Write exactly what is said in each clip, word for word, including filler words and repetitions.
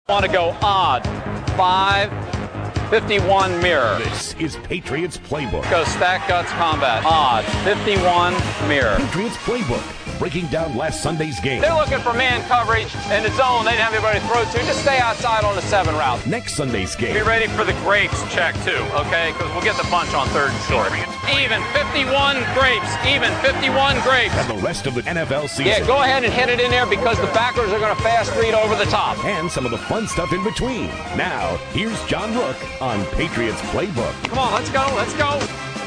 Want to go odd. five fifty-one mirror. This is Patriots Playbook. Go stack guts combat. Odd. fifty-one mirror. Patriots Playbook. Breaking down last Sunday's game. They're looking for man coverage in the zone. They didn't have anybody to throw to. Just stay outside on the seven route. Next Sunday's game. Be ready for the grapes check, too, okay? Because we'll get the bunch on third and short. Even fifty-one grapes. Even fifty-one grapes. And the rest of the N F L season. Yeah, go ahead and hit it in there because the backers are going to fast read over the top. And some of the fun stuff in between. Now, here's John Rook on Patriots Playbook. Come on, let's go, let's go.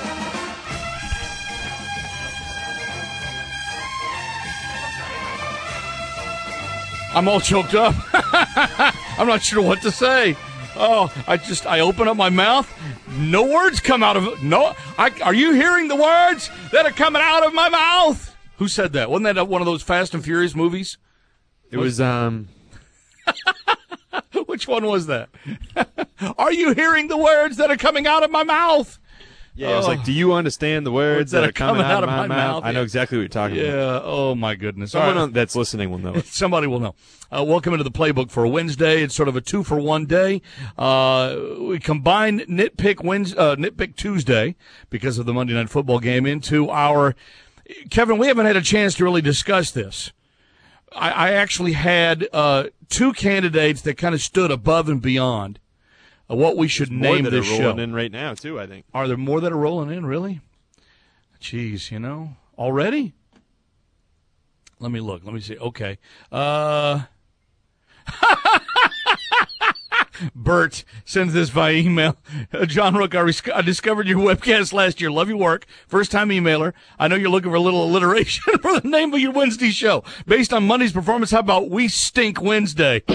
I'm all choked up. I'm not sure what to say. Oh, I just, I open up my mouth. No words come out of it. No, I, are you hearing the words that are coming out of my mouth? Who said that? Wasn't that one of those Fast and Furious movies? It was, um... Which one was that? Are you hearing the words that are coming out of my mouth? Yeah, I was oh. like, do you understand the words that, that are coming, coming out, out of my, my mouth? mouth? Yeah. I know exactly what you're talking yeah. about. Yeah, oh my goodness. Someone right. that's listening will know it. Somebody will know. Uh, welcome into the Playbook for a Wednesday. It's sort of a two-for-one day. Uh, we combine Nitpick Wednesday, uh, Nitpick Tuesday because of the Monday Night Football game into our – Kevin, we haven't had a chance to really discuss this. I, I actually had uh, two candidates that kind of stood above and beyond uh, what we should There's name more that this are show. rolling in right now, too, I think. Are there more that are rolling in, really? Jeez, you know, already? Let me look. Let me see. Okay. Uh, Bert sends this via email. Uh, John Rook, I, res- I discovered your webcast last year. Love your work. First-time emailer. I know you're looking for a little alliteration for the name of your Wednesday show. Based on Monday's performance, how about We Stink Wednesday?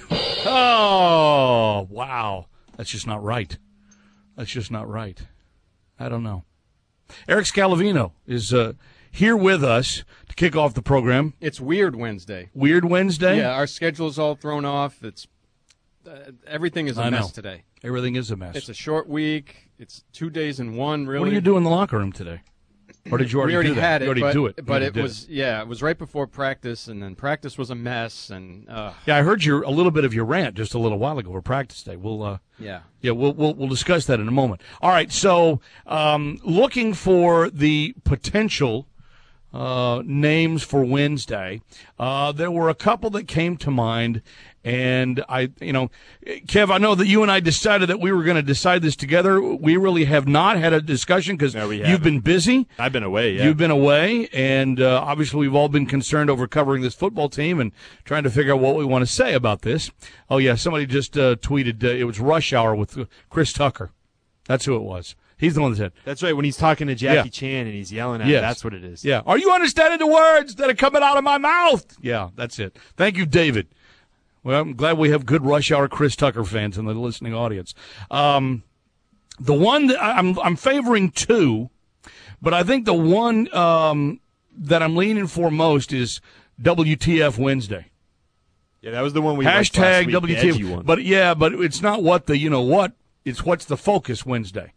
Oh, wow. That's just not right. That's just not right. I don't know. Eric Scalavino is uh, here with us to kick off the program. It's Weird Wednesday. Weird Wednesday? Yeah, our schedule's all thrown off. It's uh, everything is a I mess know. today. Everything is a mess. It's a short week. It's two days in one, really. What do you do in the locker room today? Or did you already, we already do that? had it, you already but, do it. but you it was it. yeah, it was right before practice, and then practice was a mess. And uh, yeah, I heard your a little bit of your rant just a little while ago for practice day. We'll uh, yeah, yeah, we'll we'll we'll discuss that in a moment. All right, so um, looking for the potential uh, names for Wednesday, uh, there were a couple that came to mind. And I, you know, Kev, I know that you and I decided that we were going to decide this together. We really have not had a discussion because no, you've been busy. I've been away, yeah. You've been away, and uh, obviously we've all been concerned over covering this football team and trying to figure out what we want to say about this. Oh, yeah, somebody just uh, tweeted uh, it was Rush Hour with Chris Tucker. That's who it was. He's the one that said. That's right, when he's talking to Jackie Yeah. Chan and he's yelling at Yes. him, that's what it is. Yeah. Are you understanding the words that are coming out of my mouth? Yeah, that's it. Thank you, David. Well, I'm glad we have good Rush Hour Chris Tucker fans in the listening audience. Um, the one that I- I'm I'm favoring two, but I think the one um, that I'm leaning for most is W T F Wednesday. Yeah, that was the one we liked last Hashtag week, W T F. the edgy one. But yeah, but it's not what the you know what. It's what's the focus Wednesday.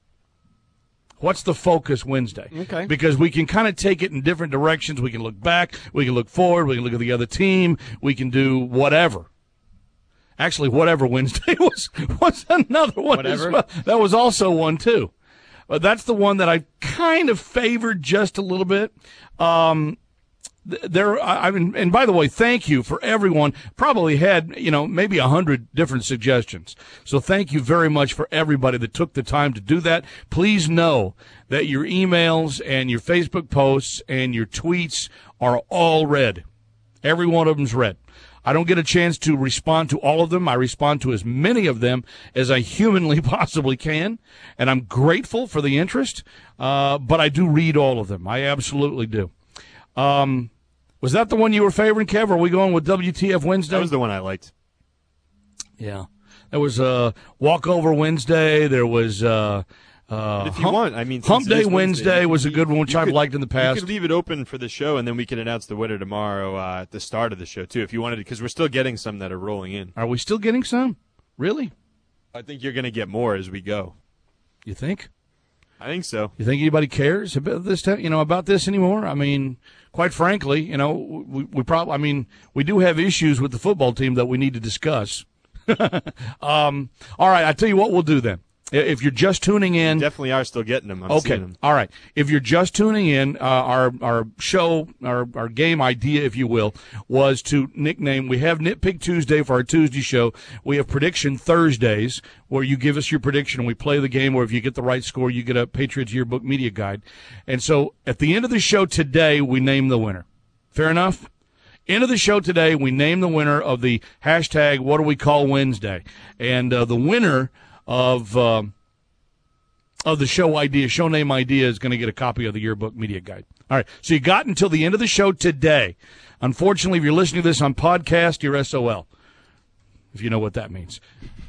What's the focus Wednesday? Okay. Because we can kind of take it in different directions. We can look back. We can look forward. We can look at the other team. We can do whatever. Actually, whatever Wednesday was was another one Whatever. as well. That was also one, too. But that's the one that I kind of favored just a little bit. Um, th- there, I, I mean, and by the way, thank you for everyone. Probably had, you know, maybe a hundred different suggestions. So thank you very much for everybody that took the time to do that. Please know that your emails and your Facebook posts and your tweets are all read. Every one of them's read. I don't get a chance to respond to all of them. I respond to as many of them as I humanly possibly can, and I'm grateful for the interest, uh, but I do read all of them. I absolutely do. Um, was that the one you were favoring, Kev, or are we going with W T F Wednesday? That was the one I liked. Yeah. There was uh, Walkover Wednesday. There was uh, uh, If you hump, want, I mean, Hump since it Day is Wednesday, Wednesday, was a good one, which you I've could- liked in the past. You could leave it open for the show, and then we can announce the winner tomorrow uh, at the start of the show, too, if you wanted to, because we're still getting some that are rolling in. Are we still getting some? Really? I think you're going to get more as we go. You think? I think so. You think anybody cares about this? You know, about this anymore? I mean, quite frankly, you know, we, we probably. I mean, we do have issues with the football team that we need to discuss. um, all right, I tell you what we'll do then. If you're just tuning in, You definitely are still getting them. I'm okay, seeing them. all right. If you're just tuning in, uh, our our show, our our game idea, if you will, was to nickname. We have Nitpick Tuesday for our Tuesday show. We have Prediction Thursdays, where you give us your prediction and we play the game. Or if you get the right score, you get a Patriots Yearbook Media Guide. And so, at the end of the show today, we name the winner. Fair enough. End of the show today, we name the winner of the hashtag What Do We Call Wednesday, and uh, the winner of uh, of the show idea, show name idea, is going to get a copy of the Yearbook Media Guide. All right, so you got until the end of the show today. Unfortunately, if you're listening to this on podcast, you're S O L, if you know what that means.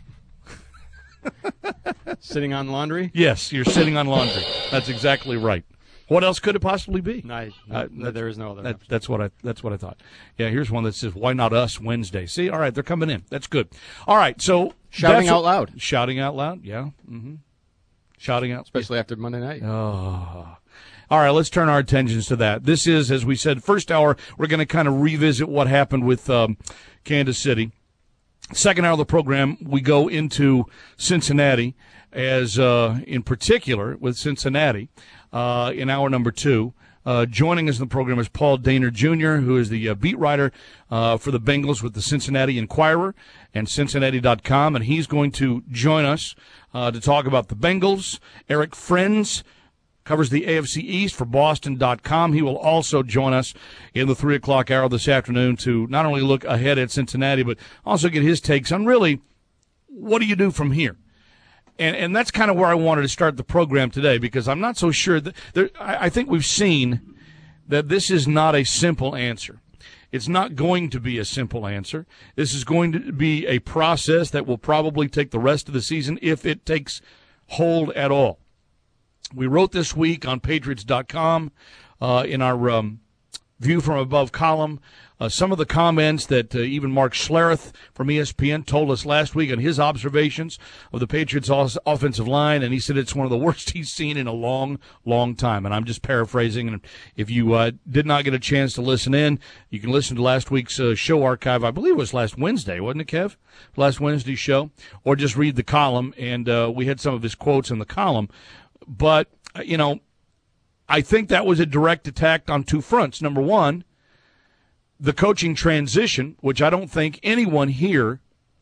Sitting on laundry? Yes, you're sitting on laundry. That's exactly right. What else could it possibly be? No, no, Uh, no, there is no other. That, option. that's what I. That's what I thought. Yeah, here's one that says, "Why not us Wednesday?" See, all right, they're coming in. That's good. All right, so Shouting that's out what- loud. Shouting out loud. Yeah. Mm-hmm. Shouting out. Especially after Monday night. Oh. All right, let's turn our attentions to that. This is, as we said, first hour. We're going to kind of revisit what happened with um, Kansas City. Second hour of the program, we go into Cincinnati, as uh, in particular with Cincinnati uh, in hour number two. Uh, joining us in the program is Paul Dehner Junior, who is the uh, beat writer uh, for the Bengals with the Cincinnati Enquirer and Cincinnati dot com, and he's going to join us uh, to talk about the Bengals. Eric Friends covers the A F C East for Boston dot com. He will also join us in the three o'clock hour this afternoon to not only look ahead at Cincinnati, but also get his takes on really what do you do from here. And and that's kind of where I wanted to start the program today, because I'm not so sure that there, I, I think we've seen that this is not a simple answer. It's not going to be a simple answer. This is going to be a process that will probably take the rest of the season if it takes hold at all. We wrote this week on Patriots dot com uh, in our um, View from Above column uh, some of the comments that uh, even Mark Schlereth from E S P N told us last week on his observations of the Patriots' offensive line, and he said it's one of the worst he's seen in a long, long time. And I'm just paraphrasing. And if you uh, did not get a chance to listen in, you can listen to last week's uh, show archive. I believe it was last Wednesday, wasn't it, Kev? Last Wednesday's show. Or just read the column, and uh, we had some of his quotes in the column. But, uh, you know, I think that was a direct attack on two fronts. Number one, the coaching transition, which I don't think anyone here,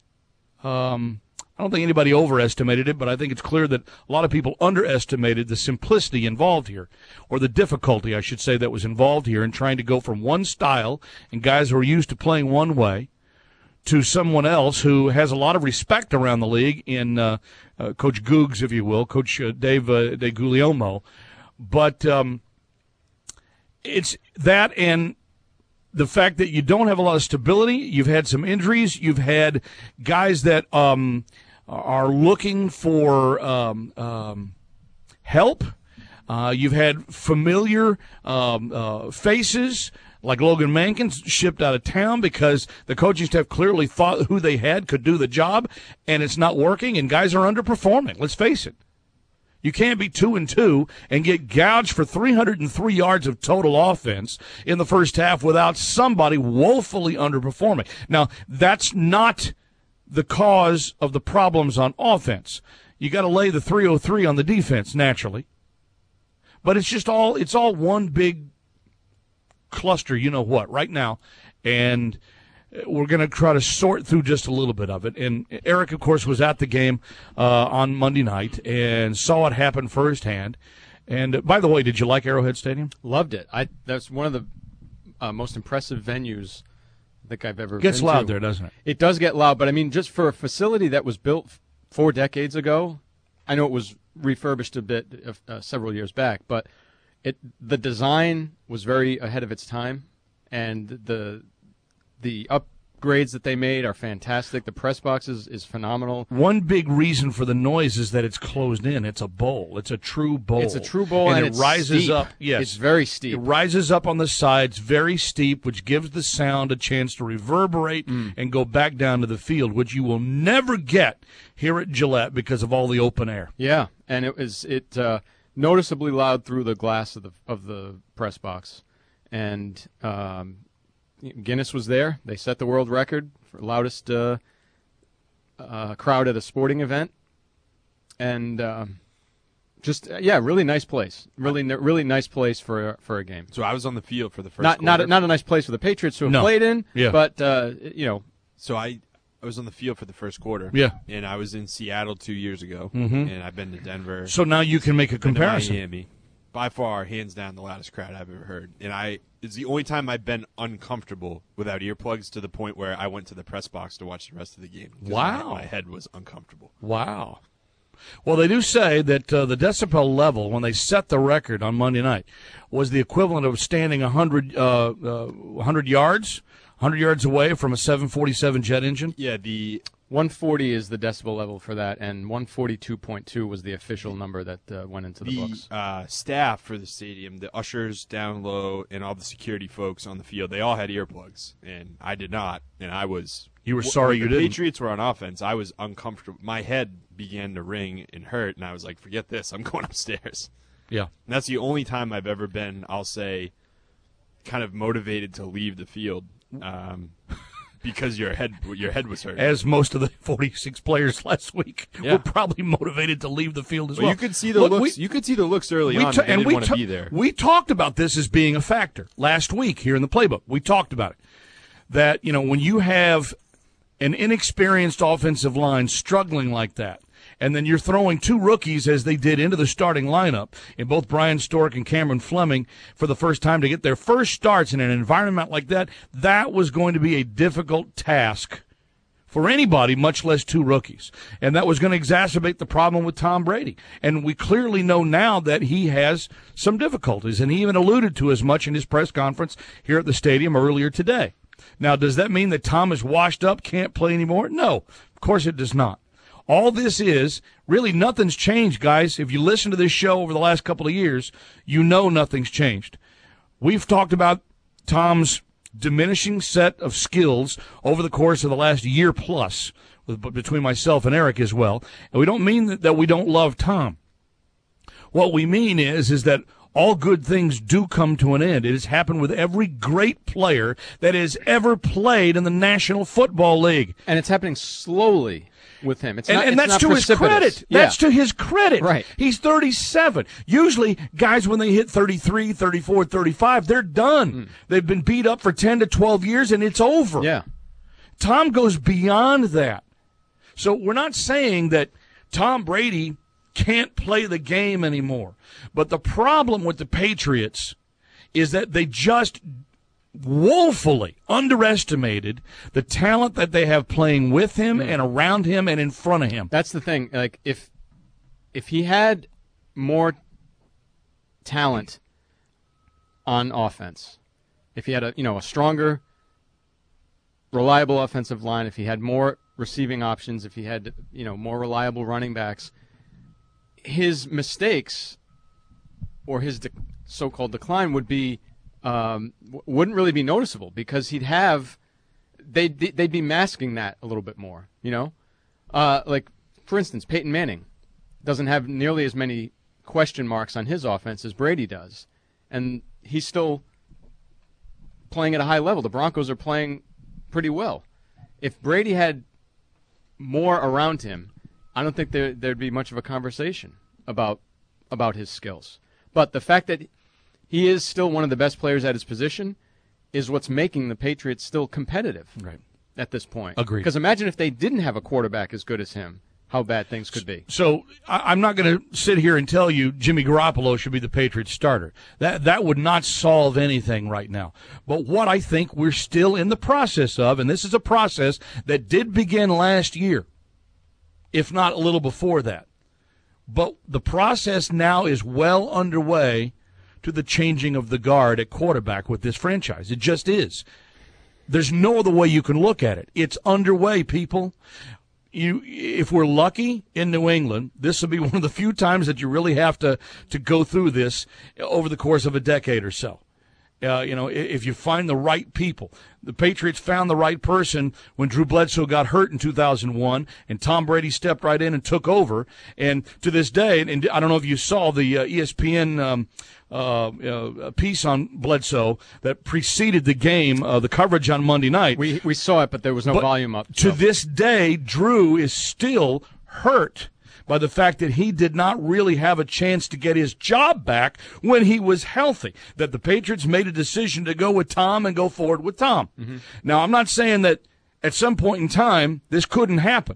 um, I don't think anybody overestimated it, but I think it's clear that a lot of people underestimated the simplicity involved here, or the difficulty, I should say, that was involved here in trying to go from one style and guys who are used to playing one way to someone else who has a lot of respect around the league in uh, uh, Coach Googs, if you will, Coach uh, Dave uh, DeGuglielmo. But um, it's that and the fact that you don't have a lot of stability. You've had some injuries. You've had guys that um, are looking for um, um, help. Uh, you've had familiar um, uh, faces like Logan Mankins shipped out of town because the coaching staff clearly thought who they had could do the job, and it's not working, and guys are underperforming. Let's face it. You can't be two and two and get gouged for three hundred three yards of total offense in the first half without somebody woefully underperforming. Now, that's not the cause of the problems on offense. You got to lay the three oh three on the defense naturally. But it's just all it's all one big cluster, you know what, right now. And we're going to try to sort through just a little bit of it. And Eric, of course, was at the game uh, on Monday night and saw it happen firsthand. And, uh, by the way, did you like Arrowhead Stadium? Loved it. I That's one of the uh, most impressive venues I think I've ever It gets been loud to. there, doesn't it? It does get loud, but, I mean, just for a facility that was built f- four decades ago, I know it was refurbished a bit uh, several years back, but it the design was very ahead of its time, and the the upgrades that they made are fantastic. The press box is, is phenomenal. One big reason for the noise is that it's closed in. It's a bowl. It's a true bowl. It's a true bowl, and, and, it it's rises steep. up. Yes, It's very steep. It rises up on the sides, very steep, which gives the sound a chance to reverberate Mm. and go back down to the field, which you will never get here at Gillette because of all the open air. Yeah, and it was it uh, noticeably loud through the glass of the of the press box, and um, Guinness was there. They set the world record for loudest uh, uh, crowd at a sporting event, and uh, just uh, yeah, really nice place. Really, really nice place for a, for a game. So I was on the field for the first. Not quarter. not a, not a nice place for the Patriots to have No. played in. Yeah. But uh, you know, So I, I was on the field for the first quarter. Yeah. And I was in Seattle two years ago, Mhm. and I've been to Denver. So now you can make a been to comparison. Miami. By far, hands down, the loudest crowd I've ever heard. And I, it's the only time I've been uncomfortable without earplugs to the point where I went to the press box to watch the rest of the game. 'Cause Wow. My, my head was uncomfortable. Wow. Well, they do say that uh, the decibel level, when they set the record on Monday night, was the equivalent of standing one hundred, uh, uh, one hundred yards, one hundred yards away from a seven forty-seven jet engine. Yeah, the one forty is the decibel level for that, and one forty-two point two was the official number that uh, went into the, the books. uh, staff for the stadium, the ushers down low, and all the security folks on the field, they all had earplugs, and I did not, and I was. You were sorry when you the didn't. Patriots were on offense. I was uncomfortable. My head began to ring and hurt, and I was like, "Forget this. I'm going upstairs." Yeah. And that's the only time I've ever been, I'll say, kind of motivated to leave the field um, because your head your head was hurt. As most of the forty-six players last week Yeah. were probably motivated to leave the field as well, well. you could see the Look, looks. we- you could see the looks early we on. ta- that they and didn't we want ta- to be there. we talked about this as being a factor last week here in the playbook. We talked about it. That, you know, when you have an inexperienced offensive line struggling like that, and then you're throwing two rookies, as they did, into the starting lineup, in both Brian Stork and Cameron Fleming, for the first time to get their first starts in an environment like that, that was going to be a difficult task for anybody, much less two rookies. And that was going to exacerbate the problem with Tom Brady. And we clearly know now that he has some difficulties, and he even alluded to as much in his press conference here at the stadium earlier today. Now, does that mean that Tom is washed up, can't play anymore? No, of course it does not. All this is, really nothing's changed, guys. If you listen to this show over the last couple of years, you know nothing's changed. We've talked about Tom's diminishing set of skills over the course of the last year plus, with, between myself and Eric as well. And we don't mean that, that we don't love Tom. What we mean is, is that all good things do come to an end. It has happened with every great player that has ever played in the National Football League. And it's happening slowly with him. It's And, not, and it's that's not to his precipitous. credit. Yeah. That's to his credit. Right. He's thirty-seven. Usually, guys, when they hit thirty-three, thirty-four, thirty-five, they're done. Mm. They've been beat up for ten to twelve years, and it's over. Yeah. Tom goes beyond that. So we're not saying that Tom Brady can't play the game anymore. But the problem with the Patriots is that they just woefully underestimated the talent that they have playing with him and around him and in front of him. That's the thing. Like if if he had more talent on offense, if he had a you know a stronger, reliable offensive line, if he had more receiving options, if he had you know more reliable running backs, his mistakes or his de- so-called decline would be um, w- wouldn't really be noticeable because he'd have they'd they'd be masking that a little bit more. You know, uh, like for instance, Peyton Manning doesn't have nearly as many question marks on his offense as Brady does, and he's still playing at a high level. The Broncos are playing pretty well. If Brady had more around him, I don't think there there'd be much of a conversation about about his skills. But the fact that he is still one of the best players at his position is what's making the Patriots still competitive Right. at this point. Agreed. Because imagine if they didn't have a quarterback as good as him, how bad things could be. So I, I'm not going to sit here and tell you Jimmy Garoppolo should be the Patriots starter. That that would not solve anything right now. But what I think we're still in the process of, and this is a process that did begin last year, if not a little before that. But the process now is well underway to the changing of the guard at quarterback with this franchise. It just is. There's no other way you can look at it. It's underway, people. You, if we're lucky in New England, this will be one of the few times that you really have to, to go through this over the course of a decade or so. Uh, you know, if you find the right people. The Patriots found the right person when Drew Bledsoe got hurt in two thousand one, and Tom Brady stepped right in and took over. And to this day, and I don't know if you saw the uh, E S P N um, uh, uh, piece on Bledsoe that preceded the game, uh, the coverage on Monday night. We we saw it, but there was no but volume up. To so. this day, Drew is still hurt by the fact that he did not really have a chance to get his job back when he was healthy, that the Patriots made a decision to go with Tom and go forward with Tom. Mm-hmm. Now, I'm not saying that at some point in time this couldn't happen,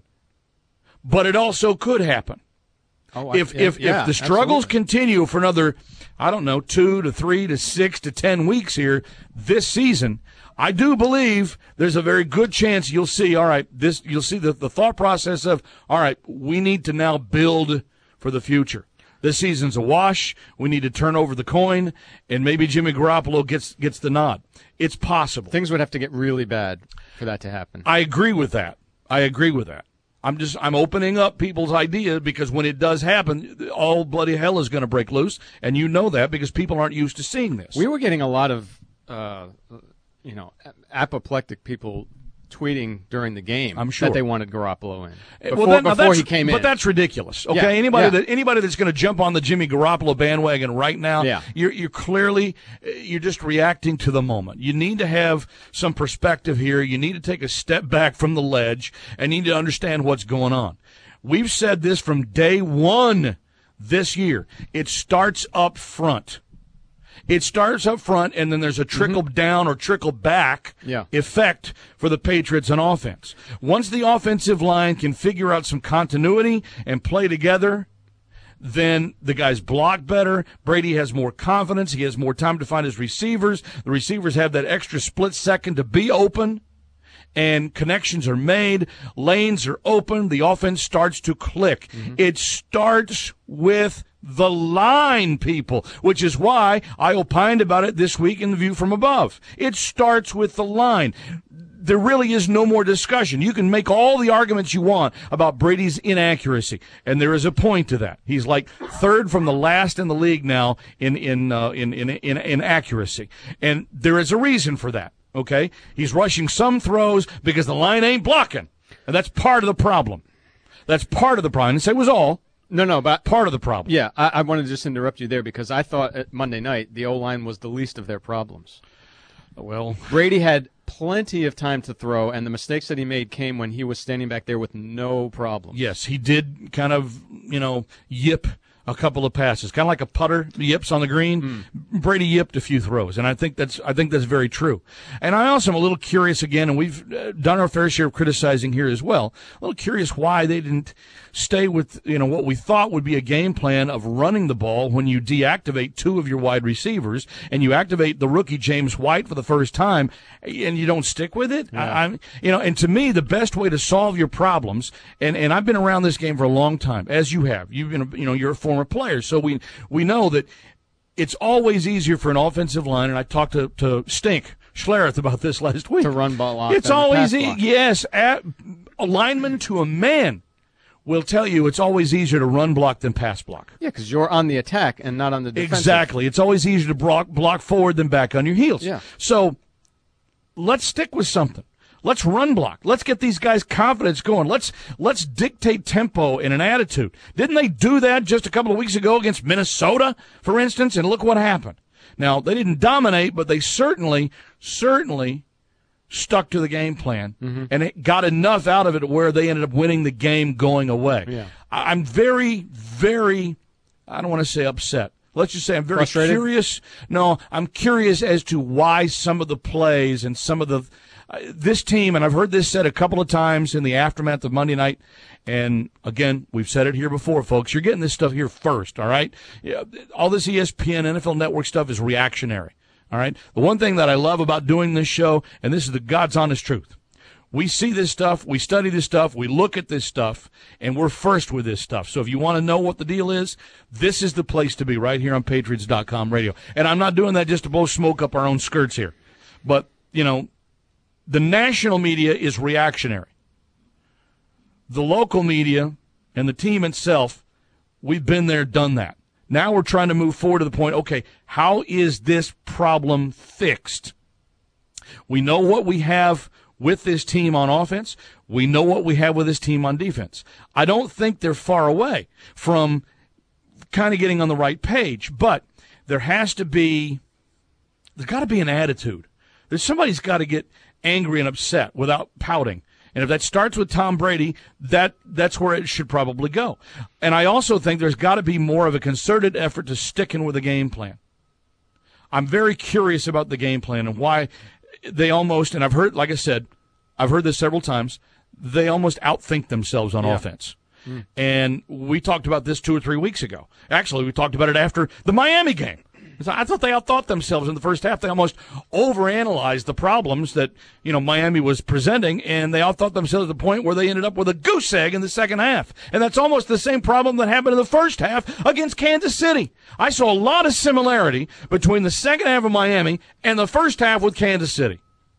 but it also could happen. Oh, if I, if yeah, if the struggles absolutely. continue for another, I don't know, two to three to six to ten weeks here this season, I do believe there's a very good chance you'll see, all right, this you'll see the, the thought process of, all right, we need to now build for the future. This season's a wash. We need to turn over the coin, and maybe Jimmy Garoppolo gets gets the nod. It's possible. Things would have to get really bad for that to happen. I agree with that. I agree with that. I'm just I'm opening up people's ideas because when it does happen, all bloody hell is going to break loose, and you know that because people aren't used to seeing this. We were getting a lot of, uh, you know, apoplectic people tweeting during the game I'm sure that they wanted Garoppolo in before, well, that, before he that's, came in. But that's ridiculous. Okay, Yeah, anybody yeah. that anybody that's going to jump on the Jimmy Garoppolo bandwagon right now, Yeah. you're you're clearly you're just reacting to the moment. You need to have some perspective here. You need to take a step back from the ledge and you need to understand what's going on. We've said this from day one this year. It starts up front. It starts up front, and then there's a trickle mm-hmm. down or trickle back yeah. effect for the Patriots on offense. Once the offensive line can figure out some continuity and play together, then the guys block better. Brady has more confidence. He has more time to find his receivers. The receivers have that extra split second to be open, and connections are made. Lanes are open. The offense starts to click. Mm-hmm. It starts with the line, people, which is why I opined about it this week in The View from Above. It starts with the line. There really is no more discussion. You can make all the arguments you want about Brady's inaccuracy, and there is a point to that. He's like third from the last in the league now in in uh, in, in in in accuracy, and there is a reason for that. Okay, he's rushing some throws because the line ain't blocking, and that's part of the problem. That's part of the problem. I didn't say it was all. No, no, but part of the problem. Yeah, I, I want to just interrupt you there because I thought at Monday night the O-line was the least of their problems. Well, Brady had plenty of time to throw, and the mistakes that he made came when he was standing back there with no problem. Yes, he did kind of, you know, yip a couple of passes, kind of like a putter yips on the green. Mm. Brady yipped a few throws, and I think that's I think that's very true. And I also am a little curious again, and we've done our fair share of criticizing here as well. A little curious why they didn't stay with, you know, what we thought would be a game plan of running the ball when you deactivate two of your wide receivers and you activate the rookie James White for the first time, and you don't stick with it. Yeah. I, I'm, you know, and to me, the best way to solve your problems, and and I've been around this game for a long time, as you have. You've been, you know, you're a former player, so we we know that it's always easier for an offensive line. And I talked to to Stink Schlereth about this last week. To run ball off. It's always e- yes, at, a lineman to a man will tell you it's always easier to run block than pass block. Yeah, because you're on the attack and not on the defensive. Exactly. It's always easier to block, block forward than back on your heels. Yeah. So let's stick with something. Let's run block. Let's get these guys' confidence going. Let's let's dictate tempo and an attitude. Didn't they do that just a couple of weeks ago against Minnesota, for instance? And look what happened. Now, they didn't dominate, but they certainly, certainly stuck to the game plan, mm-hmm. and it got enough out of it where they ended up winning the game going away. Yeah. I'm very, very, I don't want to say upset. Let's just say I'm very Frustrated? curious. No, I'm curious as to why some of the plays and some of the uh, this team, and I've heard this said a couple of times in the aftermath of Monday night, and again, we've said it here before, folks. You're getting this stuff here first, all right? Yeah, all this E S P N, N F L Network stuff is reactionary. All right. The one thing that I love about doing this show, and this is the God's honest truth, we see this stuff, we study this stuff, we look at this stuff, and we're first with this stuff. So if you want to know what the deal is, this is the place to be right here on Patriots dot com radio. And I'm not doing that just to blow smoke up our own skirts here. But, you know, the national media is reactionary. The local media and the team itself, we've been there, done that. Now we're trying to move forward to the point, okay, how is this problem fixed? We know what we have with this team on offense. We know what we have with this team on defense. I don't think they're far away from kind of getting on the right page, but there has to be, there's got to be an attitude. There's somebody's got to get angry and upset without pouting. And if that starts with Tom Brady, that that's where it should probably go. And I also think there's got to be more of a concerted effort to sticking with a game plan. I'm very curious about the game plan and why they almost, and I've heard, like I said, I've heard this several times, they almost outthink themselves on yeah. offense. Mm. And we talked about this two or three weeks ago. Actually, we talked about it after the Miami game. I thought they outthought themselves in the first half. They almost overanalyzed the problems that, you know, Miami was presenting, and they outthought themselves to the point where they ended up with a goose egg in the second half. And that's almost the same problem that happened in the first half against Kansas City. I saw a lot of similarity between the second half of Miami and the first half with Kansas City.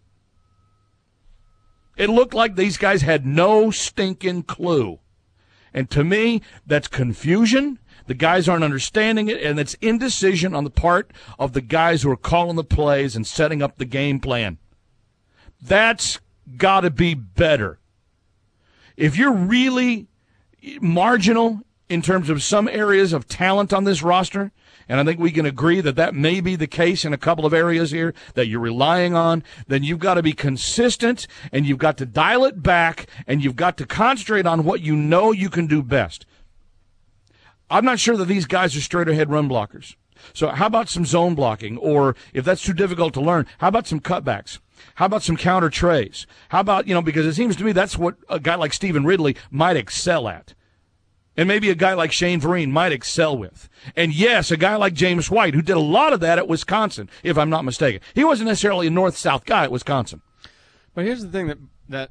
It looked like these guys had no stinking clue. And to me, that's confusion. The guys aren't understanding it, and it's indecision on the part of the guys who are calling the plays and setting up the game plan. That's got to be better. If you're really marginal in terms of some areas of talent on this roster, and I think we can agree that that may be the case in a couple of areas here that you're relying on, then you've got to be consistent, and you've got to dial it back, and you've got to concentrate on what you know you can do best. I'm not sure that these guys are straight-ahead run blockers. So how about some zone blocking? Or if that's too difficult to learn, how about some cutbacks? How about some counter trays? How about, you know, because it seems to me that's what a guy like Stephen Ridley might excel at. And maybe a guy like Shane Vereen might excel with. And, yes, a guy like James White, who did a lot of that at Wisconsin, if I'm not mistaken. He wasn't necessarily a north-south guy at Wisconsin. But here's the thing that that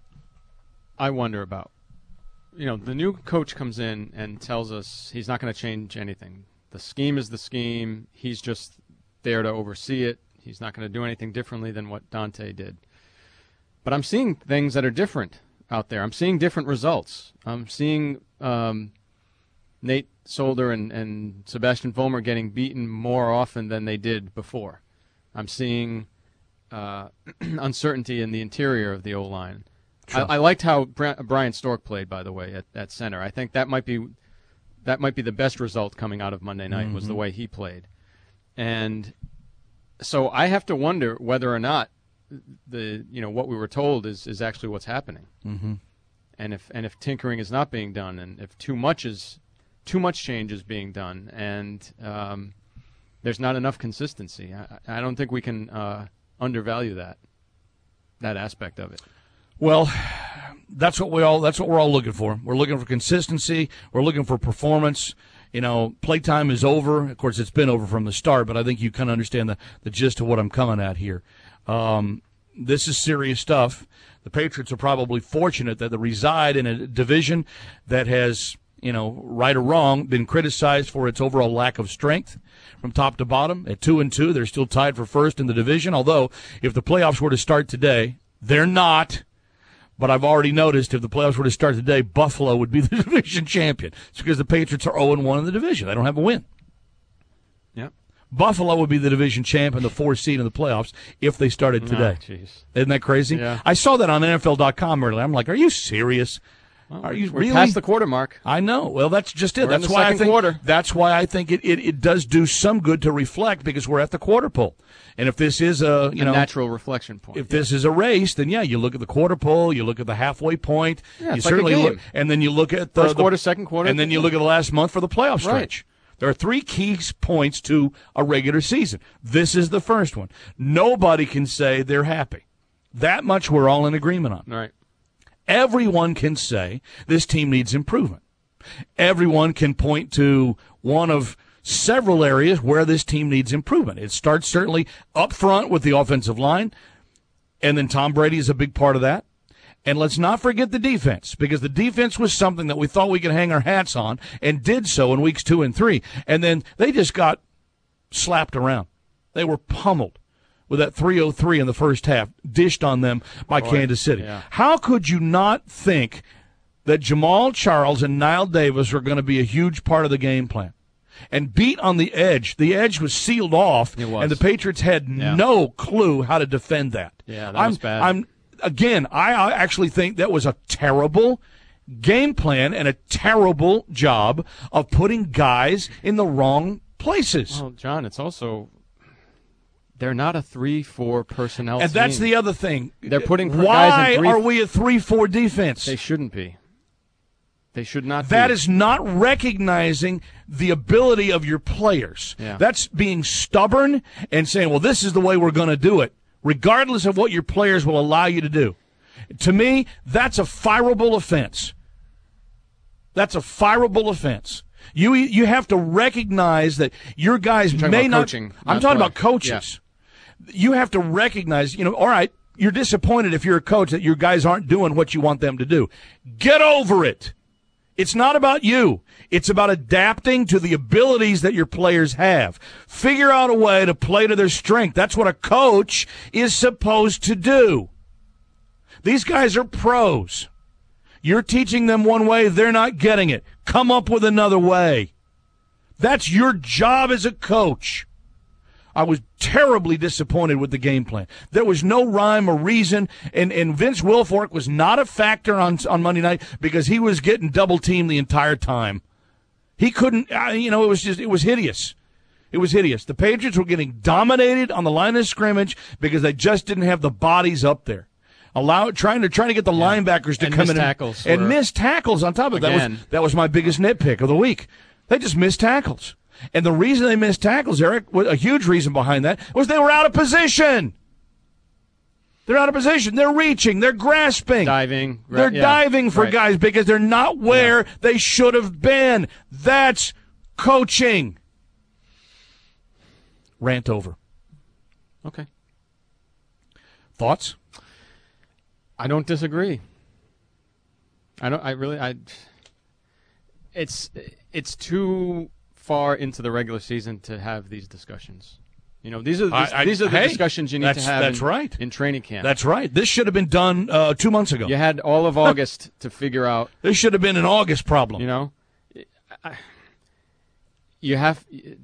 I wonder about. You know, the new coach comes in and tells us he's not going to change anything. The scheme is the scheme. He's just there to oversee it. He's not going to do anything differently than what Dante did. But I'm seeing things that are different out there. I'm seeing different results. I'm seeing um, Nate Solder and, and Sebastian Vollmer getting beaten more often than they did before. I'm seeing uh, uncertainty in the interior of the O-line. Sure. I, I liked how Brian Stork played, by the way, at, at center. I think that might be that might be the best result coming out of Monday night, mm-hmm. was the way he played. And so I have to wonder whether or not the you know what we were told is, is actually what's happening. Mm-hmm. And if and if tinkering is not being done, and if too much is too much change is being done, and um, there's not enough consistency, I, I don't think we can uh, undervalue that that aspect of it. Well, that's what we all that's what we're all looking for. We're looking for consistency. We're looking for performance. You know, playtime is over. Of course, it's been over from the start, but I think you kind of understand the, the gist of what I'm coming at here. Um, this is serious stuff. The Patriots are probably fortunate that they reside in a division that has, you know, right or wrong, been criticized for its overall lack of strength from top to bottom. At two and two, they're still tied for first in the division, although if the playoffs were to start today, they're not. But I've already noticed if the playoffs were to start today, Buffalo would be the division champion. It's because the Patriots are oh and one in the division. They don't have a win. Yeah. Buffalo would be the division champ and the fourth seed in the playoffs if they started today. Oh, jeez. Isn't that crazy? Yeah. I saw that on N F L dot com earlier. I'm like, are you serious? Well, are you we're really? past the quarter mark. I know. Well, that's just it. We're that's in the why I second think quarter. That's why I think it, it, it does do some good to reflect because we're at the quarter pole. And if this is a you a know natural reflection point, if yeah. this is a race, then yeah, you look at the quarter pole, you look at the halfway point, yeah, you it's certainly like a game. look, and then you look at the first quarter, the, second quarter, and then you look at the last month for the playoff stretch. Right. There are three key points to a regular season. This is the first one. Nobody can say they're happy. That much we're all in agreement on. Right. Everyone can say this team needs improvement. Everyone can point to one of several areas where this team needs improvement. It starts certainly up front with the offensive line, and then Tom Brady is a big part of that. And let's not forget the defense, because the defense was something that we thought we could hang our hats on and did so in weeks two and three. And then they just got slapped around. They were pummeled with that three oh three in the first half, dished on them by Boy, Kansas City. yeah. How could you not think that Jamal Charles and Niall Davis are going to be a huge part of the game plan? and beat on the edge. The edge was sealed off, It was. and the Patriots had Yeah. no clue how to defend that. Yeah, that I'm, was bad. I'm again. I I actually think that was a terrible game plan and a terrible job of putting guys in the wrong places. Well, John, it's also they're not a three four personnel and team. that's the other thing. They're putting per- Why guys in three- are we a three four defense? They shouldn't be. They should not That be. is not recognizing the ability of your players. Yeah. That's being stubborn and saying, well, this is the way we're going to do it, regardless of what your players will allow you to do. To me, that's a fireable offense. That's a fireable offense. You you have to recognize that your guys talking may about not. coaching, I'm not talking play. about coaches. You have to recognize, you know, all right, you're disappointed if you're a coach that your guys aren't doing what you want them to do. Get over it. It's not about you. It's about adapting to the abilities that your players have. Figure out a way to play to their strength. That's what a coach is supposed to do. These guys are pros. You're teaching them one way, they're not getting it. Come up with another way. That's your job as a coach. I was terribly disappointed with the game plan. There was no rhyme or reason, and, and Vince Wilfork was not a factor on on Monday night because he was getting double-teamed the entire time. He couldn't, uh, you know, it was just, it was hideous. It was hideous. The Patriots were getting dominated on the line of scrimmage because they just didn't have the bodies up there. Allow trying to trying to get the yeah. linebackers to and come miss in tackles and, were, and miss tackles on top of it. That again. was that was my biggest nitpick of the week. They just missed tackles. And the reason they missed tackles, Eric, a huge reason behind that, was they were out of position. They're out of position. They're reaching. They're grasping. Diving. Right, They're yeah, diving for right. guys because they're not where yeah. they should have been. That's coaching. Rant over. Okay. Thoughts? I don't disagree. I don't. I really. I. It's it's too far into the regular season to have these discussions. You know, these are the, I, I, these are the hey, discussions you need that's, to have. That's in, right. in training camp. That's right. This should have been done uh, two months ago. You had all of August to figure out. This should have been an August problem. You know, I, you have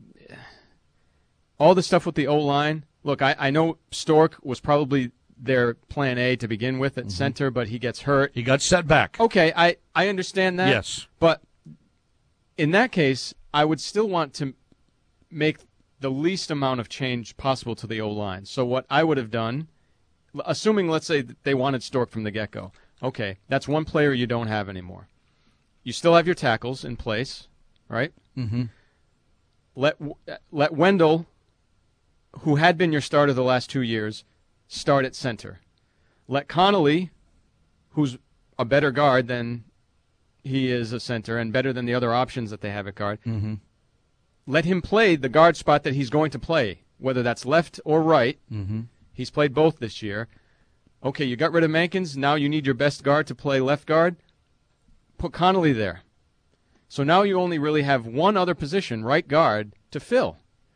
all the stuff with the O-line. Look, I, I know Stork was probably their plan A to begin with at mm-hmm. center, but he gets hurt. He got set back. Okay, I, I understand that. Yes. But in that case, I would still want to make the least amount of change possible to the O-line. So what I would have done, assuming, let's say, that they wanted Stork from the get-go, okay, that's one player you don't have anymore. You still have your tackles in place, right? Mm-hmm. Let, let Wendell, who had been your starter the last two years, start at center. Let Connolly, who's a better guard than he is a center and better than the other options that they have at guard, mm-hmm. let him play the guard spot that he's going to play, whether that's left or right. Mm-hmm. He's played both this year. Okay, you got rid of Mankins. Now you need your best guard to play left guard. Put Connolly there. So now you only really have one other position, right guard, to fill.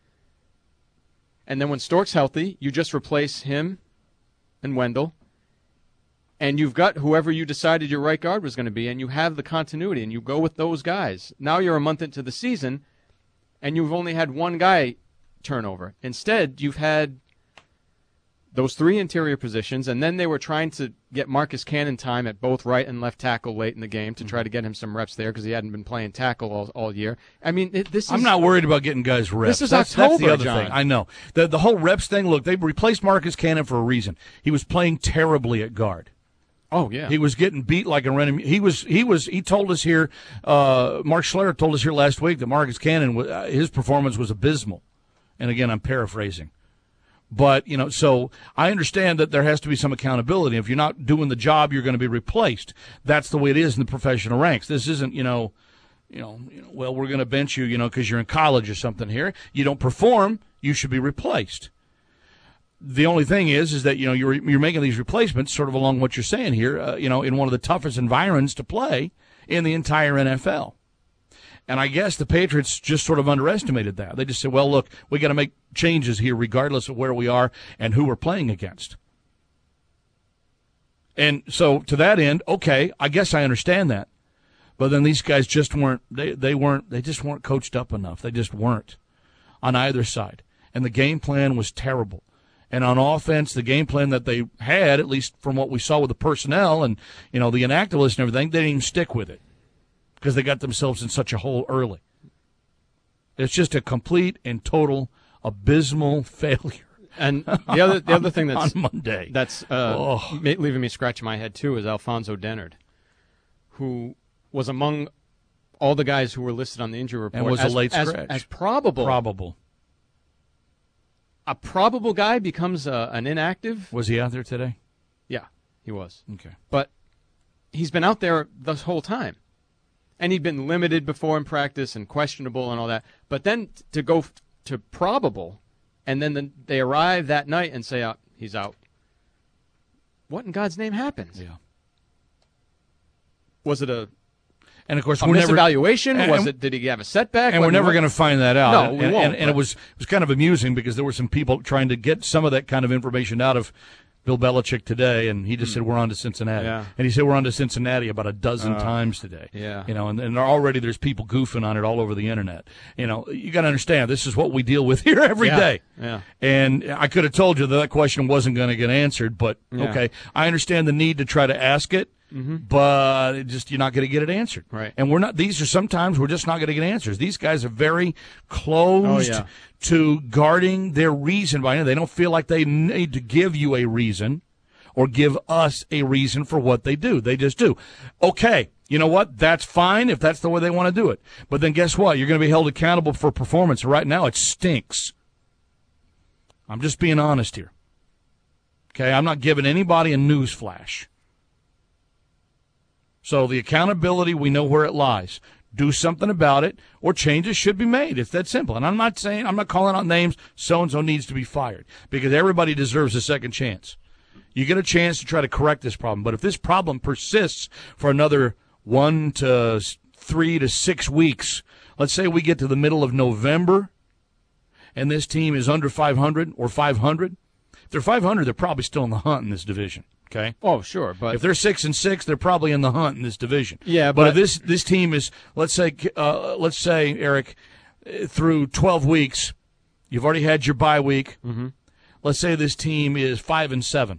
And then when Stork's healthy, you just replace him and Wendell. And you've got whoever you decided your right guard was going to be, and you have the continuity, and you go with those guys. Now you're a month into the season, and you've only had one guy turnover. Instead, you've had those three interior positions, and then they were trying to get Marcus Cannon time at both right and left tackle late in the game to try to get him some reps there because he hadn't been playing tackle all, all year. I mean, it, this is... I'm not worried about getting guys reps. This is that's, October, that's the other John. thing. I know. The, the whole reps thing, look, they replaced Marcus Cannon for a reason. He was playing terribly at guard. Oh, yeah. He was getting beat like a running. He was. He was. He told us here. Uh, Mark Schler told us here last week that Marcus Cannon, uh, his performance was abysmal. And again, I'm paraphrasing. But you know, so I understand that there has to be some accountability. If you're not doing the job, you're going to be replaced. That's the way it is in the professional ranks. This isn't, you know, you know, you know well, we're going to bench you, you know, because you're in college or something here. You don't perform, you should be replaced. The only thing is, is that, you know, you're you're making these replacements sort of along what you're saying here, uh, you know, in one of the toughest environs to play in the entire N F L. And I guess the Patriots just sort of underestimated that. They just said, well, look, we got to make changes here regardless of where we are and who we're playing against. And so to that end, okay, I guess I understand that. But then these guys just weren't, they, they weren't, they just weren't coached up enough. They just weren't on either side. And the game plan was terrible. And on offense, the game plan that they had, at least from what we saw with the personnel and, you know, the inactive list and everything, they didn't even stick with it because they got themselves in such a hole early. It's just a complete and total abysmal failure. And the other the other thing that's on Monday that's uh, oh. leaving me scratching my head too is Alfonso Dennard, who was among all the guys who were listed on the injury report and was as, a late as, scratch. as probable. Probable. A probable guy becomes uh, an inactive. Was he out there today? Yeah, he was. Okay. But he's been out there this whole time. And he'd been limited before in practice and questionable and all that. But then to go f- to probable, and then the, they arrive that night and say, oh, he's out. What in God's name happens? Yeah. Was it a, and of course, a we're never, misevaluation? and, was and, it? Did he have a setback? And what, we're never what? going to find that out. No, and, we and, won't. And, and it was it was kind of amusing because there were some people trying to get some of that kind of information out of Bill Belichick today, and he just mm. said, we're on to Cincinnati. Yeah. And he said, we're on to Cincinnati about a dozen uh, times today. Yeah. You know, and, and already there's people goofing on it all over the Internet. You know, you got to understand, this is what we deal with here every yeah. day. Yeah. And I could have told you that that question wasn't going to get answered, but, yeah. okay, I understand the need to try to ask it. Mm-hmm. But it just you're not going to get it answered, right? And we're not. These are sometimes we're just not going to get answers. These guys are very closed oh, yeah. to guarding their reason by it. They don't feel like they need to give you a reason or give us a reason for what they do. They just do. Okay, you know what? That's fine if that's the way they want to do it. But then guess what? You're going to be held accountable for performance. Right now, it stinks. I'm just being honest here. Okay, I'm not giving anybody a news flash. So the accountability, we know where it lies. Do something about it, or changes should be made. It's that simple. And I'm not saying, I'm not calling out names, so-and-so needs to be fired, because everybody deserves a second chance. You get a chance to try to correct this problem. But if this problem persists for another one to three to six weeks, let's say we get to the middle of November, and this team is under five hundred or five hundred, if they're five hundred, they're probably still in the hunt in this division. Okay. Oh, sure, but if they're six and six, they're probably in the hunt in this division. Yeah, but, but if this this team is, let's say, uh, let's say, Eric, through twelve weeks, you've already had your bye week. Mm-hmm. Let's say this team is five and seven.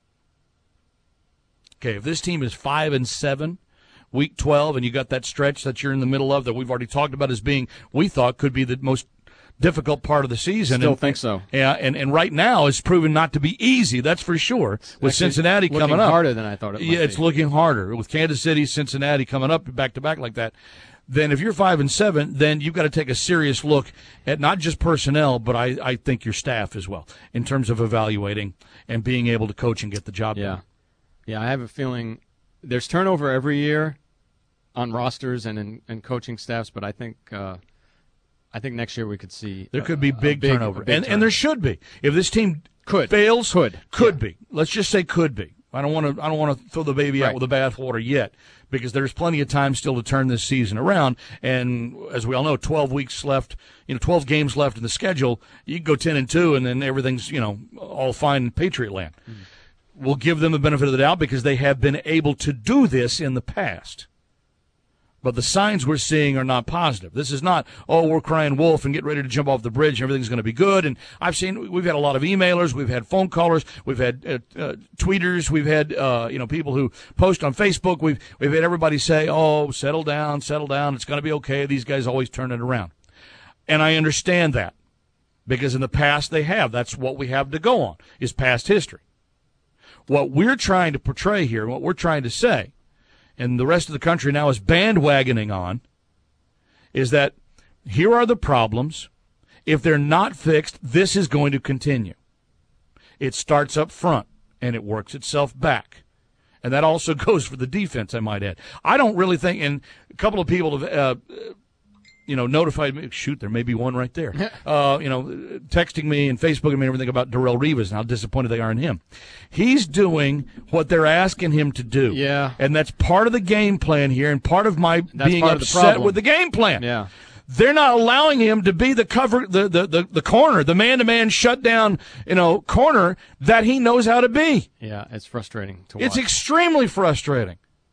Okay, if this team is five and seven, week twelve, and you got that stretch that you're in the middle of that we've already talked about as being, we thought could be the most difficult part of the season. Still and, think so. Yeah, and, and right now it's proven not to be easy, that's for sure. With Actually, Cincinnati coming looking up. harder than I thought it might Yeah, it's be. looking harder. With Kansas City, Cincinnati coming up back-to-back like that. Then if you're five and seven, then you've got to take a serious look at not just personnel, but I, I think your staff as well, in terms of evaluating and being able to coach and get the job yeah. done. Yeah, I have a feeling there's turnover every year on rosters and in and coaching staffs, but I think uh, I think next year we could see there a, could be big, big turnover, big and turnover. and there should be. If this team could fails, could could yeah. be. Let's just say could be. I don't want to. I don't want to throw the baby out right. with the bathwater yet, because there's plenty of time still to turn this season around. And as we all know, twelve weeks left. You know, twelve games left in the schedule. You can go ten and two, and then everything's you know all fine in Patriot land. Mm. We'll give them the benefit of the doubt because they have been able to do this in the past. But the signs we're seeing are not positive. This is not, oh, we're crying wolf and get ready to jump off the bridge and everything's going to be good. And I've seen, we've had a lot of emailers, we've had phone callers, we've had uh, uh, tweeters, we've had, uh, you know, people who post on Facebook. We've, we've had everybody say, oh, settle down, settle down. It's going to be okay. These guys always turn it around. And I understand that because in the past they have. That's what we have to go on is past history. What we're trying to portray here, what we're trying to say, and the rest of the country now is bandwagoning on, is that here are the problems. If they're not fixed, this is going to continue. It starts up front, and it works itself back. And that also goes for the defense, I might add. I don't really think, and a couple of people have, uh, you know, notified me, shoot, there may be one right there, uh, you know, texting me and Facebooking me and everything about Darrelle Revis and how disappointed they are in him. He's doing what they're asking him to do. Yeah. And that's part of the game plan here and part of my that's being part upset of the with the game plan. Yeah. They're not allowing him to be the cover, the, the, the, the corner, the man-to-man shutdown, you know, corner that he knows how to be. Yeah, it's frustrating to watch. It's extremely frustrating.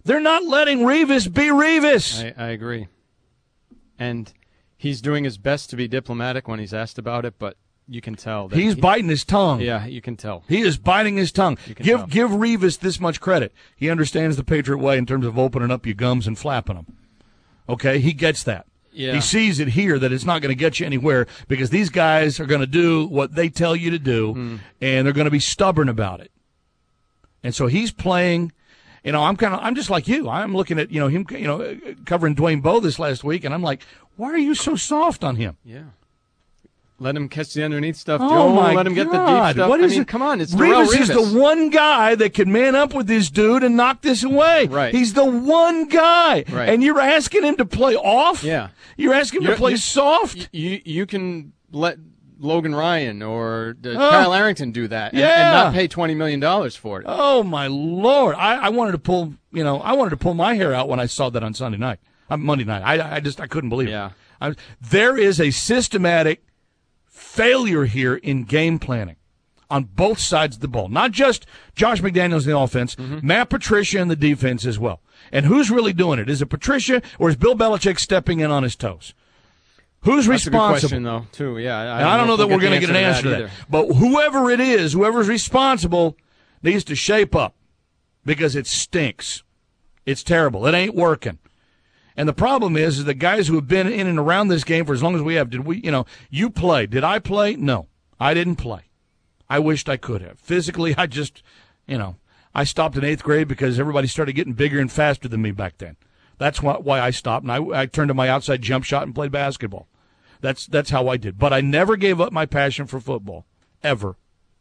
They're not letting Revis be Revis. I, I agree. And he's doing his best to be diplomatic when he's asked about it, but you can tell. That He's he, biting his tongue. Yeah, you can tell. He is biting his tongue. can Give tell. give Revis this much credit. He understands the Patriot way in terms of opening up your gums and flapping them. Okay, he gets that. Yeah. He sees it here that it's not going to get you anywhere because these guys are going to do what they tell you to do, Mm. and they're going to be stubborn about it. And so he's playing. You know, I'm kind of I'm just like you. I'm looking at you know him. You know, covering Dwayne Bowe this last week, and I'm like, why are you so soft on him? Yeah. Let him catch the underneath stuff, Oh Joe. my Let him get the God. deep stuff. What is I mean, it? come on, it's Darrelle Revis is Revis. the one guy that can man up with this dude and knock this away. Right. He's the one guy. Right. And you're asking him to play off? Yeah. You're asking him You're- to play you- soft? You you can let Logan Ryan or uh, Oh. Kyle Arrington do that and, Yeah. and not pay twenty million dollars for it. Oh, my Lord. I, I wanted to pull, you know, I wanted to pull my hair out when I saw that on Sunday night. Uh, Monday night. I, I just, I couldn't believe Yeah. it. I, there is a systematic failure here in game planning on both sides of the ball. Not just Josh McDaniels in the offense, Mm-hmm. Matt Patricia in the defense as well. And who's really doing it? Is it Patricia or is Bill Belichick stepping in on his toes? Who's That's a good responsible? question, though, too. Yeah, I, And I don't know if that we'll we're going to the get an answer to that. either. But whoever it is, whoever's responsible, needs to shape up because it stinks. It's terrible. It ain't working. And the problem is, is the guys who have been in and around this game for as long as we have, did we, you know, you played. Did I play? No, I didn't play. I wished I could have. Physically, I just, you know, I stopped in eighth grade because everybody started getting bigger and faster than me back then. That's why, why I stopped, and I, I turned to my outside jump shot and played basketball. That's that's how I did. But I never gave up my passion for football, ever,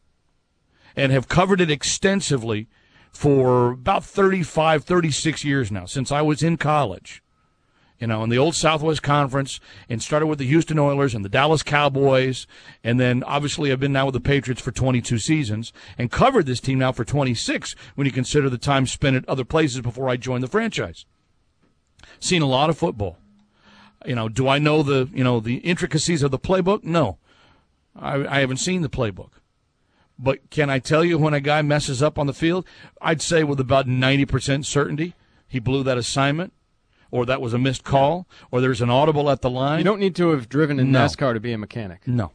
and have covered it extensively for about thirty-five, thirty-six years now, since I was in college. You know, in the old Southwest Conference, and started with the Houston Oilers and the Dallas Cowboys, and then obviously I've been now with the Patriots for twenty-two seasons, and covered this team now for twenty-six when you consider the time spent at other places before I joined the franchise. Seen a lot of football. You know, do I know the you know the intricacies of the playbook? No, I, I haven't seen the playbook. But can I tell you when a guy messes up on the field? I'd say with about ninety percent certainty he blew that assignment, or that was a missed call, or there's an audible at the line. You don't need to have driven in No. NASCAR to be a mechanic. No.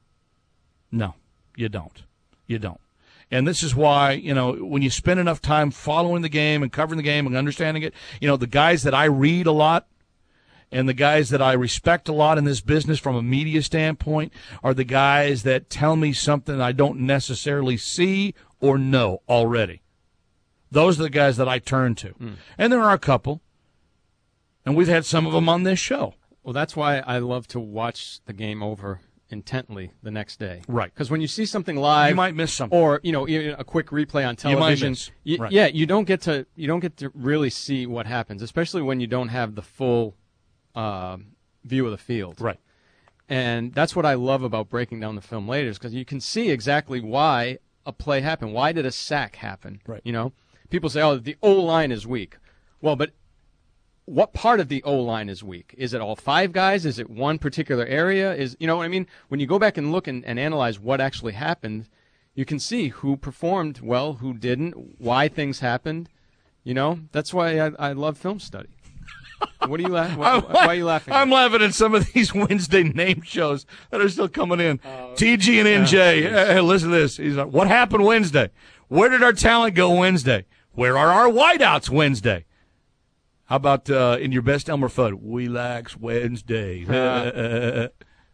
No, you don't. You don't. And this is why, you know, when you spend enough time following the game and covering the game and understanding it, you know, the guys that I read a lot and the guys that I respect a lot in this business from a media standpoint are the guys that tell me something I don't necessarily see or know already. Those are the guys that I turn to. Mm. And there are a couple. And we've had some of them on this show. Well, that's why I love to watch the game over intently the next day. Right. Because when you see something live, You might miss something. or you know, even a quick replay on You might television. miss. y- Right. Yeah, you don't get to you don't get to really see what happens, especially when you don't have the full uh, view of the field. Right. And that's what I love about breaking down the film later, is because you can see exactly why a play happened. Why did a sack happen? Right. You know, people say, "Oh, the O-line is weak." Well, but what part of the O-line is weak? Is it all five guys? Is it one particular area? Is you know what I mean? When you go back and look and, and analyze what actually happened, you can see who performed well, who didn't, why things happened. You know, that's why I, I love film study. What are you laughing? Why, why are you laughing? I'm laughing at some of these Wednesday name shows that are still coming in. Uh, T G and N J. yeah, hey, listen to this. He's like, what happened Wednesday? Where did our talent go Wednesday? Where are our wideouts Wednesday? How about uh, in your best Elmer Fudd? We likes Wednesday. Uh.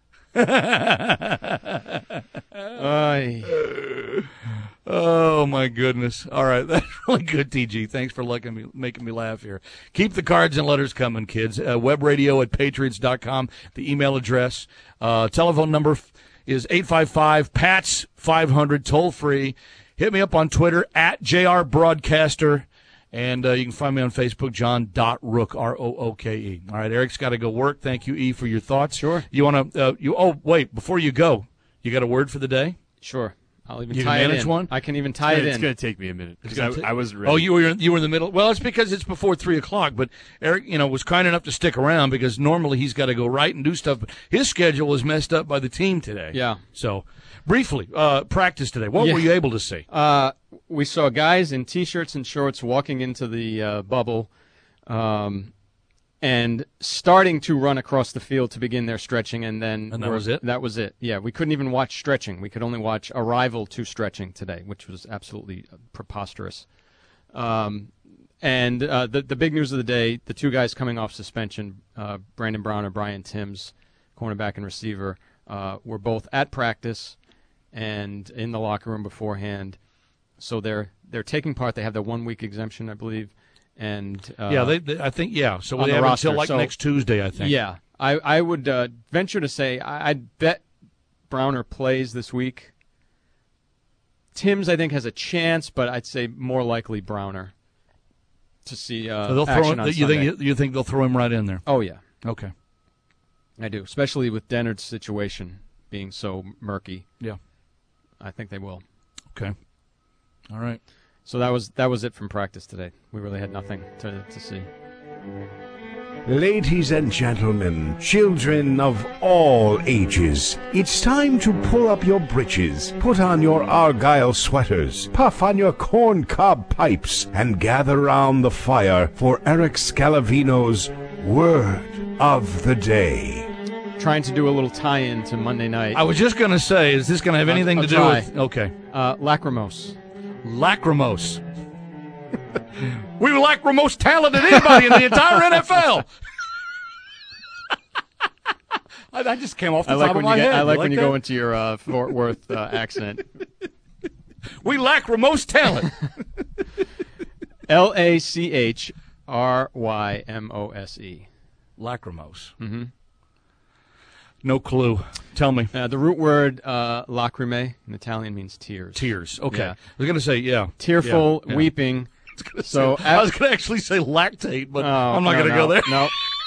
Ay. Oh, my goodness. All right. That's really good, T G. Thanks for making me, making me laugh here. Keep the cards and letters coming, kids. Uh, web radio at patriots dot com, the email address. Uh, telephone number is eight five five, P A T S five hundred, toll free. Hit me up on Twitter, at J R Broadcaster. And uh, you can find me on Facebook, John dot Rook, R O O K E. All right, Eric's got to go work. Thank you, E, for your thoughts. Sure. You want to, uh, you? oh, wait, before you go, you got a word for the day? Sure. I'll even You tie can it manage in. one? I can even tie it's it gonna, in. It's going to take me a minute because gonna I, ta- I wasn't ready. Oh, you were you were in the middle. Well, it's because it's before three o'clock. But Eric, you know, was kind enough to stick around because normally he's got to go right and do stuff. But his schedule was messed up by the team today. Yeah. So, briefly, uh, practice today. What Yeah. were you able to see? Uh, we saw guys in T-shirts and shorts walking into the uh, bubble, um, and starting to run across the field to begin their stretching, and then And that we're- was it? That was it. Yeah, we couldn't even watch stretching. We could only watch arrival to stretching today, which was absolutely preposterous. Um, and uh, the the big news of the day: the two guys coming off suspension, uh, Brandon Brown and Brian Timms, cornerback and receiver, uh, were both at practice and in the locker room beforehand. So they're they're taking part. They have the one week exemption, I believe, and uh, yeah, they, they, I think yeah. So on they the have roster. until like So- next Tuesday, I think. yeah. I I would uh, venture to say I, I'd bet Browner plays this week. Timms, I think, has a chance, but I'd say more likely Browner to see uh, So they'll throw. action Him, on you Sunday. think you think they'll throw him right in there? Oh yeah, Okay. I do. Especially with Dennard's situation being so murky. Yeah. I think they will. Okay. All right. So that was that was it from practice today. We really had nothing to to see. Ladies and gentlemen, children of all ages, it's time to pull up your breeches, put on your Argyle sweaters, puff on your corncob pipes, and gather round the fire for Eric Scalavino's Word of the Day. Trying to do a little tie-in to Monday night. I was just going to say, is this going to have I'll- anything I'll to do try. with? Okay. Uh, Lacrimose. Lacrimose. We lack the most talented anybody in the entire N F L. I, I just came off the I like top when of you my get, head. I like when you that? go into your uh, Fort Worth uh, accent. We lack most talent. L A C H R Y M O S E. Lacrimose. Mm-hmm. No clue. Tell me. Uh, the root word uh, lacrimae in Italian means tears. Tears. Okay. Yeah. I was going to say, yeah. Tearful, Yeah, yeah. weeping. So I was going to actually say lactate, but Oh, I'm not no, going to no, go there. No.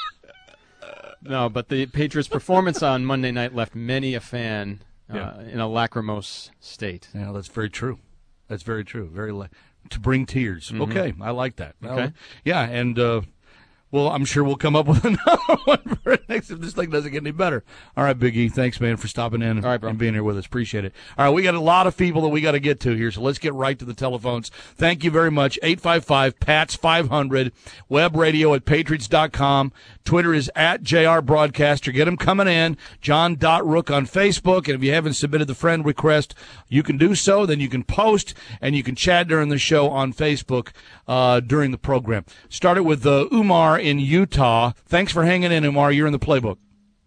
No, but the Patriots' performance on Monday night left many a fan uh, Yeah. in a lacrimose state. Yeah, that's very true. That's very true. Very la- to bring tears. Okay, I like that. Mm-hmm. Okay. I- yeah, and uh, well, I'm sure we'll come up with another one for next if this thing doesn't get any better. All right, Big E, thanks, man, for stopping in and, All right, bro. and being here with us. Appreciate it. All right, we got a lot of people that we got to get to here, so let's get right to the telephones. Thank you very much. eight five five, P A T S five hundred, web radio at patriots dot com. Twitter is at J R Broadcaster. Get them coming in. John Rook on Facebook. And if you haven't submitted the friend request, you can do so. Then you can post and you can chat during the show on Facebook uh, during the program. Started with uh, Umar in Utah. Thanks for hanging in, Umar. You're in the playbook.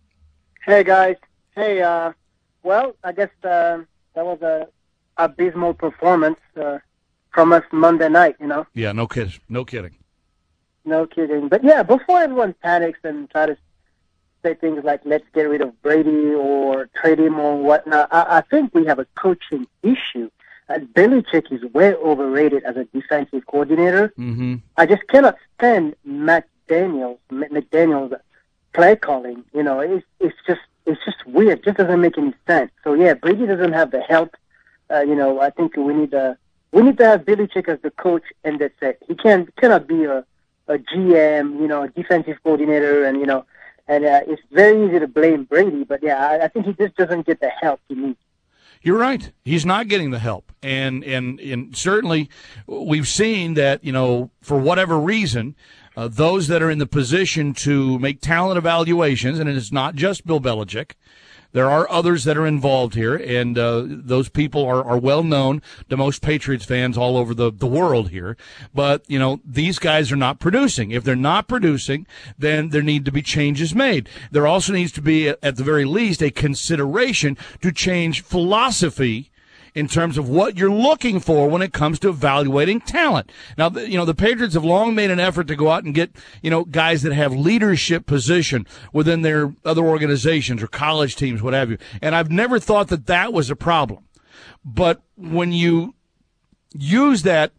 Hey guys. Hey, uh, well, I guess uh, that was a abysmal performance uh, from us Monday night. You know. Yeah, no kidding. No kidding. No kidding. But yeah, before everyone panics and try to say things like, let's get rid of Brady or trade him or whatnot, I, I think we have a coaching issue. Uh, Belichick is way overrated as a defensive coordinator. Mm-hmm. I just cannot stand McDaniels, McDaniels play calling. You know, it's, it's just it's just weird. It just doesn't make any sense. So yeah, Brady doesn't have the help. Uh, you know, I think we need to we need to have Belichick as the coach, and that's it. He can't cannot be a a G M, you know, a defensive coordinator, and, you know, and uh, it's very easy to blame Brady, but, yeah, I, I think he just doesn't get the help he needs. You're right. He's not getting the help. And, and, and certainly we've seen that, you know, for whatever reason, uh, those that are in the position to make talent evaluations, and it's not just Bill Belichick, there are others that are involved here, and uh, those people are, are well known to most Patriots fans all over the, the world here. But, you know, these guys are not producing. If they're not producing, then there need to be changes made. There also needs to be, at the very least, a consideration to change philosophy in terms of what you're looking for when it comes to evaluating talent. Now, the, you know, the Patriots have long made an effort to go out and get, you know, guys that have leadership position within their other organizations or college teams, what have you. And I've never thought that that was a problem. But when you use that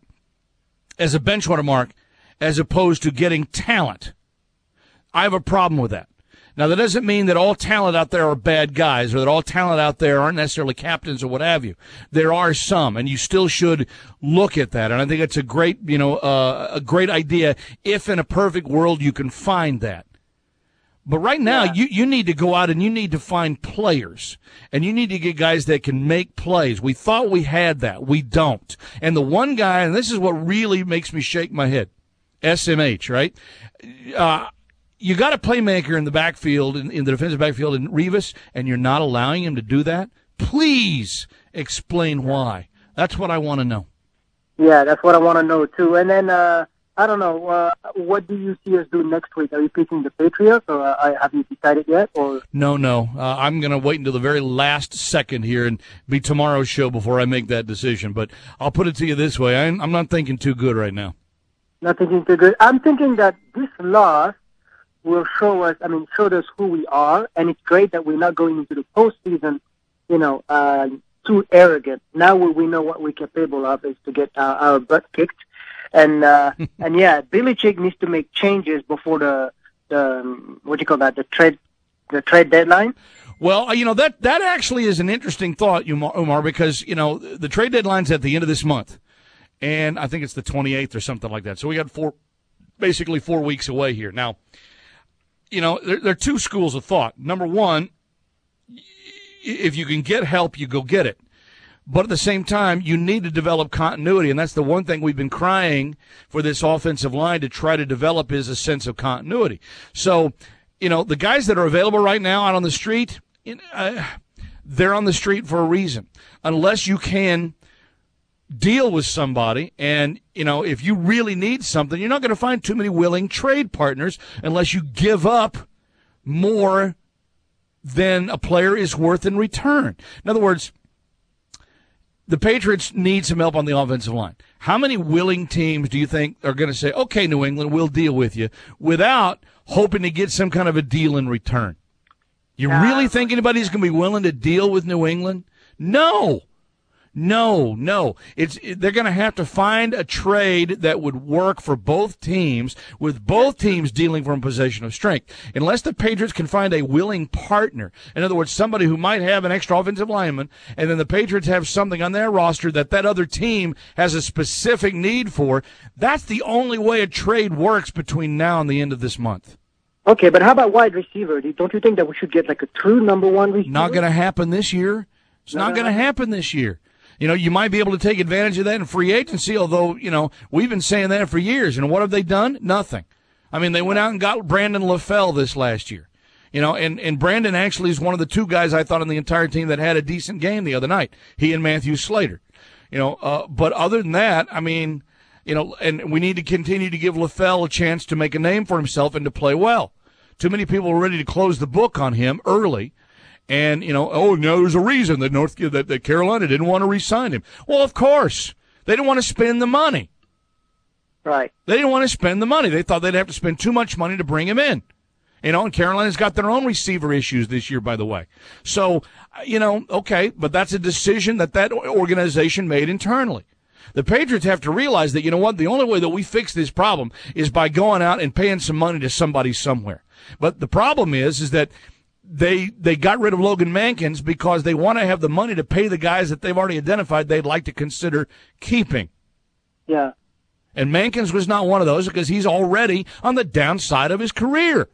as a benchmark as opposed to getting talent, I have a problem with that. Now, that doesn't mean that all talent out there are bad guys or that all talent out there aren't necessarily captains or what have you. There are some, and you still should look at that. And I think it's a great, you know, uh, a great idea if in a perfect world you can find that. But right now, yeah. you, you need to go out and you need to find players. And you need to get guys that can make plays. We thought we had that. We don't. And the one guy, and this is what really makes me shake my head, S M H, right? Uh, you got a playmaker in the backfield, in, in the defensive backfield in Rivas, and you're not allowing him to do that? Please explain why. That's what I want to know. Yeah, that's what I want to know, too. And then, uh, I don't know, uh, what do you see us do next week? Are you picking the Patriots, or uh, have you decided yet? Or No, no. Uh, I'm going to wait until the very last second here and be tomorrow's show before I make that decision. But I'll put it to you this way. I'm, I'm not thinking too good right now. Not thinking too good. I'm thinking that this loss will show us, I mean, show us who we are, and it's great that we're not going into the postseason, you know, uh, too arrogant. Now we, we know what we're capable of is to get our, our butt kicked. And, uh, and yeah, Belichick needs to make changes before the, the, um, what do you call that, the trade, the trade deadline. Well, you know, that, that actually is an interesting thought, Umar, because, you know, the trade deadline's at the end of this month. And I think it's the twenty-eighth or something like that. So we got four, basically four weeks away here. Now, you know, there, there are two schools of thought. Number one, if you can get help, you go get it. But at the same time, you need to develop continuity, and that's the one thing we've been crying for this offensive line to try to develop is a sense of continuity. So, you know, the guys that are available right now out on the street, uh, they're on the street for a reason. Unless you can deal with somebody, and, you know, if you really need something, you're not going to find too many willing trade partners unless you give up more than a player is worth in return. In other words, the Patriots need some help on the offensive line. How many willing teams do you think are going to say, okay, New England, we'll deal with you, without hoping to get some kind of a deal in return? You uh, really think anybody's going to be willing to deal with New England? No. No, no. It's it, they're going to have to find a trade that would work for both teams, with both teams dealing from a position of strength. Unless the Patriots can find a willing partner, in other words, somebody who might have an extra offensive lineman, and then the Patriots have something on their roster that that other team has a specific need for, that's the only way a trade works between now and the end of this month. Okay, but how about wide receiver? Don't you think that we should get like a true number one receiver? Not going to happen this year. It's not, not going to happen this year. You know, you might be able to take advantage of that in free agency, although, you know, we've been saying that for years. And what have they done? Nothing. I mean, they went out and got Brandon LaFell this last year. You know, and, and Brandon actually is one of the two guys I thought on the entire team that had a decent game the other night. He and Matthew Slater. You know, uh, but other than that, I mean, you know, and we need to continue to give LaFell a chance to make a name for himself and to play well. Too many people were ready to close the book on him early. And, you know, oh, no, there's a reason that North that, that Carolina didn't want to re-sign him. Well, of course. They didn't want to spend the money. Right. They didn't want to spend the money. They thought they'd have to spend too much money to bring him in. You know, and Carolina's got their own receiver issues this year, by the way. So, you know, okay, but that's a decision that that organization made internally. The Patriots have to realize that, you know what, the only way that we fix this problem is by going out and paying some money to somebody somewhere. But the problem is, is that They they got rid of Logan Mankins because they want to have the money to pay the guys that they've already identified they'd like to consider keeping. Yeah. And Mankins was not one of those because he's already on the downside of his career.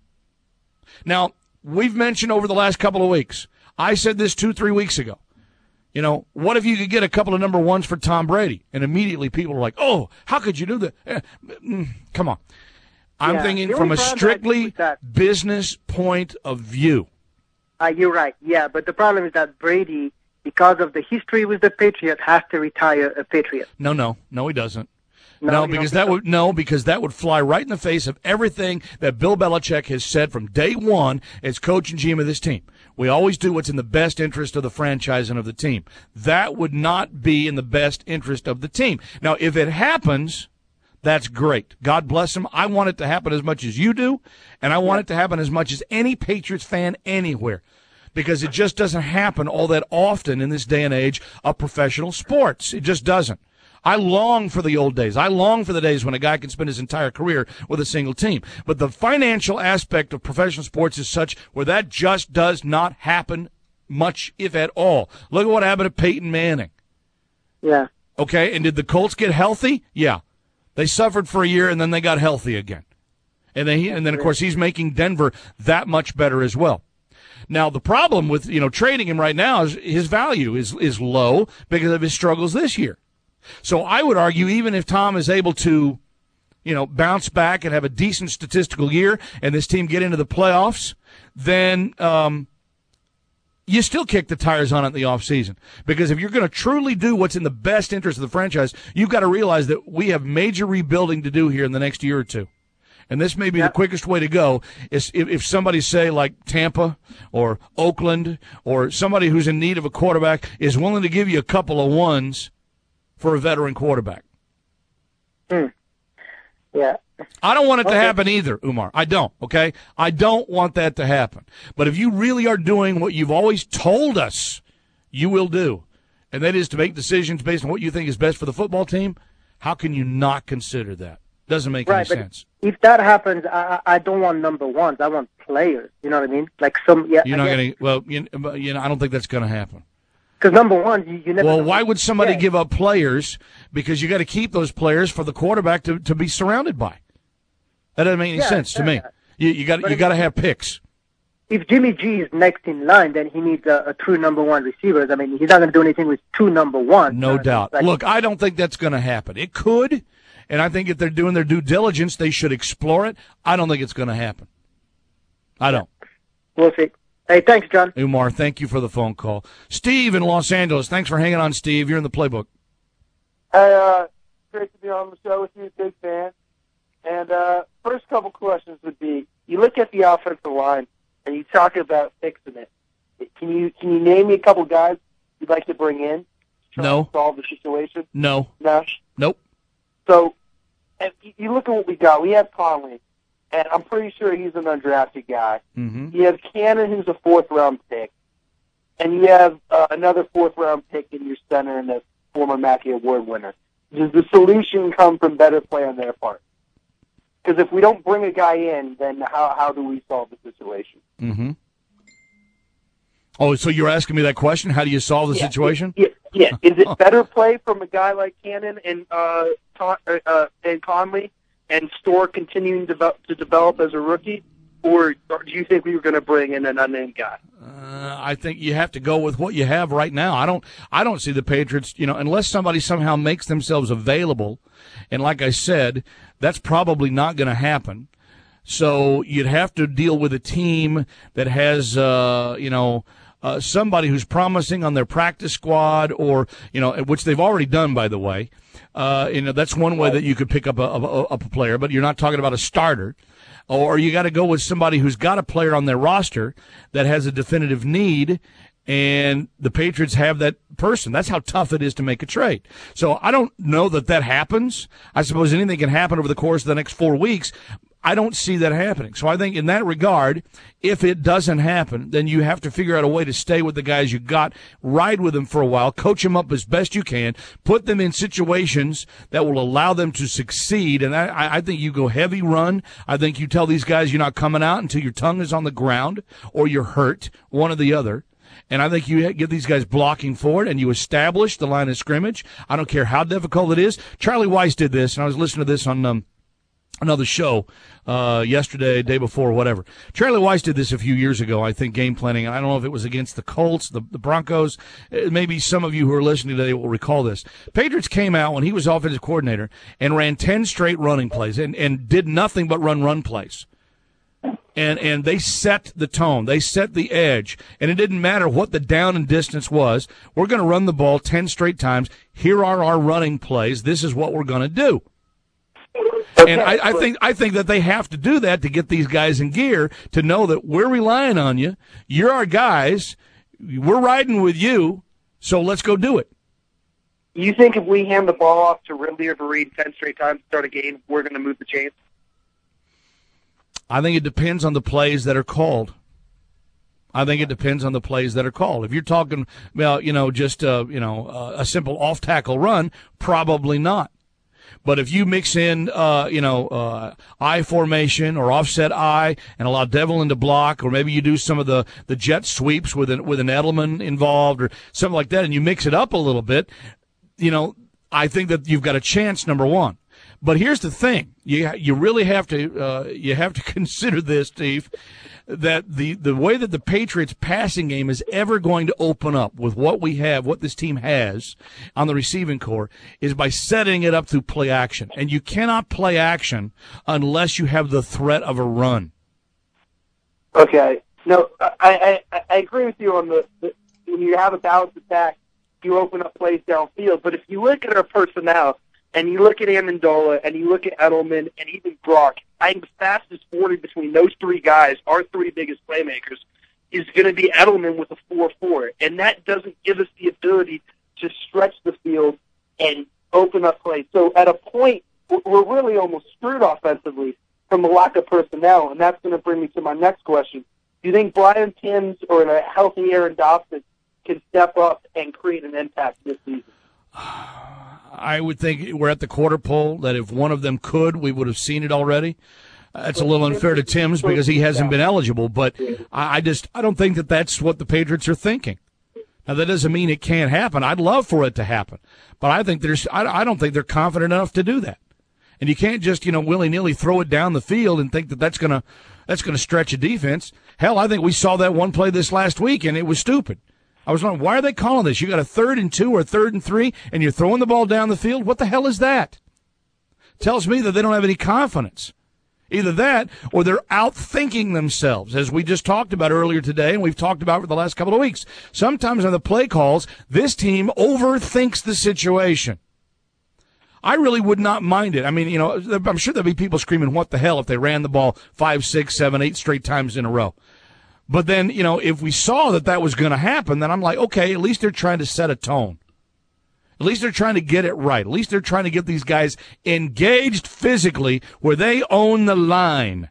Now, we've mentioned over the last couple of weeks, I said this two, three weeks ago, you know, what if you could get a couple of number ones for Tom Brady? And immediately people are like, oh, how could you do that? Eh, come on. I'm yeah, thinking from a strictly business point of view. Uh, you're right, yeah, but the problem is that Brady, because of the history with the Patriots, has to retire a Patriot. No, no, no, he doesn't. No, no because that would no, because that would fly right in the face of everything that Bill Belichick has said from day one as coach and G M of this team. We always do what's in the best interest of the franchise and of the team. That would not be in the best interest of the team. Now, if it happens, that's great. God bless him. I want it to happen as much as you do, and I want it to happen as much as any Patriots fan anywhere, because it just doesn't happen all that often in this day and age of professional sports. It just doesn't. I long for the old days. I long for the days when a guy can spend his entire career with a single team. But the financial aspect of professional sports is such where that just does not happen much, if at all. Look at what happened to Peyton Manning. Yeah. Okay, and did the Colts get healthy? Yeah. They suffered for a year, and then they got healthy again. And then, he, and then of course, he's making Denver that much better as well. Now, the problem with, you know, trading him right now is his value is, is low because of his struggles this year. So I would argue even if Tom is able to, you know, bounce back and have a decent statistical year and this team get into the playoffs, then um, you still kick the tires on it in the offseason. Because if you're going to truly do what's in the best interest of the franchise, you've got to realize that we have major rebuilding to do here in the next year or two. And this may be the quickest way to go is if, if somebody, say, like Tampa or Oakland or somebody who's in need of a quarterback is willing to give you a couple of ones for a veteran quarterback. Hmm. Yeah. I don't want it okay. to happen either, Umar. I don't, okay? I don't want that to happen. But if you really are doing what you've always told us you will do, and that is to make decisions based on what you think is best for the football team, how can you not consider that? Doesn't make right, any but sense. If that happens, I, I don't want number ones. I want players. You know what I mean? Like some, yeah. You're not going to. Well, you, you know, I don't think that's going to happen. Because number one, you, you never. Well, know. why would somebody yeah. give up players? Because you got to keep those players for the quarterback to, to be surrounded by. That doesn't make any yeah, sense to yeah. me. You, you got you got to have picks. If Jimmy G is next in line, then he needs a, a true number one receivers. I mean, he's not going to do anything with two number ones. No uh, doubt. like, Look, I don't think that's going to happen. It could. And I think if they're doing their due diligence, they should explore it. I don't think it's going to happen. I don't. We'll see. Hey, thanks, John. Umar, thank you for the phone call. Steve in Los Angeles, thanks for hanging on, Steve. You're in the playbook. Hey, uh, great to be on the show with you, big fan. And uh, first couple questions would be, you look at the offensive line, and you talk about fixing it. Can you can you name me a couple guys you'd like to bring in to try No. to solve the situation? No. No? Nope. So, and you look at what we got. We have Conley, and I'm pretty sure he's an undrafted guy. Mm-hmm. You have Cannon, who's a fourth-round pick, and you have uh, another fourth-round pick in your center and the former Mackey Award winner. Does the solution come from better play on their part? Because if we don't bring a guy in, then how how do we solve the situation? Mm-hmm. Oh, so you're asking me that question? How do you solve the Yeah, situation? Yeah, yeah. Is it better play from a guy like Cannon and uh, Con- uh, and Conley, and Storr continuing to, to develop as a rookie, or, or do you think we were going to bring in an unnamed guy? Uh, I think you have to go with what you have right now. I don't. I don't see the Patriots. You know, unless somebody somehow makes themselves available, and like I said, that's probably not going to happen. So you'd have to deal with a team that has, uh, you know. Uh, somebody who's promising on their practice squad, or you know, which they've already done, by the way. Uh, you know, that's one way that you could pick up a, a, a player, but you're not talking about a starter. Or you got to go with somebody who's got a player on their roster that has a definitive need, and the Patriots have that person. That's how tough it is to make a trade. So I don't know that that happens. I suppose anything can happen over the course of the next four weeks. I don't see that happening. So I think in that regard, if it doesn't happen, then you have to figure out a way to stay with the guys you got, ride with them for a while, coach them up as best you can, put them in situations that will allow them to succeed. And I, I think you go heavy run. I think you tell these guys you're not coming out until your tongue is on the ground or you're hurt, one or the other. And I think you give these guys blocking forward and you establish the line of scrimmage. I don't care how difficult it is. Charlie Weiss did this, and I was listening to this on um, another show uh, yesterday, day before, whatever. Charlie Weiss did this a few years ago, I think, game planning. I don't know if it was against the Colts, the, the Broncos. Maybe some of you who are listening today will recall this. Patriots came out when he was offensive coordinator and ran ten straight running plays and, and did nothing but run run plays. And and they set the tone. They set the edge. And it didn't matter what the down and distance was. We're going to run the ball ten straight times. Here are our running plays. This is what we're going to do. And I, I think I think that they have to do that to get these guys in gear, to know that we're relying on you. You're our guys. We're riding with you, so let's go do it. You think if we hand the ball off to Ridley or Fareed ten straight times to start a game, we're going to move the chains? I think it depends on the plays that are called. I think it depends on the plays that are called. If you're talking about, you know, just, uh, you know, uh, a simple off-tackle run, probably not. But if you mix in, uh, you know, uh, I formation or offset I and allow Devlin to block, or maybe you do some of the, the jet sweeps with an, with an Edelman involved or something like that, and you mix it up a little bit, you know, I think that you've got a chance, number one. But here's the thing. You, you really have to, uh, you have to consider this, Steve, that the, the way that the Patriots passing game is ever going to open up with what we have, what this team has on the receiving core, is by setting it up through play action. And you cannot play action unless you have the threat of a run. Okay. No, I, I, I agree with you on the, the, when you have a balanced attack, you open up plays downfield. But if you look at our personnel, and you look at Amendola, and you look at Edelman, and even Brock, I think the fastest forty between those three guys, our three biggest playmakers, is going to be Edelman with a four four. And that doesn't give us the ability to stretch the field and open up plays. So at a point, we're really almost screwed offensively from the lack of personnel, and that's going to bring me to my next question. Do you think Brian Timms or a healthy Aaron Dobson can step up and create an impact this season? I would think we're at the quarter pole that if one of them could, we would have seen it already. That's a little unfair to Timms because he hasn't been eligible, but I just I don't think that that's what the Patriots are thinking. Now, that doesn't mean it can't happen. I'd love for it to happen, but I think there's I, I don't think they're confident enough to do that. And you can't just, you know, willy-nilly throw it down the field and think that that's going to that's going to stretch a defense. Hell, I think we saw that one play this last week, and it was stupid. I was wondering, why are they calling this? You got a third and two or third and three, and you're throwing the ball down the field? What the hell is that? Tells me that they don't have any confidence. Either that, or they're outthinking themselves, as we just talked about earlier today, and we've talked about for the last couple of weeks. Sometimes on the play calls, this team overthinks the situation. I really would not mind it. I mean, you know, I'm sure there'd be people screaming, what the hell, if they ran the ball five, six, seven, eight straight times in a row. But then, you know, if we saw that that was going to happen, then I'm like, okay, at least they're trying to set a tone. At least they're trying to get it right. At least they're trying to get these guys engaged physically where they own the line.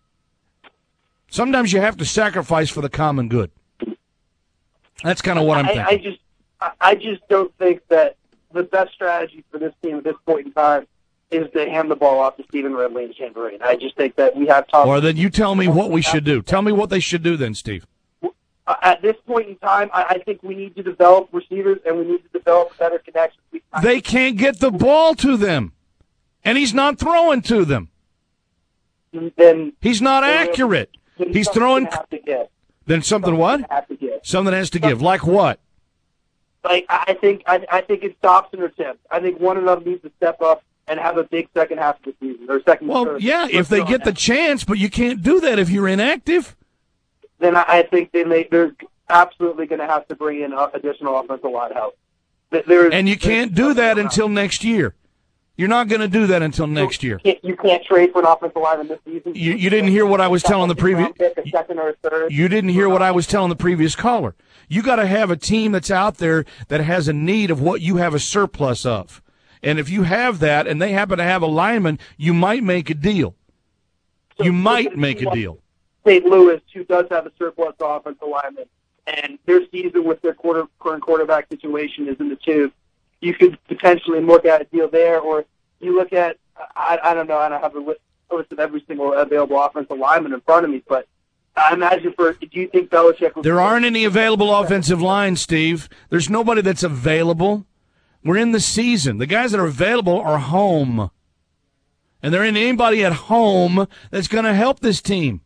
Sometimes you have to sacrifice for the common good. That's kind of what I'm I, thinking. I just, I just don't think that the best strategy for this team at this point in time is to hand the ball off to Stephen Ridley and Chamberlain. I just think that we have to. Or then you tell me what we should do. Tell me what they should do then, Steve. At this point in time, I, I think we need to develop receivers and we need to develop better connections. They can't get the ball to them, and he's not throwing to them. Then he's not then accurate. then He's throwing. Have to give. Then something, something what? Have to give. Something has to give. Like what? Like I think, I, I think it's Dobson or Tim. I think one of them needs to step up and have a big second half of the season or second. Well, third. yeah, if they get the chance, but you can't do that if you're inactive. Then I, I think they may, they're absolutely going to have to bring in additional offensive line help. There's, and you can't do that until next year. You're not going to do that until next year. You can't, you can't trade for an offensive lineman this season. You, you didn't hear what I was telling the previous. You didn't hear what I was telling the previous caller. You got to have a team that's out there that has a need of what you have a surplus of. And if you have that, and they happen to have a lineman, you might make a deal. So, you might make a deal. Saint Louis, who does have a surplus offensive lineman, and their season with their quarter, current quarterback situation is in the tube. You could potentially look at a deal there, or you look at, I, I don't know, I don't have a list, a list of every single available offensive lineman in front of me, but I imagine for, do you think Belichick would... There aren't any available offensive lines, Steve. There's nobody that's available. We're in the season. The guys that are available are home. And there ain't anybody at home that's going to help this team.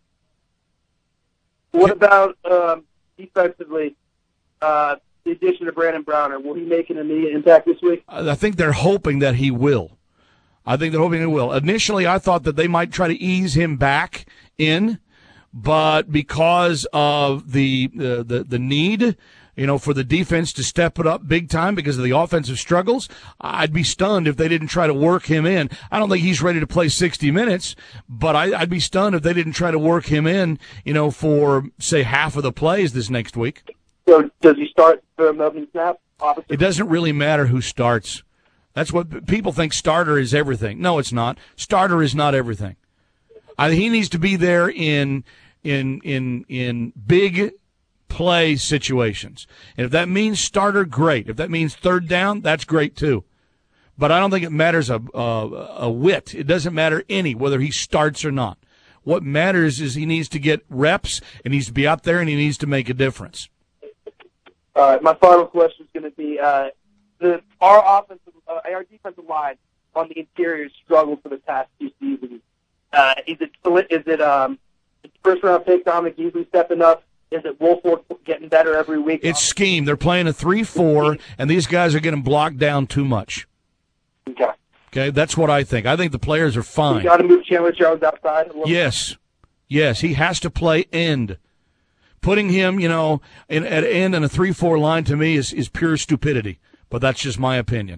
What about um, defensively, uh, the addition of Brandon Browner? Will he make an immediate impact this week? I think they're hoping that he will. I think they're hoping he will. Initially, I thought that they might try to ease him back in, but because of the uh, the the need, you know, for the defense to step it up big time because of the offensive struggles, I'd be stunned if they didn't try to work him in. I don't think he's ready to play sixty minutes, but I, I'd be stunned if they didn't try to work him in, you know, for, say, half of the plays this next week. So does he start for an opening snap? It doesn't really matter who starts. That's what people think starter is everything. No, it's not. Starter is not everything. I, he needs to be there in in in in big play situations. And if that means starter, great. If that means third down, that's great too. But I don't think it matters a, a, a whit. It doesn't matter any whether he starts or not. What matters is he needs to get reps, and he needs to be out there, and he needs to make a difference. All right, my final question is going to be, uh, the our offensive, uh, our defensive line on the interior struggled for the past two seasons. Uh, is it is it um, first round pick Dominic Easley stepping up? Is it Wolford getting better every week? It's scheme. They're playing a three four, and these guys are getting blocked down too much. Okay. Okay, that's what I think. I think the players are fine. You got to move Chandler Jones outside. A yes, yes, he has to play end. Putting him, you know, in, at end in a three four line to me is, is pure stupidity. But that's just my opinion.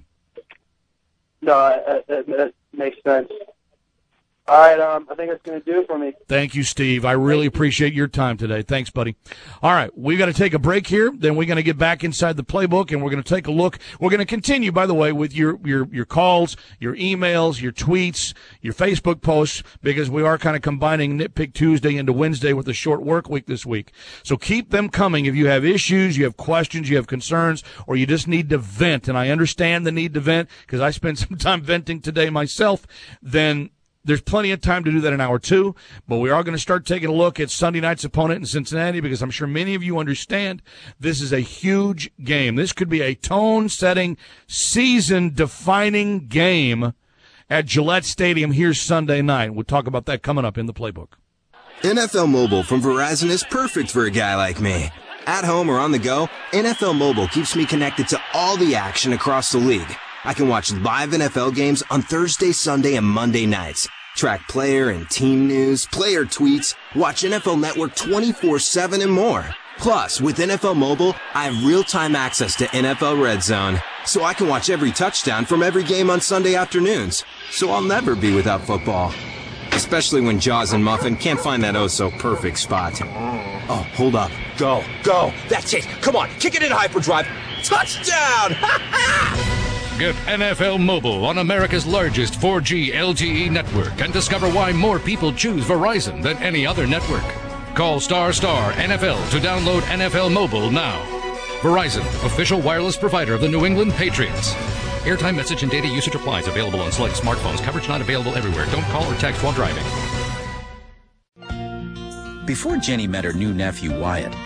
No, it, it makes sense. All right, um, I think that's going to do it for me. Thank you, Steve. I really appreciate your time today. Thanks, buddy. All right, we've got to take a break here. Then we're going to get back inside the playbook, and we're going to take a look. We're going to continue, by the way, with your, your, your calls, your emails, your tweets, your Facebook posts, because we are kind of combining Nitpick Tuesday into Wednesday with a short work week this week. So keep them coming. If you have issues, you have questions, you have concerns, or you just need to vent, and I understand the need to vent because I spent some time venting today myself, then there's plenty of time to do that in hour two, but we are going to start taking a look at Sunday night's opponent in Cincinnati because I'm sure many of you understand this is a huge game. This could be a tone-setting, season-defining game at Gillette Stadium here Sunday night. We'll talk about that coming up in the playbook. N F L Mobile from Verizon is perfect for a guy like me. At home or on the go, N F L Mobile keeps me connected to all the action across the league. I can watch live N F L games on Thursday, Sunday, and Monday nights. Track player and team news, player tweets, watch N F L Network twenty-four seven and more. Plus, with N F L Mobile, I have real-time access to N F L Red Zone, so I can watch every touchdown from every game on Sunday afternoons. So I'll never be without football. Especially when Jaws and Muffin can't find that oh-so-perfect spot. Oh, hold up. Go. Go. That's it. Come on. Kick it in hyperdrive. Touchdown! Ha ha! Get N F L Mobile on America's largest four G L T E network and discover why more people choose Verizon than any other network. Call star star N F L to download N F L Mobile now. Verizon, official wireless provider of the New England Patriots. Airtime, message, and data usage applies. Available on select smartphones. Coverage not available everywhere. Don't call or text while driving. Before Jenny met her new nephew Wyatt,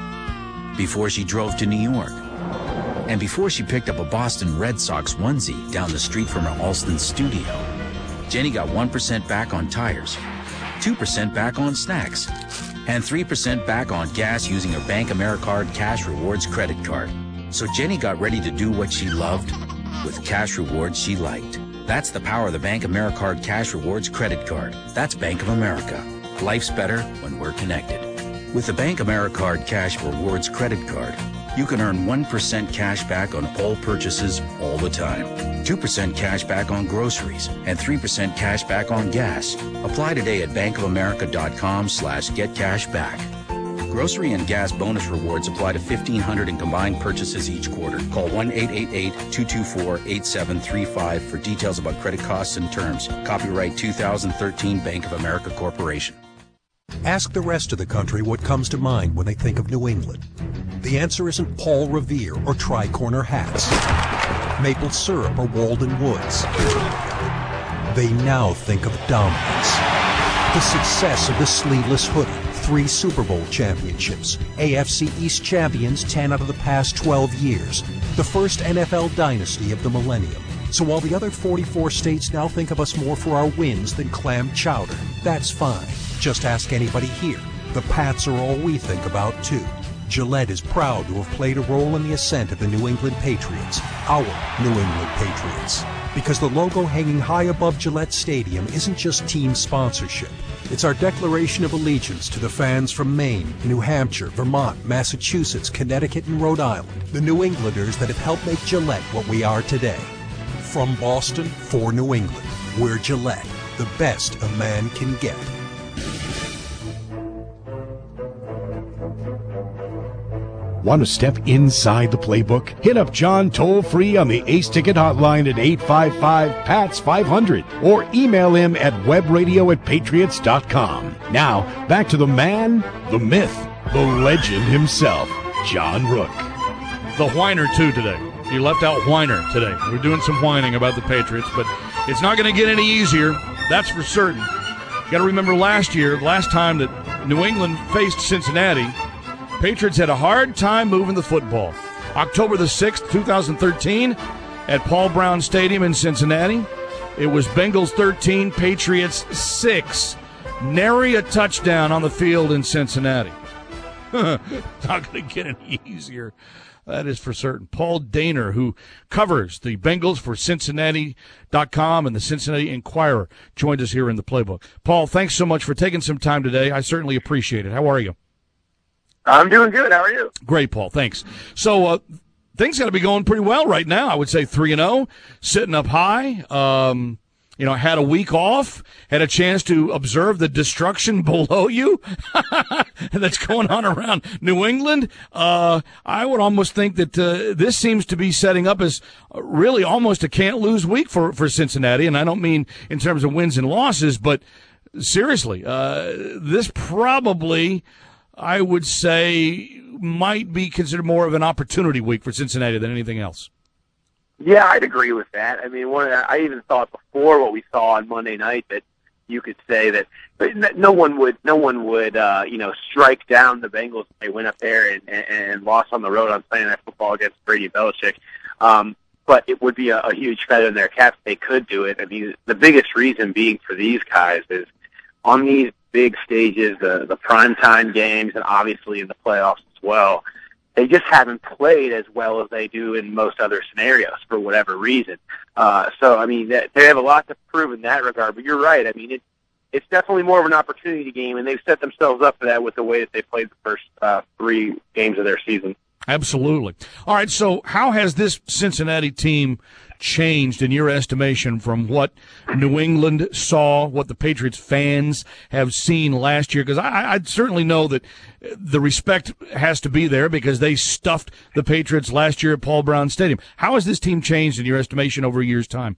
before she drove to New York, and before she picked up a Boston Red Sox onesie down the street from her Alston studio, Jenny got one percent back on tires, two percent back on snacks, and three percent back on gas using her Bank AmeriCard Cash Rewards credit card. So Jenny got ready to do what she loved with cash rewards she liked. That's the power of the Bank AmeriCard Cash Rewards credit card. That's Bank of America. Life's better when we're connected. With the Bank AmeriCard Cash Rewards credit card, you can earn one percent cash back on all purchases all the time, two percent cash back on groceries, and three percent cash back on gas. Apply today at bankofamerica.com slash get cash back. Grocery and gas bonus rewards apply to fifteen hundred in combined purchases each quarter. Call one eight eight eight, two two four, eight seven three five for details about credit costs and terms. Copyright two thousand thirteen Bank of America Corporation. Ask the rest of the country what comes to mind when they think of New England. The answer isn't Paul Revere or tri-corner hats, maple syrup or Walden Woods. They now think of dominance. The success of the sleeveless hoodie, three Super Bowl championships, A F C East champions ten out of the past twelve years, the first N F L dynasty of the millennium. So while the other forty-four states now think of us more for our wins than clam chowder, that's fine. Just ask anybody here. The Pats are all we think about, too. Gillette is proud to have played a role in the ascent of the New England Patriots, our New England Patriots. Because the logo hanging high above Gillette Stadium isn't just team sponsorship. It's our declaration of allegiance to the fans from Maine, New Hampshire, Vermont, Massachusetts, Connecticut, and Rhode Island. The New Englanders that have helped make Gillette what we are today. From Boston for New England, we're Gillette, the best a man can get. Want to step inside the playbook? Hit up John toll-free on the Ace Ticket hotline at eight five five, P A T S five hundred or email him at webradio at patriots dot com. Now, back to the man, the myth, the legend himself, John Rook. The whiner, too, today. He left out whiner today. We're doing some whining about the Patriots, but it's not going to get any easier. That's for certain. You got to remember last year, last time that New England faced Cincinnati, Patriots had a hard time moving the football. October the sixth, twenty thirteen, at Paul Brown Stadium in Cincinnati, it was Bengals thirteen, Patriots six. Nary a touchdown on the field in Cincinnati. Not going to get any easier. That is for certain. Paul Dehner, who covers the Bengals for Cincinnati dot com and the Cincinnati Enquirer, joined us here in the Playbook. Paul, thanks so much for taking some time today. I certainly appreciate it. How are you? I'm doing good. How are you? Great, Paul. Thanks. So uh, things got to be going pretty well right now. I would say three and oh, sitting up high. Um, you know, had a week off, had a chance to observe the destruction below you that's going on around New England. Uh, I would almost think that uh, this seems to be setting up as really almost a can't-lose week for, for Cincinnati, and I don't mean in terms of wins and losses, but seriously, uh, this probably, I would say, might be considered more of an opportunity week for Cincinnati than anything else. Yeah, I'd agree with that. I mean, one, I even thought before what we saw on Monday night that you could say that no one would, no one would, uh, you know, strike down the Bengals if they went up there and, and, and lost on the road on Sunday Night Football against Brady Belichick. Um, but it would be a, a huge feather in their cap if they could do it. I mean, the biggest reason being for these guys is on these big stages, the the primetime games, and obviously in the playoffs as well, they just haven't played as well as they do in most other scenarios for whatever reason. Uh, so, I mean, they have a lot to prove in that regard. But you're right. I mean, it, it's definitely more of an opportunity game, and they've set themselves up for that with the way that they played the first uh, three games of their season. Absolutely. All right, so how has this Cincinnati team changed in your estimation from what New England saw, what the Patriots fans have seen last year? Because I, I certainly know that the respect has to be there because they stuffed the Patriots last year at Paul Brown Stadium. How has this team changed in your estimation over a year's time?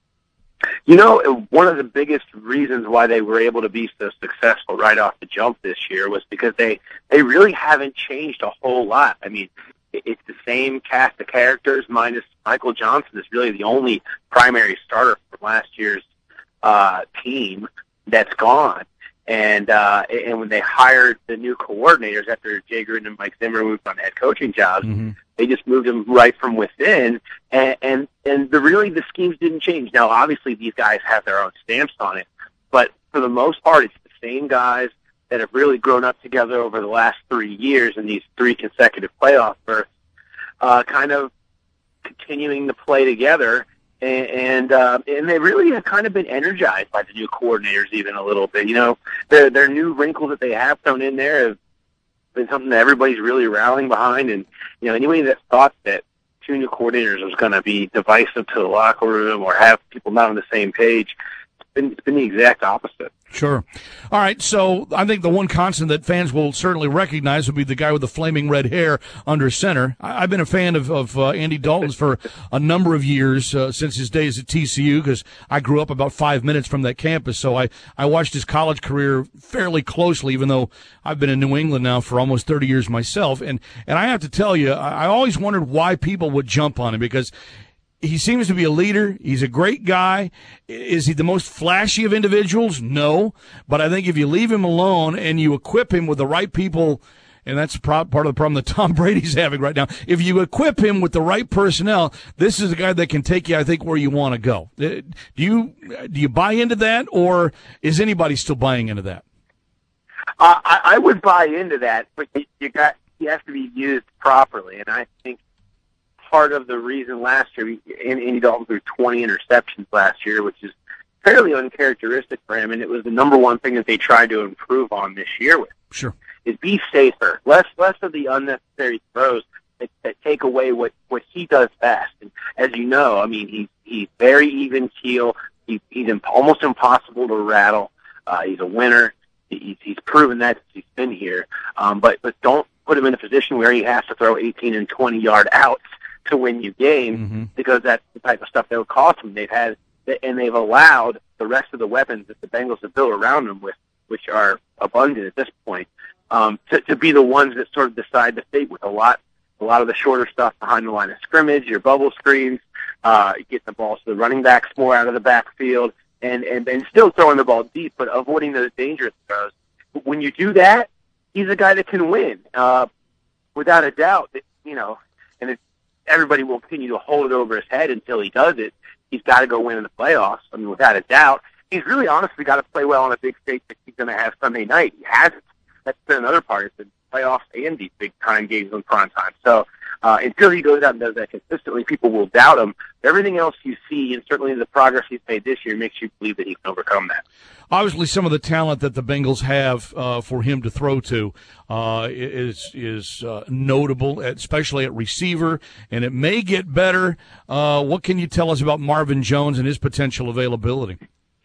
You know, one of the biggest reasons why they were able to be so successful right off the jump this year was because they, they really haven't changed a whole lot. I mean, it's the same cast of characters minus Michael Johnson is really the only primary starter from last year's uh, team that's gone. And uh, and when they hired the new coordinators after Jay Gruden and Mike Zimmer moved on head coaching jobs, mm-hmm. they just moved them right from within. And and, and the, really the schemes didn't change. Now, obviously, these guys have their own stamps on it. But for the most part, it's the same guys that have really grown up together over the last three years in these three consecutive playoff berths, uh, kind of continuing to play together. And and, uh, and they really have kind of been energized by the new coordinators even a little bit. You know, their their new wrinkles that they have thrown in there have been something that everybody's really rallying behind. And, you know, anybody that thought that two new coordinators was going to be divisive to the locker room or have people not on the same page, it's been, it's been the exact opposite. Sure. All right, so I think the one constant that fans will certainly recognize would be the guy with the flaming red hair under center. I, I've been a fan of, of uh, Andy Dalton's for a number of years, uh, since his days at T C U, because I grew up about five minutes from that campus, so I, I watched his college career fairly closely, even though I've been in New England now for almost thirty years myself. And, and I have to tell you, I, I always wondered why people would jump on him, because he seems to be a leader. He's a great guy. Is he the most flashy of individuals? No. But I think if you leave him alone and you equip him with the right people, and that's part of the problem that Tom Brady's having right now, if you equip him with the right personnel, this is a guy that can take you, I think, where you want to go. Do you do you buy into that, or is anybody still buying into that? Uh, I, I would buy into that, but you, you got he has to be used properly, and I think part of the reason last year, Andy Dalton threw twenty interceptions last year, which is fairly uncharacteristic for him, and it was the number one thing that they tried to improve on this year with. Sure. Is be safer. Less less of the unnecessary throws that, that take away what, what he does best. And as you know, I mean, he's, he's very even keel. He, he's imp- almost impossible to rattle. Uh, he's a winner. He's, he's proven that since he's been here. Um, but, but don't put him in a position where he has to throw eighteen and twenty yard outs to win you games, Mm-hmm. because that's the type of stuff that would cost them. They've had, and they've allowed the rest of the weapons that the Bengals have built around them with, which are abundant at this point, um, to, to be the ones that sort of decide the fate with a lot, a lot of the shorter stuff behind the line of scrimmage, your bubble screens, uh, getting the balls to the running backs more out of the backfield, and, and, and still throwing the ball deep, but avoiding those dangerous throws. When you do that, he's a guy that can win, uh, without a doubt. That, you know, and it, everybody will continue to hold it over his head until he does it. He's got to go win in the playoffs. I mean, without a doubt. He's really honestly got to play well on a big stage that he's going to have Sunday night. He hasn't. That's been another part. It's the playoffs and these big-time games on prime time. So uh, until he goes out and does that consistently, people will doubt him. Everything else you see, and certainly the progress he's made this year, makes you believe that he can overcome that. Obviously, some of the talent that the Bengals have uh, for him to throw to uh, is is uh, notable, especially at receiver, and it may get better. Uh, what can you tell us about Marvin Jones and his potential availability?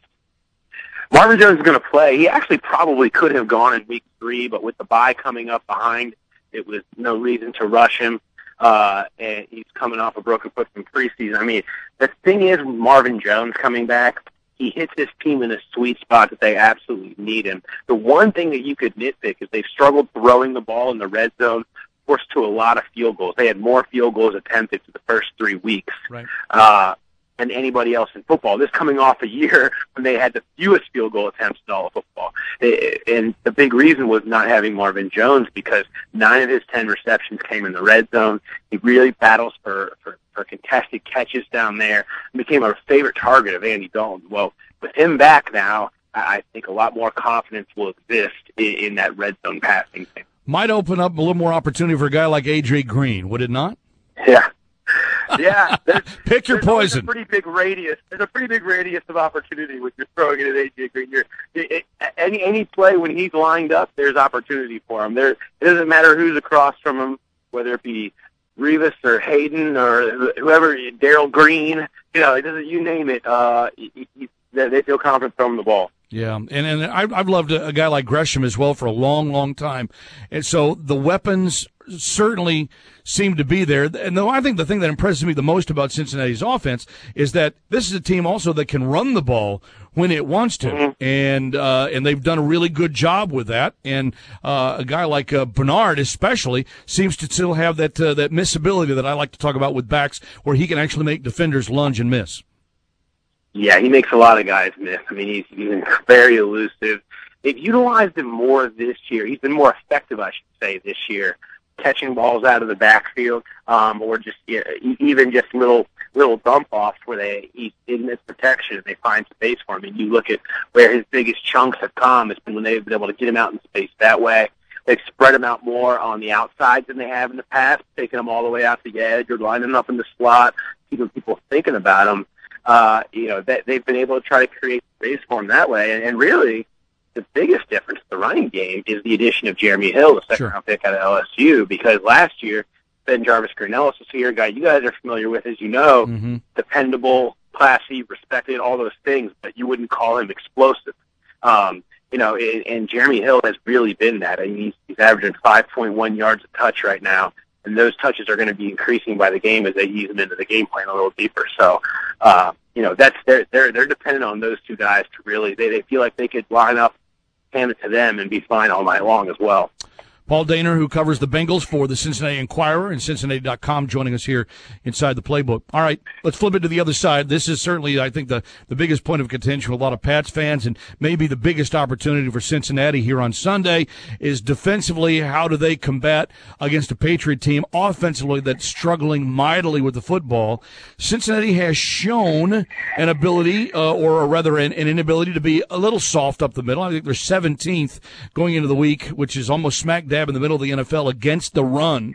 Marvin Jones is going to play. He actually probably could have gone in week three, but with the bye coming up behind, it was no reason to rush him. Uh, and he's coming off a broken foot from preseason. I mean, the thing is, Marvin Jones coming back, he hits this team in a sweet spot that they absolutely need him. The one thing that you could nitpick is they've struggled throwing the ball in the red zone, forced to a lot of field goals. They had more field goals attempted for the first three weeks. Right. Uh, than anybody else in football. This coming off a year when they had the fewest field goal attempts in all of football. And the big reason was not having Marvin Jones, because nine of his ten receptions came in the red zone. He really battles for, for, for contested catches down there and became a favorite target of Andy Dalton. Well, with him back now, I think a lot more confidence will exist in, in that red zone passing game. Might open up a little more opportunity for a guy like A J Green, would it not? Yeah. Yeah, pick your poison. A pretty big radius. There's a pretty big radius of opportunity when you're throwing it at A J Green. You're, it, it, any any play when he's lined up, there's opportunity for him. There, it doesn't matter who's across from him, whether it be Revis or Hayden or whoever, Darryl Green. You know, it doesn't. You name it. Uh, he, he, they feel confident throwing the ball. Yeah, and and I've, I've loved a, a guy like Gresham as well for a long, long time, and so the weapons certainly seem to be there. And though I think the thing that impresses me the most about Cincinnati's offense is that this is a team also that can run the ball when it wants to, mm-hmm. and uh, and they've done a really good job with that. And uh, a guy like uh, Bernard, especially, seems to still have that uh, that missability that I like to talk about with backs, where he can actually make defenders lunge and miss. Yeah, he makes a lot of guys miss. I mean, he's, he's very elusive. They've utilized him more this year. He's been more effective, I should say, this year, catching balls out of the backfield, um, or just yeah, even just little little dump offs where they he's in this protection and they find space for him. And you look at where his biggest chunks have come. It's been when they've been able to get him out in space that way. They've spread him out more on the outside than they have in the past, taking him all the way out to the edge or lining him up in the slot, keeping people thinking about him. Uh, you know, that they've been able to try to create space for him that way. And, and really, the biggest difference in the running game is the addition of Jeremy Hill, the second-round sure. pick out of L S U, because last year, Ben Jarvis Green-Ellis was here, a guy you guys are familiar with, as you know, mm-hmm. dependable, classy, respected, all those things, but you wouldn't call him explosive. Um, you know, and, and Jeremy Hill has really been that. I mean, he's, he's averaging five point one yards a touch right now. And those touches are going to be increasing by the game as they use them into the game plan a little deeper. So, uh, you know, that's they're they're they're dependent on those two guys to really they they feel like they could line up, hand it to them, and be fine all night long as well. Paul Dehner, who covers the Bengals for the Cincinnati Enquirer and Cincinnati dot com, joining us here inside the playbook. All right, let's flip it to the other side. This is certainly, I think, the, the biggest point of contention for a lot of Pats fans, and maybe the biggest opportunity for Cincinnati here on Sunday is defensively. How do they combat against a Patriot team offensively that's struggling mightily with the football? Cincinnati has shown an ability, uh, or rather an, an inability to be a little soft up the middle. I think they're seventeenth going into the week, which is almost smack dab in the middle of the N F L against the run.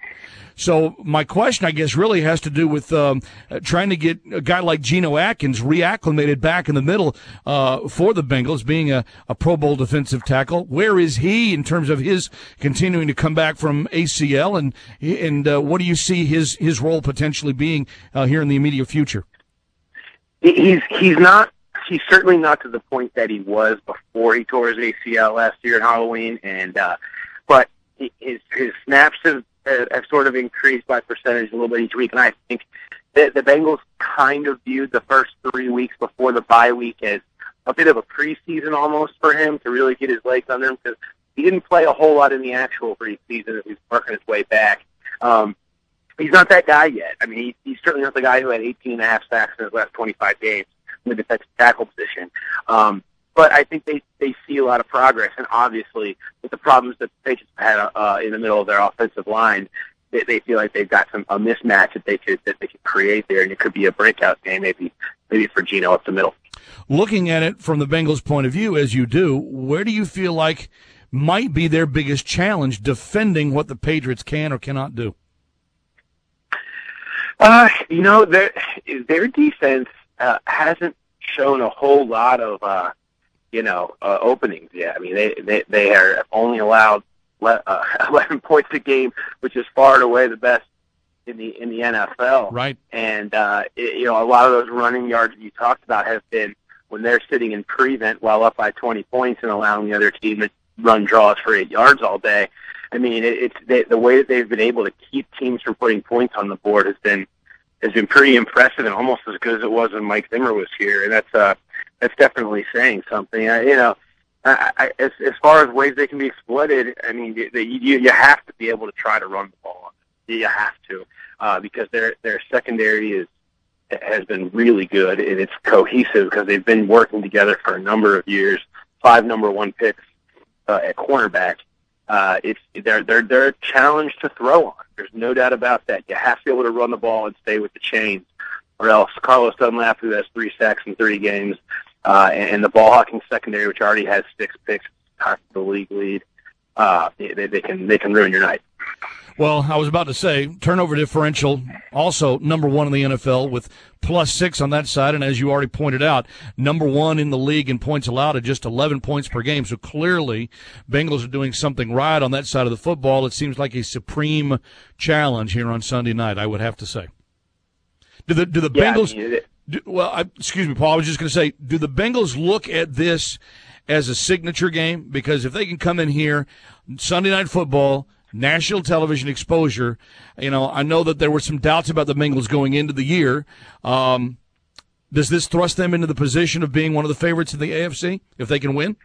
So my question, I guess, really has to do with um, trying to get a guy like Geno Atkins reacclimated back in the middle uh, for the Bengals, being a, a Pro Bowl defensive tackle. Where is he in terms of his continuing to come back from A C L, and and uh, what do you see his his role potentially being uh, here in the immediate future? He's he's not. He's certainly not to the point that he was before he tore his A C L last year at Halloween, and uh, but. his his snaps have, have sort of increased by percentage a little bit each week, and I think that the Bengals kind of viewed the first three weeks before the bye week as a bit of a preseason almost for him to really get his legs under him, because he didn't play a whole lot in the actual preseason as he's working his way back. Um, he's not that guy yet. I mean, he, he's certainly not the guy who had eighteen and a half sacks in his last twenty-five games in the defensive tackle position. Um, but I think they, they see a lot of progress, and obviously with the problems that the Patriots had uh, in the middle of their offensive line, they, they feel like they've got some a mismatch that they could that they could create there, and it could be a breakout game maybe maybe for Geno up the middle. Looking at it from the Bengals' point of view, as you do, where do you feel like might be their biggest challenge defending what the Patriots can or cannot do? Uh, you know, their their defense uh, hasn't shown a whole lot of uh, you know uh, openings yet. I mean, they they they are only allowed le- uh, eleven points a game, which is far and away the best in the in the N F L. Right. And uh, it, you know, a lot of those running yards that you talked about have been when they're sitting in prevent while up by twenty points and allowing the other team to run draws for eight yards all day. I mean, it, it's they, the way that they've been able to keep teams from putting points on the board has been has been pretty impressive, and almost as good as it was when Mike Zimmer was here. And that's uh that's definitely saying something. I, you know, I, I, as as far as ways they can be exploited, I mean, you you, you have to be able to try to run the ball. You have to uh, because their their secondary is has been really good, and it's cohesive because they've been working together for a number of years. Five number one picks uh, at cornerback. Uh, it's they're they're they're a challenge to throw on. There's no doubt about that. You have to be able to run the ball and stay with the chains, or else Carlos Dunlap, who has three sacks in thirty games, uh, and, and the ball hawking secondary, which already has six picks, top of the league lead, uh, they, they can they can ruin your night. Well, I was about to say, turnover differential, also number one in the N F L with plus six on that side. And as you already pointed out, number one in the league in points allowed at just eleven points per game. So clearly, Bengals are doing something right on that side of the football. It seems like a supreme challenge here on Sunday night, I would have to say. Do the, do the yeah, Bengals, I mean, it, do, well, I, excuse me, Paul, I was just going to say, do the Bengals look at this as a signature game? Because if they can come in here, Sunday Night Football, national television exposure. You know, I know that there were some doubts about the Bengals going into the year. Um, does this thrust them into the position of being one of the favorites in the A F C if they can win?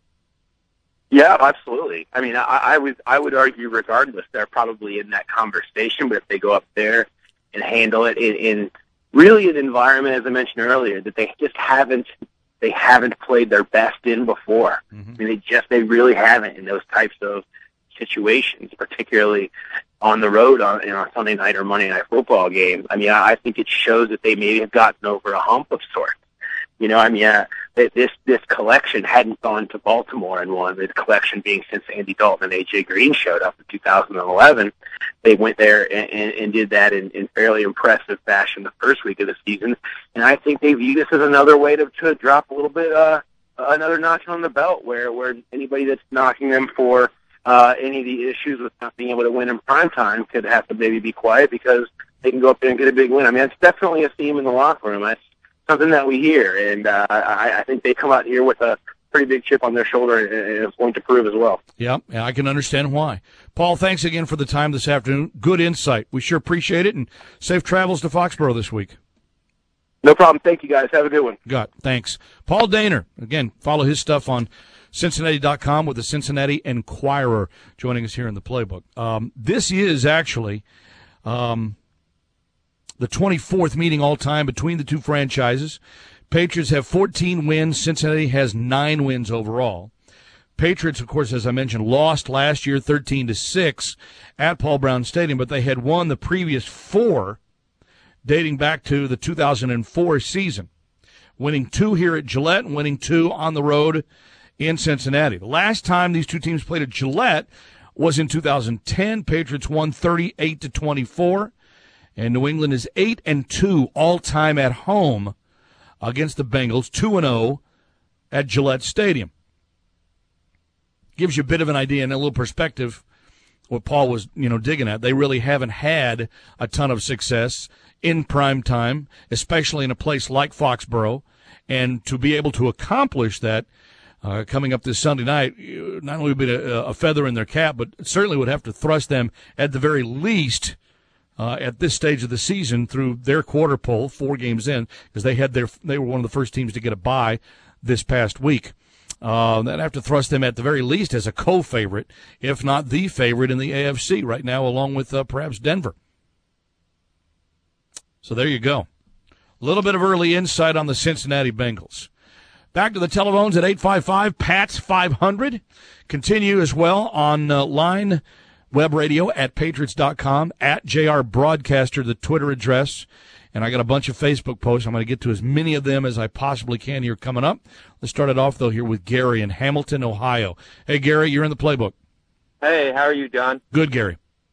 Yeah, absolutely. I mean, I, I would I would argue regardless, they're probably in that conversation. But if they go up there and handle it in, in really an environment, as I mentioned earlier, that they just haven't they haven't played their best in before. Mm-hmm. I mean, they just they really haven't in those types of situations, particularly on the road on you know, Sunday night or Monday night football game. I mean, I, I think it shows that they maybe have gotten over a hump of sorts. You know, I mean, uh, this this collection hadn't gone to Baltimore and won. The collection being since Andy Dalton and A J Green showed up in two thousand eleven. They went there and, and, and did that in, in fairly impressive fashion the first week of the season. And I think they view this as another way to, to drop a little bit, uh, another notch on the belt, where where anybody that's knocking them for Uh, any of the issues with not being able to win in prime time could have to maybe be quiet because they can go up there and get a big win. I mean, it's definitely a theme in the locker room. That's something that we hear, and uh, I, I think they come out here with a pretty big chip on their shoulder, and, and it's going to prove as well. Yeah, and I can understand why. Paul, thanks again for the time this afternoon. Good insight. We sure appreciate it, and safe travels to Foxborough this week. No problem. Thank you, guys. Have a good one. Got thanks. Paul Dehner. Again, follow his stuff on Cincinnati dot com with the Cincinnati Enquirer joining us here in the playbook. Um, this is actually um, the twenty-fourth meeting all-time between the two franchises. Patriots have fourteen wins. Cincinnati has nine wins overall. Patriots, of course, as I mentioned, lost last year thirteen to six at Paul Brown Stadium, but they had won the previous four dating back to the two thousand four season, winning two here at Gillette and winning two on the road in Cincinnati. The last time these two teams played at Gillette was in two thousand ten. Patriots won thirty-eight to twenty-four, and New England is eight and two all time at home against the Bengals, two and oh at Gillette Stadium. Gives you a bit of an idea and a little perspective what Paul was, you know, digging at. They really haven't had a ton of success in prime time, especially in a place like Foxborough, and to be able to accomplish that uh, coming up this Sunday night, not only would be a, a feather in their cap, but certainly would have to thrust them at the very least uh, at this stage of the season through their quarter pole, four games in, because they had their they were one of the first teams to get a bye this past week. Uh, that have to thrust them at the very least as a co-favorite, if not the favorite in the A F C right now, along with uh, perhaps Denver. So there you go. A little bit of early insight on the Cincinnati Bengals. Back to the telephones at eight five five, P A T S five hundred. Continue as well on uh, line web radio at patriots dot com, at J R Broadcaster, the Twitter address. And I got a bunch of Facebook posts. I'm going to get to as many of them as I possibly can here coming up. Let's start it off, though, here with Gary in Hamilton, Ohio. Hey, Gary, you're in the playbook. Hey, how are you, John? Good, Gary.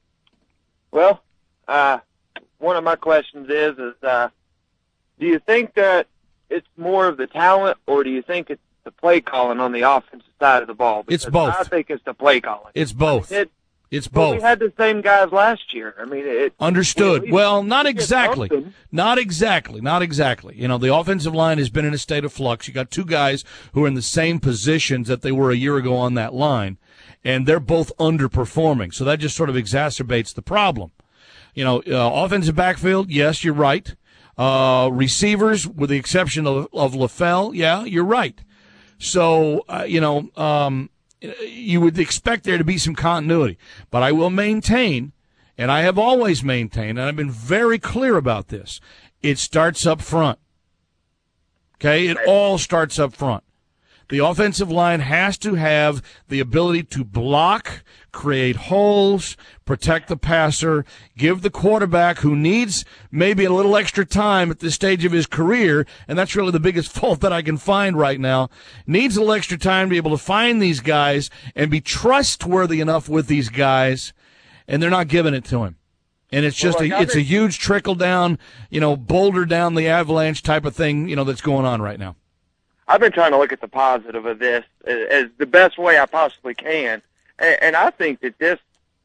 Well, uh, one of my questions is, is uh, do you think that it's more of the talent, or do you think it's the play calling on the offensive side of the ball? Because it's both. I think it's the play calling. It's both. It, It's well, both. we had the same guys last year. I mean, it Understood. we- Well, not exactly. something. Not exactly. Not exactly. You know, the offensive line has been in a state of flux. You got two guys who are in the same positions that they were a year ago on that line, and they're both underperforming. So that just sort of exacerbates the problem. You know, uh, offensive backfield, yes, you're right. Uh, receivers, with the exception of, of LaFell, yeah, you're right. So, uh, you know, um, you would expect there to be some continuity. But I will maintain, and I have always maintained, and I've been very clear about this, it starts up front. Okay? It all starts up front. The offensive line has to have the ability to block, create holes, protect the passer, give the quarterback who needs maybe a little extra time at this stage of his career, and that's really the biggest fault that I can find right now, needs a little extra time to be able to find these guys and be trustworthy enough with these guys, and they're not giving it to him. And it's just Well, a, like, it's a huge trickle down, you know, boulder down the avalanche type of thing, you know, that's going on right now. I've been trying to look at the positive of this as, as the best way I possibly can, and, and I think that this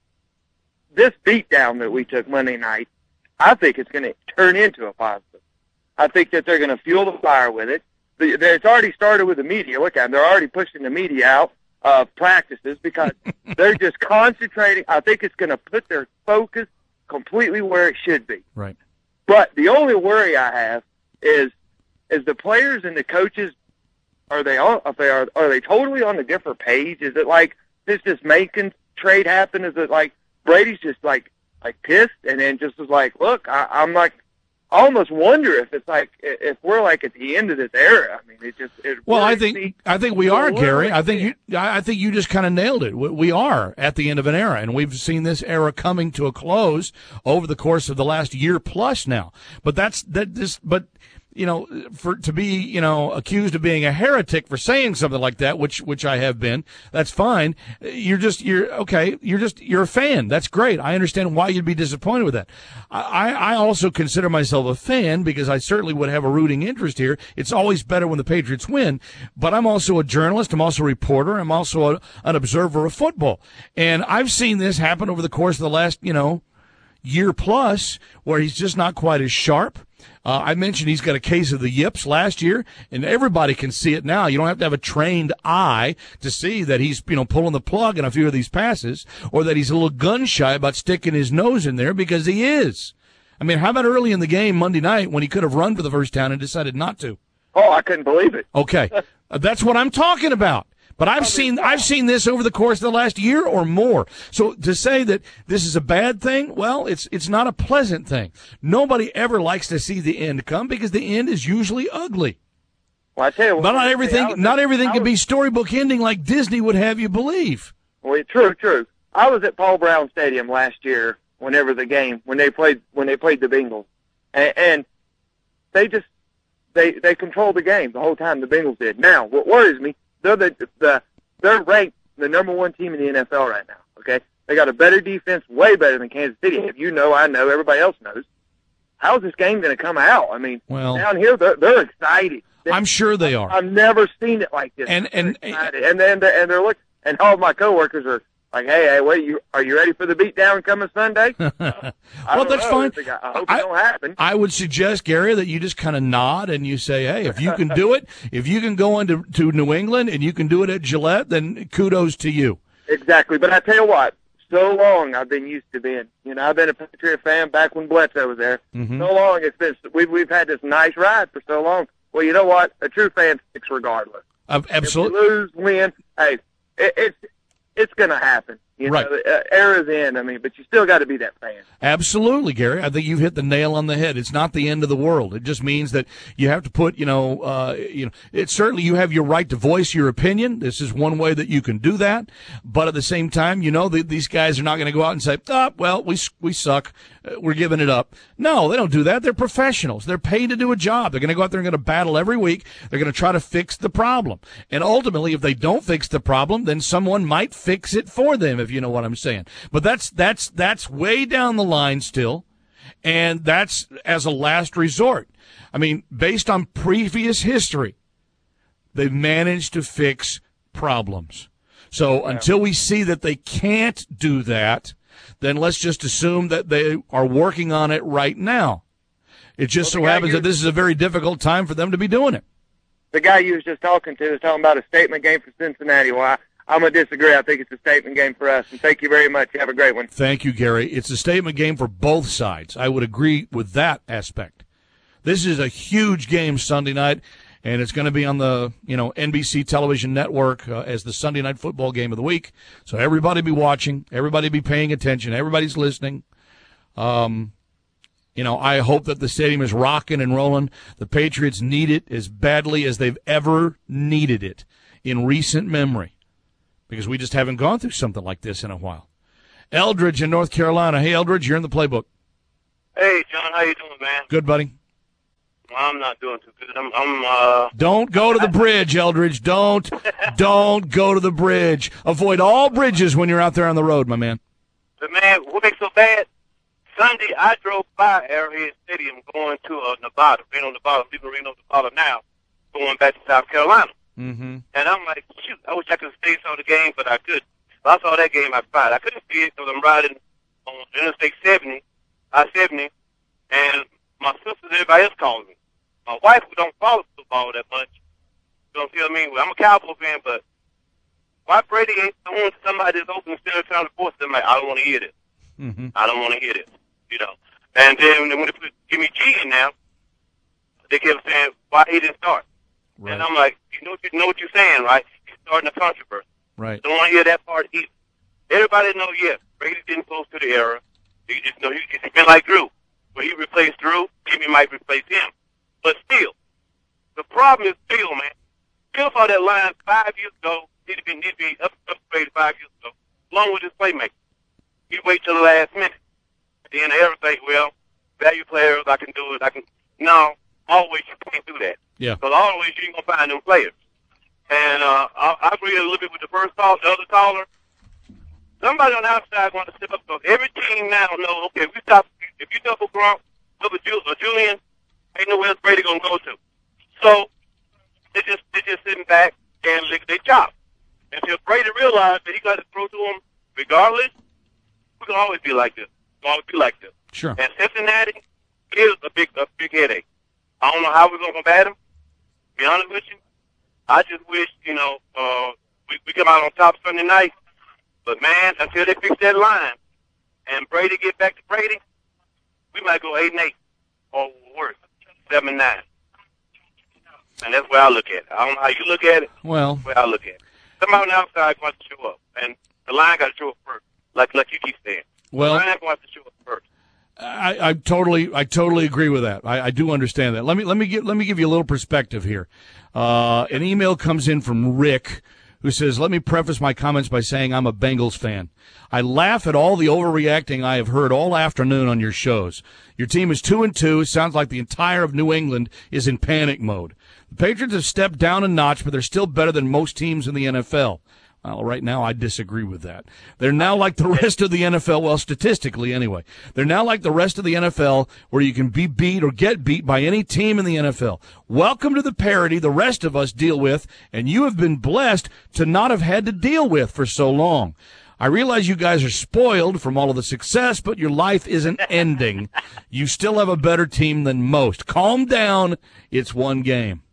this beatdown that we took Monday night, I think it's going to turn into a positive. I think that they're going to fuel the fire with it. The, it's already started with the media. Look at them; they're already pushing the media out of practices because they're just concentrating. I think it's going to put their focus completely where it should be. Right. But the only worry I have is is the players and the coaches. Are they on? Are they, are, are they totally on a different page? Is it like this just making trade happen? Is it like Brady's just like like pissed and then just was like, look, I, I'm like, I almost wonder if it's like if we're like at the end of this era. I mean, it just it Well, I worries think me. I think we are, It Gary. worries I think me. you I think you just kind of nailed it. We- We are at the end of an era, and we've seen this era coming to a close over the course of the last year plus now. But that's that. This, but you know, for to be you know accused of being a heretic for saying something like that, which which I have been, that's fine. You're just you're okay. You're just you're a fan. That's great. I understand why you'd be disappointed with that. I I also consider myself a fan because I certainly would have a rooting interest here. It's always better when the Patriots win. But I'm also a journalist. I'm also a reporter. I'm also a, an observer of football, and I've seen this happen over the course of the last you know year plus, where he's just not quite as sharp. Uh, I mentioned he's got a case of the yips last year, and everybody can see it now. You don't have to have a trained eye to see that he's, you know, pulling the plug in a few of these passes, or that he's a little gun shy about sticking his nose in there, because he is. I mean, how about early in the game Monday night when he could have run for the first down and decided not to? Oh, I couldn't believe it. Okay, uh, that's what I'm talking about. But I've seen I've seen this over the course of the last year or more. So to say that this is a bad thing, well, it's it's not a pleasant thing. Nobody ever likes to see the end come because the end is usually ugly. Well, I tell you what, But not I everything was- not everything I can was- be storybook ending like Disney would have you believe. Well, true, true. I was at Paul Brown Stadium last year. Whenever the game, when they played, when they played the Bengals, and, and they just they they controlled the game the whole time. The Bengals did. Now, what worries me, they're the, the they're ranked the number one team in the N F L right now. Okay, they got a better defense, way better than Kansas City. If you know, I know, everybody else knows. How's this game going to come out? I mean, Well- down here they're, they're excited. I'm sure they are. I've never seen it like this. And and excited. and then and they're look and all of my coworkers are Like, hey, hey, what, you, are you ready for the beatdown coming Sunday? Uh, well, that's know. fine. I, I hope I, it don't happen. I would suggest, Gary, that you just kind of nod and you say, hey, if you can do it, if you can go into to New England and you can do it at Gillette, then kudos to you. Exactly. But I tell you what, so long I've been used to being, you know, I've been a Patriot fan back when Bledsoe was there. Mm-hmm. So long it's been, we've, we've had this nice ride for so long. Well, you know what? A true fan sticks regardless. Uh, absolutely. If we lose, win, hey, it, it's, it's going to happen. You know, right. the uh, era's in, I mean, but you still got to be that fan. Absolutely, Gary. I think you've hit the nail on the head. It's not the end of the world. It just means that you have to put, you know, uh, you know, it's certainly you have your right to voice your opinion. This is one way that you can do that. But at the same time, you know, the, these guys are not going to go out and say, oh, well, we, we suck. Uh, we're giving it up. No, they don't do that. They're professionals. They're paid to do a job. They're going to go out there and going to battle every week. They're going to try to fix the problem. And ultimately, if they don't fix the problem, then someone might fix it for them, if you know what I'm saying. But that's that's that's way down the line still, and that's as a last resort. I mean, based on previous history, they've managed to fix problems. So yeah. Until we see that they can't do that, then let's just assume that they are working on it right now. It just well, so happens that this is a very difficult time for them to be doing it. The guy you was just talking to was talking about a statement game for Cincinnati. Well, I, I'm going to disagree. I think it's a statement game for us. And thank you very much. You have a great one. Thank you, Gary. It's a statement game for both sides. I would agree with that aspect. This is a huge game Sunday night, and it's going to be on the you know N B C television network uh, as the Sunday night football game of the week. So everybody be watching. Everybody be paying attention. Everybody's listening. Um, you know, I hope that the stadium is rocking and rolling. The Patriots need it as badly as they've ever needed it in recent memory, because we just haven't gone through something like this in a while. Eldridge in North Carolina. Hey, Eldridge, you're in the playbook. Hey, John, how you doing, man? Good, buddy. I'm not doing too good. I'm, I'm uh... Don't go to the bridge, Eldridge. Don't, don't go to the bridge. Avoid all bridges when you're out there on the road, my man. But, man, what makes so bad? Sunday, I drove by Arrowhead Stadium going to uh, Nevada. Reno, Nevada. I'm leaving Reno, Nevada now, going back to South Carolina. Mm-hmm. And I'm like, shoot, I wish I could stay saw the game, but I couldn't. I saw that game, I cried. I couldn't see it because I'm riding on Interstate seventy, I seventy, and my sisters and everybody else calling me. My wife, who don't follow football that much, you know what I mean? Well, I'm a Cowboy fan, but why Brady ain't throwing somebody that's open instead of trying to force them? Like, I don't want to hear this. Mm-hmm. I don't want to hear this, you know. And then when they put Jimmy G in now, they kept saying, why he didn't start? Right. And I'm like, you know, you know what you're saying, right? You're starting a controversy. Right. Don't want to hear that part either. Everybody know, yes, Brady didn't close to the era. You just know he's been like Drew. When he replaced Drew, Jimmy might replace him. But still, the problem is Bill, man. Bill saw that line five years ago. Need to be, need to be up, upgraded five years ago, along with his playmaker. You wait till the last minute. At the end of everything, well, value players, I can do it. I can. No, always you can't do that. Yeah. Because always you ain't going to find them players. And uh, I, I agree a little bit with the first call, the other caller. Somebody on the outside want to step up. Because every team now knows, okay, if you stop, if you double Gronk, double or Julian, ain't nowhere else Brady going to go to. So they just they just sitting back and lick their chop. Until Brady realized that he got to throw to him regardless, we're going to always be like this. We're always be like this. Sure. And Cincinnati is a big a big headache. I don't know how we're going to combat him. To be honest with you, I just wish, you know, uh, we, we come out on top Sunday night. But, man, until they fix that line and Brady get back to Brady, we might go eight and eight or worse, seven and nine. And that's where I look at it. I don't know how you look at it. Well, that's where I look at it. Somebody on the outside wants to show up, and the line got to show up first, like like you keep saying. Well, the line wants to show up first. I, I totally, I totally agree with that. I, I do understand that. Let me, let me give, let me give you a little perspective here. Uh, an email comes in from Rick, who says, "Let me preface my comments by saying I'm a Bengals fan. I laugh at all the overreacting I have heard all afternoon on your shows. Your team is two and two. Sounds like the entire of New England is in panic mode. The Patriots have stepped down a notch, but they're still better than most teams in the N F L. Well, right now, I disagree with that. They're now like the rest of the N F L, well, statistically anyway. They're now like the rest of the N F L, where you can be beat or get beat by any team in the N F L. Welcome to the parity the rest of us deal with, and you have been blessed to not have had to deal with for so long. I realize you guys are spoiled from all of the success, but your life isn't ending. You still have a better team than most. Calm down. It's one game.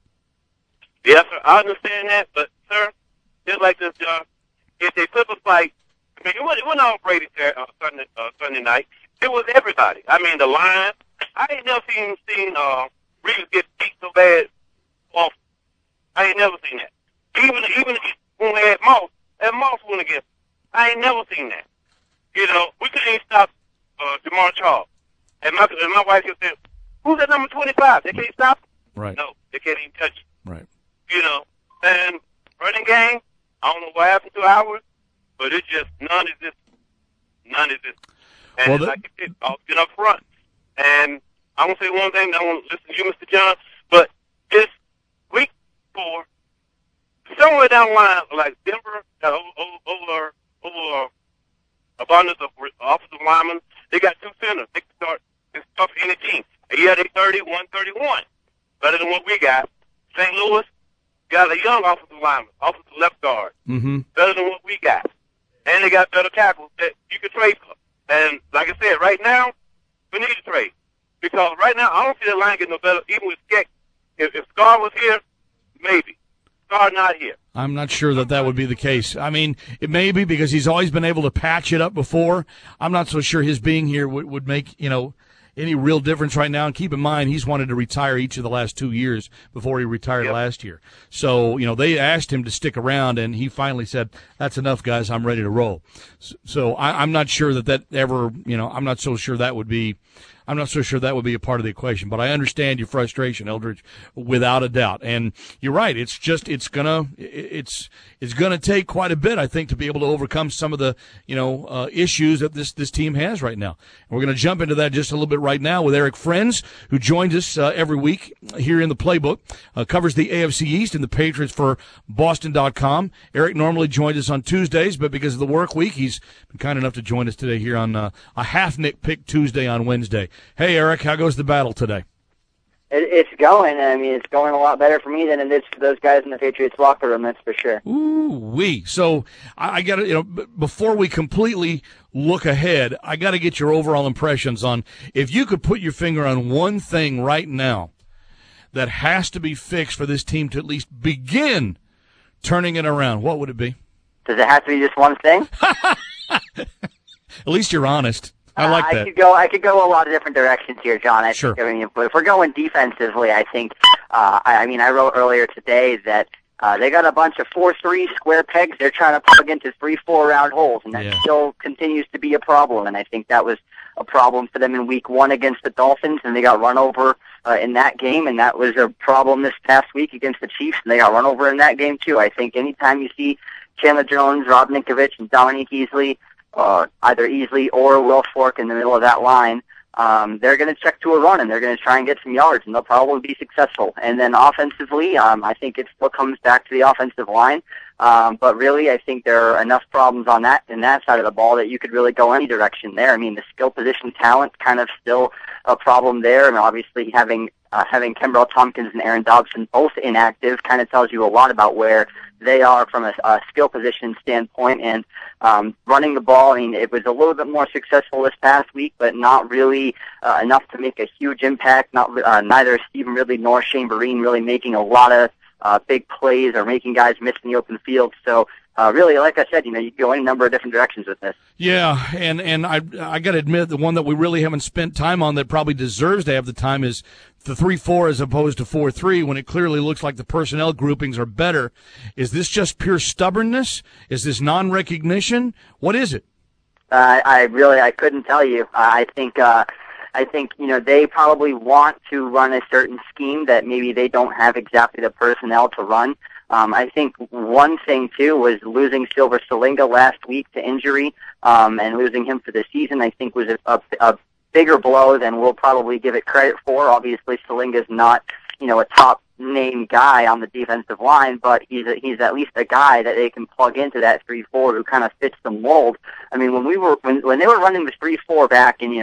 Yes, sir. I understand that, but, sir, just like this, John, if they flip a fight, I mean, it wasn't, it wasn't all Brady uh, Sunday, uh, Sunday night. It was everybody. I mean, the line. I ain't never seen, seen uh, Reeves get beat so bad off. I ain't never seen that. Even even when they had Moss, and Moss went against, I ain't never seen that. You know, we couldn't even stop uh, Jamar Charles. And my and my wife just said, "Who's that number twenty-five? They can't stop him." Right. No, they can't even touch him. Right. You know, and running game. I don't know what happened to ours, but it's just none is this, none is this. And well, the- like you said, I'll get up front. And I want to say one thing. I want to listen to you, Mister John, but this week four. Somewhere down the line, like Denver, uh, over, over, over abundance of offensive linemen, they got two centers. They can start, it's tough for any team. Yeah, they thirty, one thirty-one. Better than what we got. Saint Louis got a young offensive lineman, offensive left guard. Mm-hmm. Better than what we got. And they got better tackles that you can trade for. And like I said, right now, we need to trade. Because right now, I don't see the line getting no better, even with Skek. If, if Scar was here, maybe. Scar not here. I'm not sure that that would be the case. I mean, it may be because he's always been able to patch it up before. I'm not so sure his being here would, would make, you know, any real difference right now. And keep in mind, he's wanted to retire each of the last two years before he retired yep. last year. So, you know, they asked him to stick around, and he finally said, that's enough, guys. I'm ready to roll. So, so I, I'm not sure that that ever, you know, I'm not so sure that would be – I'm not so sure that would be a part of the equation, but I understand your frustration, Eldridge, without a doubt. And you're right. It's just, it's gonna, it's, it's gonna take quite a bit, I think, to be able to overcome some of the, you know, uh, issues that this, this team has right now. And we're gonna jump into that just a little bit right now with Eric Friends, who joins us uh, every week here in the Playbook, uh, covers the A F C East and the Patriots for Boston dot com. Eric normally joins us on Tuesdays, but because of the work week, he's been kind enough to join us today here on uh, a half-nick pick Tuesday on Wednesday. Hey, Eric, how goes the battle today? It, it's going. I mean, it's going a lot better for me than it is for those guys in the Patriots locker room, that's for sure. Ooh-wee. So I, I got to, you know, b- before we completely look ahead, I got to get your overall impressions on if you could put your finger on one thing right now that has to be fixed for this team to at least begin turning it around, what would it be? Does it have to be just one thing? At least you're honest. I like uh, that. I could go. I could go a lot of different directions here, John. I sure. think, I mean, but if we're going defensively, I think. Uh, I, I mean, I wrote earlier today that uh, they got a bunch of four three square pegs they're trying to plug into three four round holes, and that yeah. still continues to be a problem. And I think that was a problem for them in Week One against the Dolphins, and they got run over uh, in that game. And that was a problem this past week against the Chiefs, and they got run over in that game too. I think anytime you see Chandler Jones, Rob Ninkovich, and Dominique Easley. Uh, either Easley or Will Fork in the middle of that line, um, they're going to check to a run, and they're going to try and get some yards, and they'll probably be successful. And then offensively, um, I think it still comes back to the offensive line. Um, but really, I think there are enough problems on that in that side of the ball that you could really go any direction there. I mean, the skill position talent kind of still a problem there, and obviously having uh, having Kembrell Tompkins and Aaron Dobson both inactive kind of tells you a lot about where they are from a, a skill position standpoint. And um, running the ball, I mean, it was a little bit more successful this past week, but not really uh, enough to make a huge impact. Not uh, neither Stephen Ridley nor Shane Vereen really making a lot of uh, big plays or making guys miss in the open field. So uh, really, like I said, you know, you can go any number of different directions with this. Yeah, and, and I I got to admit, the one that we really haven't spent time on that probably deserves to have the time is the three four as opposed to four three, when it clearly looks like the personnel groupings are better. Is this just pure stubbornness? Is this non-recognition? What is it? Uh, I really, I couldn't tell you. Uh, I think, uh, I think, you know, they probably want to run a certain scheme that maybe they don't have exactly the personnel to run. Um, I think one thing, too, was losing Silver Salinga last week to injury, um, and losing him for the season, I think was a, a, a bigger blow than we'll probably give it credit for. Obviously, Salinga's not, you know, a top name guy on the defensive line, but he's a, he's at least a guy that they can plug into that three four who kind of fits the mold. I mean, when we were when when they were running the three four back in, you know,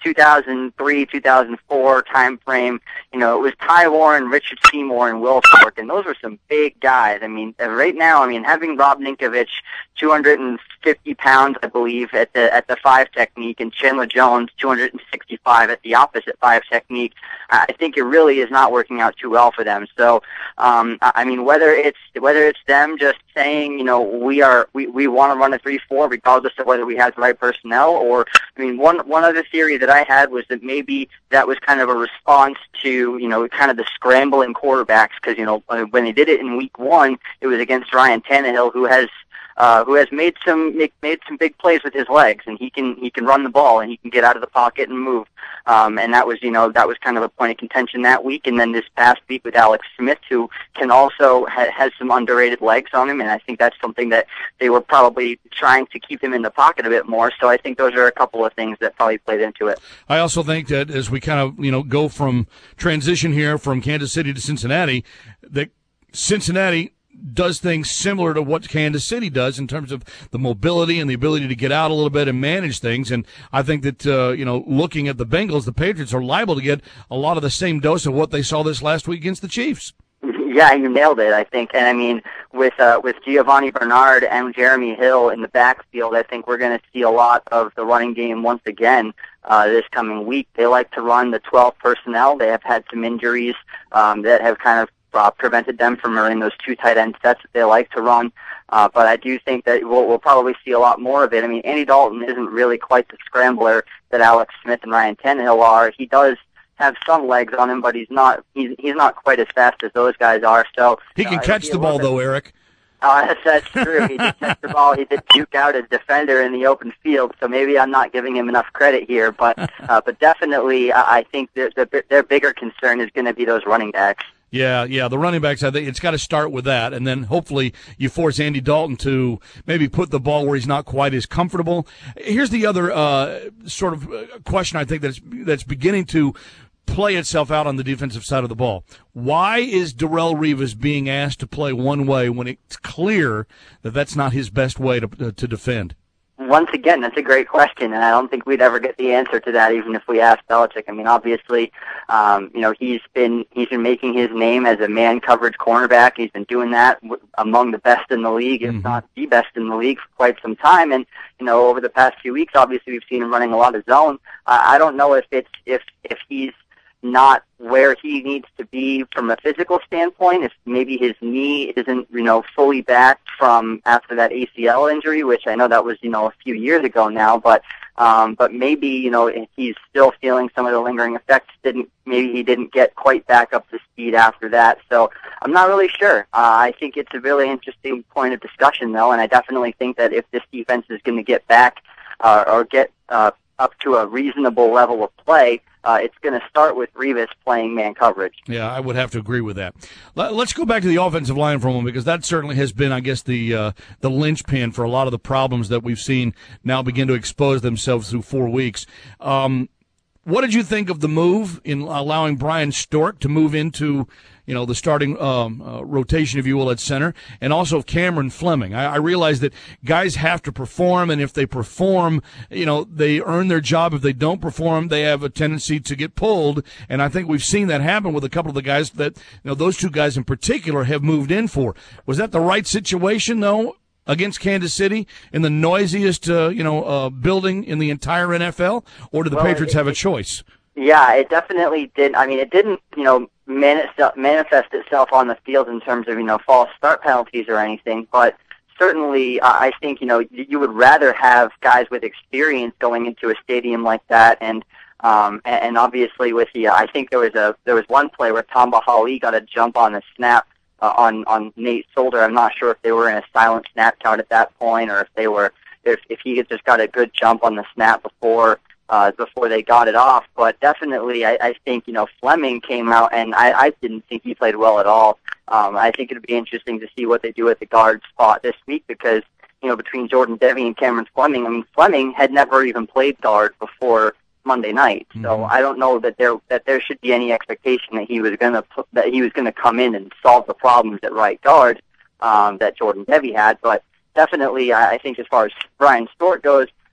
two thousand three, two thousand four time frame, you know, it was Ty Warren, Richard Seymour, and Will Fork, and those were some big guys. I mean, right now, I mean, having Rob Ninkovich, two hundred fifty pounds, I believe, at the at the five technique, and Chandler Jones, two hundred sixty-five at the opposite five technique, I think it really is not working out too well for them. So, um, I mean, whether it's whether it's them just saying, you know, we are we, we want to run a three four regardless of whether we have the right personnel, or I mean, one one other theory that I had was that maybe that was kind of a response to, you know, kind of the scrambling quarterbacks, because, you know, when they did it in week one, it was against Ryan Tannehill, who has uh, who has made some made some big plays with his legs, and he can he can run the ball and he can get out of the pocket and move. Um, and that was, you know, that was kind of a point of contention that week. And then this past week with Alex Smith, who can also ha- has some underrated legs on him, and I think that's something that they were probably trying to keep him in the pocket a bit more. So I think those are a couple of things that probably played into it. I also think that as we kind of, you know, go from transition here from Kansas City to Cincinnati, that Cincinnati does things similar to what Kansas City does in terms of the mobility and the ability to get out a little bit and manage things. And I think that, uh, you know, looking at the Bengals, the Patriots are liable to get a lot of the same dose of what they saw this last week against the Chiefs. Yeah, you nailed it, I think. And I mean, with uh, with Giovanni Bernard and Jeremy Hill in the backfield, I think we're going to see a lot of the running game once again uh, this coming week. They like to run the twelve personnel. They have had some injuries um, that have kind of Uh, prevented them from running those two tight end sets that they like to run. Uh, but I do think that we'll, we'll probably see a lot more of it. I mean, Andy Dalton isn't really quite the scrambler that Alex Smith and Ryan Tannehill are. He does have some legs on him, but he's not he's he's not quite as fast as those guys are. So he can uh, catch the ball, though, Eric. Uh, that's true. He did catch the ball. He did juke out a defender in the open field. So maybe I'm not giving him enough credit here, but uh, but definitely, uh, I think their their bigger concern is going to be those running backs. Yeah, yeah, the running backs, I think it's got to start with that, and then hopefully you force Andy Dalton to maybe put the ball where he's not quite as comfortable. Here's the other uh, sort of question I think that's that's beginning to play itself out on the defensive side of the ball. Why is Darrelle Revis being asked to play one way when it's clear that that's not his best way to to defend? Once again, that's a great question, and I don't think we'd ever get the answer to that, even if we asked Belichick. I mean, obviously, um, you know, he's been he's been making his name as a man coverage cornerback. He's been doing that w- among the best in the league, if mm-hmm. not the best in the league, for quite some time. And you know, over the past few weeks, obviously, we've seen him running a lot of zone. Uh, I don't know if it's if if he's not where he needs to be from a physical standpoint, if maybe his knee isn't, you know, fully back from after that A C L injury, which I know that was, you know, a few years ago now, but um, but maybe, you know, he's still feeling some of the lingering effects. Didn't maybe he didn't get quite back up to speed after that. So I'm not really sure. Uh, I think it's a really interesting point of discussion, though, and I definitely think that if this defense is going to get back uh, or get uh, up to a reasonable level of play, Uh, it's going to start with Revis playing man coverage. Yeah, I would have to agree with that. Let's go back to the offensive line for a moment, because that certainly has been, I guess, the uh, the linchpin for a lot of the problems that we've seen now begin to expose themselves through four weeks. Um, what did you think of the move in allowing Brian Stork to move into, you know, the starting um, uh, rotation, if you will, at center, and also of Cameron Fleming? I, I realize that guys have to perform, and if they perform, you know, they earn their job. If they don't perform, they have a tendency to get pulled, and I think we've seen that happen with a couple of the guys that, you know, those two guys in particular have moved in for. Was that the right situation, though, against Kansas City in the noisiest, uh, you know, uh, building in the entire N F L, or do the well, Patriots it, have a choice? Yeah, it definitely did. I mean, it didn't, you know, manifest, manifest itself on the field in terms of, you know, false start penalties or anything, but certainly uh, I think, you know, you would rather have guys with experience going into a stadium like that, and um, and obviously with the, uh, I think there was a there was one play where Tamba Hali got a jump on the snap uh, on on Nate Solder. I'm not sure if they were in a silent snap count at that point, or if they were if if he had just got a good jump on the snap before. Uh, before they got it off, but definitely I, I think, you know, Fleming came out, and I, I didn't think he played well at all. Um, I think it would be interesting to see what they do at the guard spot this week, because, you know, between Jordan Devey and Cameron Fleming, I mean, Fleming had never even played guard before Monday night, so mm-hmm. I don't know that there that there should be any expectation that he was going to that he was going to come in and solve the problems at right guard um, that Jordan Devey had. But definitely, I, I think as far as Brian Stork goes,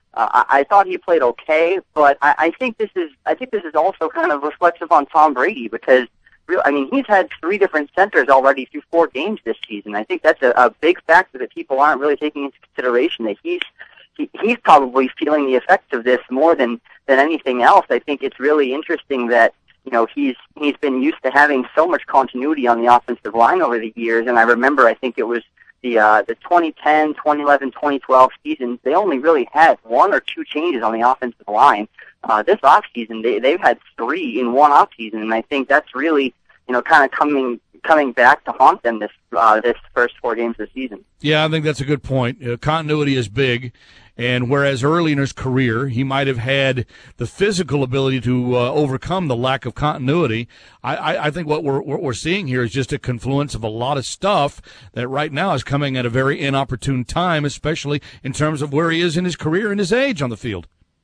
Uh, I, I thought he played okay, but I, I think this is I think this is also kind of reflective on Tom Brady because, real, I mean, he's had three different centers already through four games this season. I think that's a, a big factor that people aren't really taking into consideration. That he's he, he's probably feeling the effects of this more than than anything else. I think it's really interesting that you know he's he's been used to having so much continuity on the offensive line over the years, and I remember I think it was. The uh, the twenty ten, twenty eleven, twenty twelve seasons, they only really had one or two changes on the offensive line. Uh, this offseason, they, they've had three in one offseason, and I think that's really, you know, kind of coming coming back to haunt them this uh, this first four games of the season. Yeah, I think that's a good point. Uh, continuity is big. And whereas early in his career, he might have had the physical ability to uh, overcome the lack of continuity, I, I, I think what we're, what we're seeing here is just a confluence of a lot of stuff that right now is coming at a very inopportune time, especially in terms of where he is in his career and his age on the field.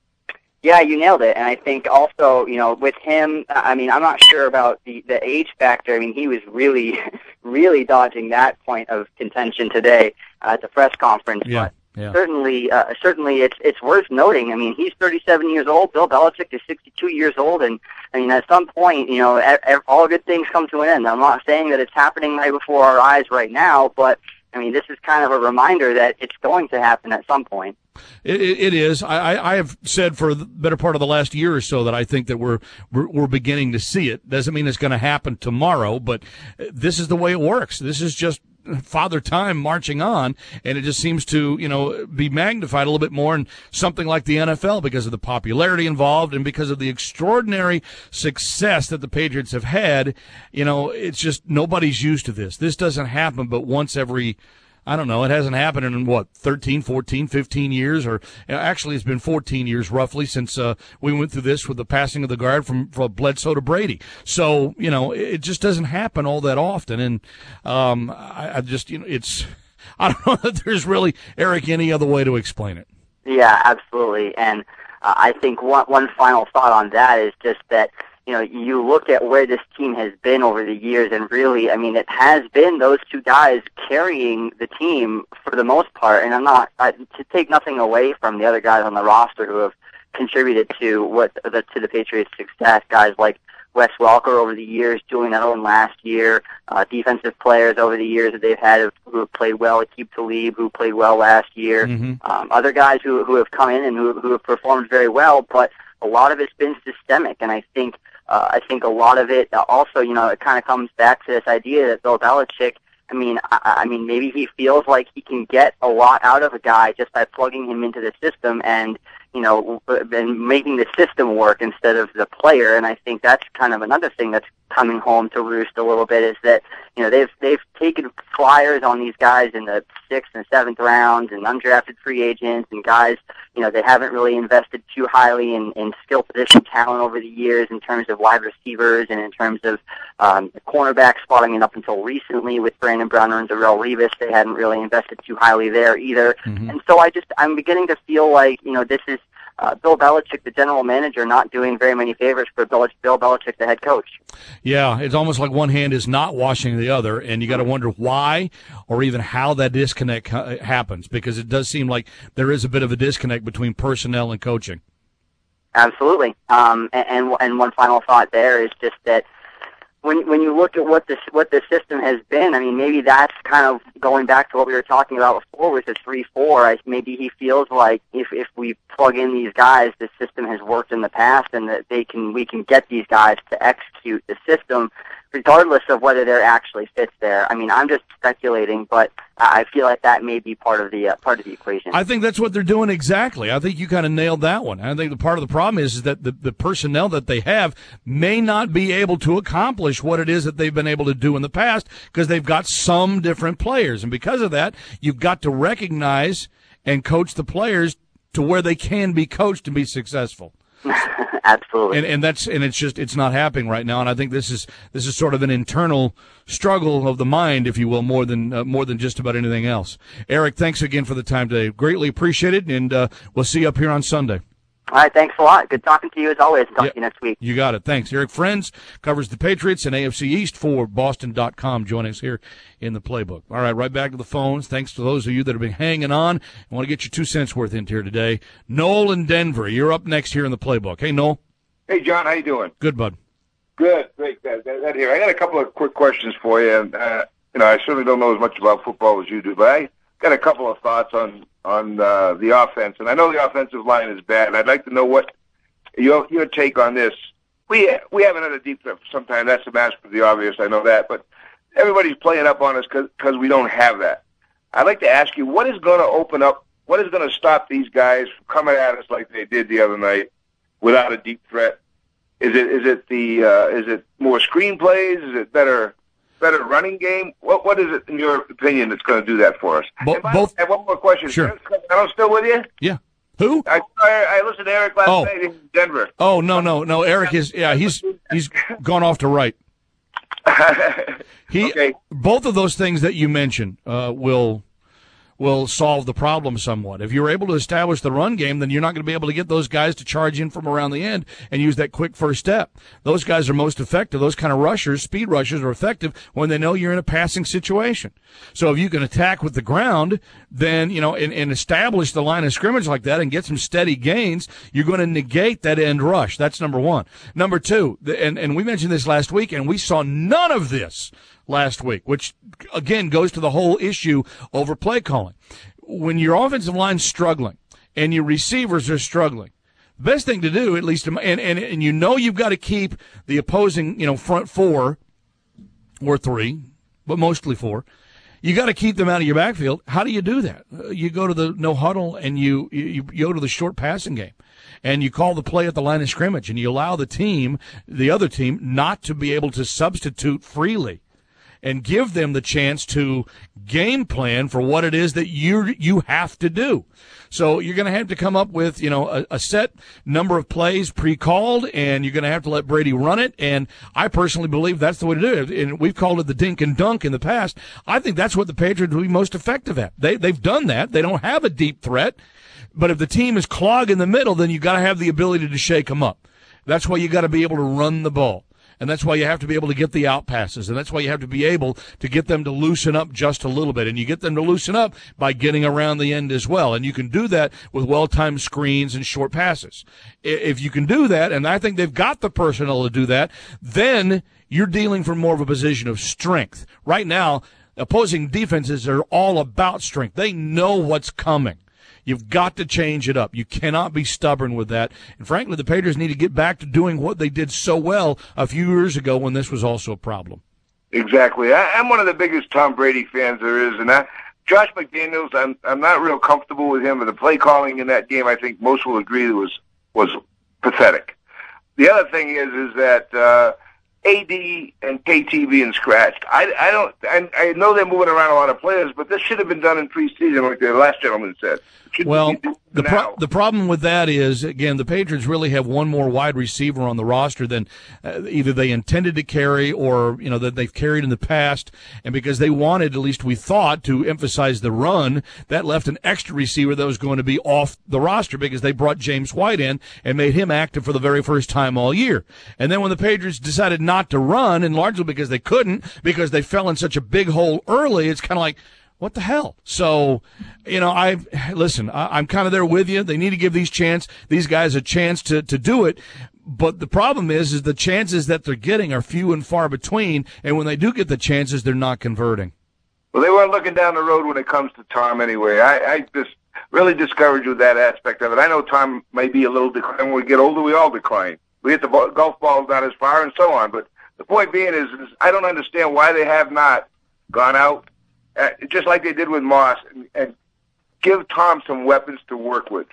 Yeah, you nailed it. And I think also, you know, with him, I mean, I'm not sure about the, the age factor. I mean, he was really, really dodging that point of contention today uh, at the press conference. Yeah. But Yeah. Certainly, uh, certainly, it's it's worth noting. I mean, he's thirty-seven years old. Bill Belichick is sixty-two years old, and I mean, at some point, you know, e- e- all good things come to an end. I'm not saying that it's happening right before our eyes right now, but I mean, this is kind of a reminder that it's going to happen at some point. It, it, it is. I, I have said for the better part of the last year or so that I think that we're we're, we're beginning to see it. Doesn't mean it's going to happen tomorrow, but this is the way it works. This is just Father Time marching on, and it just seems to, you know, be magnified a little bit more in something like the N F L because of the popularity involved and because of the extraordinary success that the Patriots have had. You know, it's just nobody's used to this. This doesn't happen but once every, I don't know, it hasn't happened in, what, thirteen, fourteen, fifteen years, or actually it's been fourteen years roughly since uh, we went through this with the passing of the guard from, from Bledsoe to Brady. So, you know, it just doesn't happen all that often. And um, I, I just, you know, it's, I don't know that there's really, Eric, any other way to explain it. Yeah, absolutely. And uh, I think one, one final thought on that is just that, you know, you look at where this team has been over the years, and really, I mean, it has been those two guys carrying the team for the most part. And I'm not uh, to take nothing away from the other guys on the roster who have contributed to what the, to the Patriots' success. Guys like Wes Welker over the years, Julian Edelman last year, uh, defensive players over the years that they've had who have played well. Aqib Talib, who played well last year. Mm-hmm. Um, other guys who who have come in and who who have performed very well, but a lot of it's been systemic, and I think. Uh, I think a lot of it also, you know, it kind of comes back to this idea that Bill Belichick, I mean, I, I mean, maybe he feels like he can get a lot out of a guy just by plugging him into the system and, you know, and making the system work instead of the player. And I think that's kind of another thing that's coming home to roost a little bit is that, you know, they've they've taken flyers on these guys in the sixth and seventh rounds and undrafted free agents and guys, you know, they haven't really invested too highly in, in skill position talent over the years in terms of wide receivers and in terms of um, the cornerback spotting. And up until recently with Brandon Browner and Darrelle Revis, they hadn't really invested too highly there either. Mm-hmm. And so I just, I'm beginning to feel like, you know, this is Uh, Bill Belichick, the general manager, not doing very many favors for Bill, Bill Belichick, the head coach. Yeah, it's almost like one hand is not washing the other, and you got to wonder why or even how that disconnect ha- happens, because it does seem like there is a bit of a disconnect between personnel and coaching. Absolutely. Um, and, and and one final thought there is just that when when you look at what this what the system has been, I mean, maybe that's kind of going back to what we were talking about before with the three four. Maybe he feels like if if we plug in these guys, the system has worked in the past, and that they can we can get these guys to execute the system, regardless of whether there actually fits there. I mean, I'm just speculating, but I feel like that may be part of the uh, part of the equation. I think that's what they're doing exactly. I think you kind of nailed that one. I think the part of the problem is, is that the, the personnel that they have may not be able to accomplish what it is that they've been able to do in the past because they've got some different players. And because of that, you've got to recognize and coach the players to where they can be coached and be successful. Absolutely. And, and that's and it's just it's not happening right now. And I think this is this is sort of an internal struggle of the mind, if you will, more than uh, more than just about anything else. Eric, thanks again for the time today. Greatly appreciated, and uh, we'll see you up here on Sunday. All right, thanks a lot. Good talking to you as always. Talk Yep. to you next week. You got it. Thanks. Eric Friends covers the Patriots and A F C East for Boston dot com, joining us here in the playbook. All right, right back to the phones. Thanks to those of you that have been hanging on. I want to get your two cents worth into here today. Noel in Denver, you're up next here in the playbook. Hey, Noel. Hey, John, how you doing? Good, bud. Good, great. That, that, that here. I got a couple of quick questions for you. And, uh, you know, I certainly don't know as much about football as you do, but I got a couple of thoughts on on uh, the offense. And I know the offensive line is bad, and I'd like to know what your your take on this. We we haven't had a deep threat for some time. That's the mask for the obvious. I know that, but everybody's playing up on us because we don't have that. I'd like to ask you, what is going to open up? What is going to stop these guys from coming at us like they did the other night without a deep threat? Is it is it the uh, is it more screenplays? Is it better better running game? What what is it in your opinion that's going to do that for us? Bo- and by, both. And one more question. Sure. Eric Clementino still with you? Yeah. Who? I I, I listened to Eric last Oh. night in Denver. Oh, no, no, no. Eric is, yeah, he's he's gone off to right. He, Okay. Both of those things that you mentioned uh, will will solve the problem somewhat. If you're able to establish the run game, then you're not going to be able to get those guys to charge in from around the end and use that quick first step. Those guys are most effective. Those kind of rushers, speed rushers, are effective when they know you're in a passing situation. So if you can attack with the ground, then, you know, and, and establish the line of scrimmage like that and get some steady gains, you're going to negate that end rush. That's number one. Number two, the, and, and we mentioned this last week, and we saw none of this last week, which, again, goes to the whole issue over play calling. When your offensive line's struggling and your receivers are struggling, the best thing to do, at least, and, and, and you know you've got to keep the opposing, you know, front four or three, but mostly four, you got to keep them out of your backfield. How do you do that? Uh, you go to the no huddle and you, you, you go to the short passing game. And you call the play at the line of scrimmage, and you allow the team, the other team, not to be able to substitute freely, and give them the chance to game plan for what it is that you you have to do. So you're going to have to come up with, you know, a, a set number of plays pre-called, and you're going to have to let Brady run it. And I personally believe that's the way to do it. And we've called it the dink and dunk in the past. I think that's what the Patriots will be most effective at. They they've done that. They don't have a deep threat, but if the team is clogged in the middle, then you got to have the ability to shake them up. That's why you got to be able to run the ball. And that's why you have to be able to get the out passes. And that's why you have to be able to get them to loosen up just a little bit. And you get them to loosen up by getting around the end as well. And you can do that with well-timed screens and short passes. If you can do that, and I think they've got the personnel to do that, then you're dealing from more of a position of strength. Right now, opposing defenses are all about strength. They know what's coming. You've got to change it up. You cannot be stubborn with that. And frankly, the Patriots need to get back to doing what they did so well a few years ago when this was also a problem. Exactly. I, I'm one of the biggest Tom Brady fans there is, and I, Josh McDaniels, I'm I'm not real comfortable with him. And the play calling in that game, I think most will agree, was was pathetic. The other thing is is that uh, A D and K T being scratched. I, I don't. I, I know they're moving around a lot of players, but this should have been done in preseason, like the last gentleman said. Well, the pro- the problem with that is, again, the Patriots really have one more wide receiver on the roster than uh, either they intended to carry or, you know, that they've carried in the past. And because they wanted, at least we thought, to emphasize the run, that left an extra receiver that was going to be off the roster because they brought James White in and made him active for the very first time all year. And then when the Patriots decided not to run, and largely because they couldn't, because they fell in such a big hole early, it's kind of like, what the hell? So, you know, I listen, I, I'm kind of there with you. They need to give these chance, these guys a chance to, to do it. But the problem is, is the chances that they're getting are few and far between. And when they do get the chances, they're not converting. Well, they weren't looking down the road when it comes to Tom anyway. I, I just really discouraged with that aspect of it. I know Tom may be a little decline. When we get older, we all decline. We hit the ball, golf balls not as far and so on. But the point being is, is I don't understand why they have not gone out, Uh, just like they did with Moss, and, and give Tom some weapons to work with.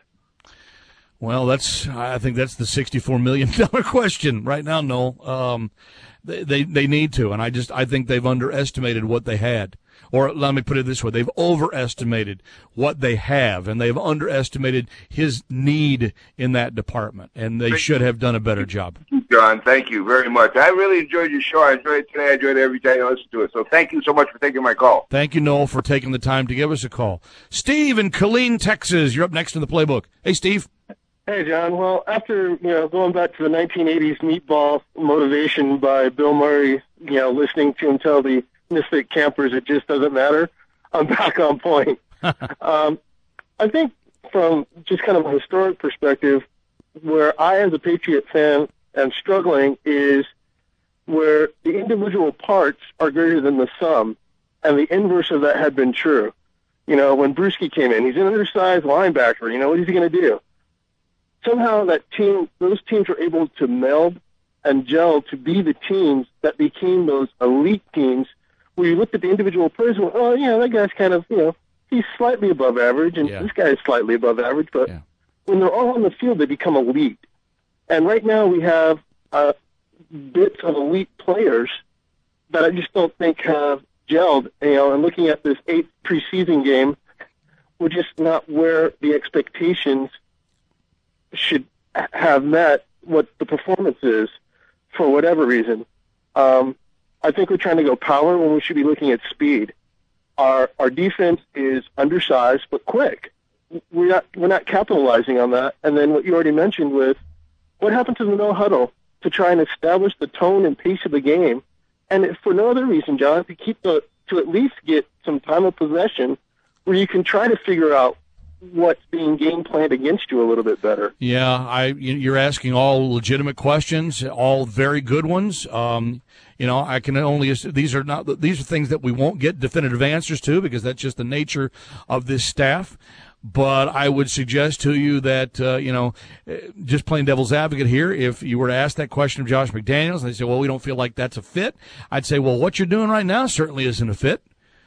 Well, that's I think that's the sixty-four million dollars question right now, Noel. Um, they, they they need to, and I just I think they've underestimated what they had. Or let me put it this way, they've overestimated what they have, and they've underestimated his need in that department, and they should have done a better job. John, thank you very much. I really enjoyed your show. I enjoyed it today. I enjoyed it every time I listen to it. So thank you so much for taking my call. Thank you, Noel, for taking the time to give us a call. Steve in Killeen, Texas, you're up next in the playbook. Hey, Steve. Hey, John. Well, after, you know, going back to the nineteen eighties meatball motivation by Bill Murray, you know, listening to him tell the misfit campers it just doesn't matter, I'm back on point. um, I think from just kind of a historic perspective, where I, as a Patriot fan, am struggling is where the individual parts are greater than the sum, and the inverse of that had been true. You know, when Brewski came in, he's an undersized linebacker. You know, what is he going to do? Somehow that team, those teams were able to meld and gel to be the teams that became those elite teams where you looked at the individual players and went, oh, yeah, that guy's kind of, you know, he's slightly above average, and yeah. this guy is slightly above average. But yeah. when they're all on the field, they become elite. And right now we have uh, bits of elite players that I just don't think have gelled. You know, and looking at this eighth preseason game, we're just not where the expectations should have met what the performance is for whatever reason. Um, I think we're trying to go power when we should be looking at speed. Our our defense is undersized but quick. We're not we're not capitalizing on that. And then what you already mentioned with what happened to the no huddle to try and establish the tone and pace of the game, and if for no other reason, John, to keep the to at least get some time of possession where you can try to figure out what's being game planned against you a little bit better. Yeah, I you're asking all legitimate questions, all very good ones. Um, you know, I can only these are not these are things that we won't get definitive answers to because that's just the nature of this staff. But I would suggest to you that, uh, you know, just playing devil's advocate here, if you were to ask that question of Josh McDaniels and they say, well, we don't feel like that's a fit, I'd say, well, what you're doing right now certainly isn't a fit.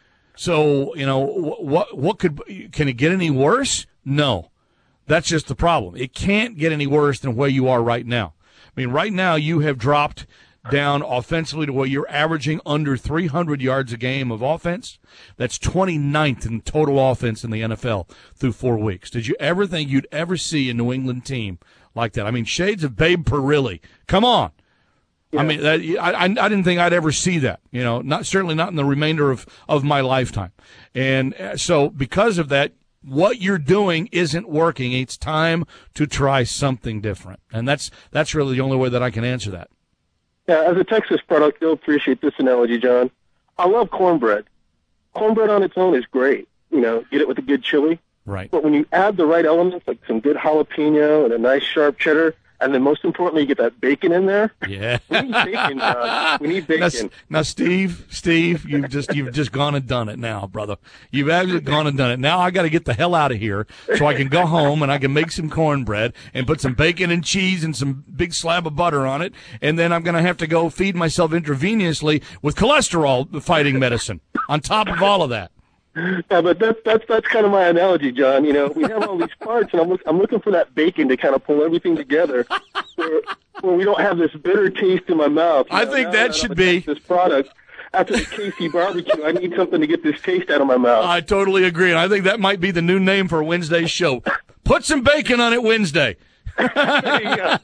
So, you know, what what could can it get any worse? No. That's just the problem. It can't get any worse than where you are right now. I mean, right now you have dropped down offensively to where you're averaging under three hundred yards a game of offense. That's twenty-ninth in total offense in the N F L through four weeks. Did you ever think you'd ever see a New England team like that? I mean, shades of Babe Parilli. Come on. Yeah. I mean, that, I, I didn't think I'd ever see that, you know, not certainly not in the remainder of, of my lifetime. And so because of that, what you're doing isn't working. It's time to try something different. And that's that's really the only way that I can answer that. Yeah, as a Texas product, you'll appreciate this analogy, John. I love cornbread. Cornbread on its own is great. You know, get it with a good chili. Right. But when you add the right elements, like some good jalapeno and a nice sharp cheddar, and then most importantly, you get that bacon in there. Yeah, we need bacon. John. We need bacon. Now, now, Steve, Steve, you've just you've just gone and done it now, brother. You've actually gone and done it. Now I got to get the hell out of here so I can go home and I can make some cornbread and put some bacon and cheese and some big slab of butter on it, and then I'm going to have to go feed myself intravenously with cholesterol fighting medicine on top of all of that. Yeah, but that's that's that's kind of my analogy, John. You know, we have all these parts, and I'm look, I'm looking for that bacon to kind of pull everything together, where, where we don't have this bitter taste in my mouth. I know, think that, that should be this product. After the K C barbecue, I need something to get this taste out of my mouth. I totally agree, and I think that might be the new name for Wednesday's show. Put some bacon on it Wednesday. There you go.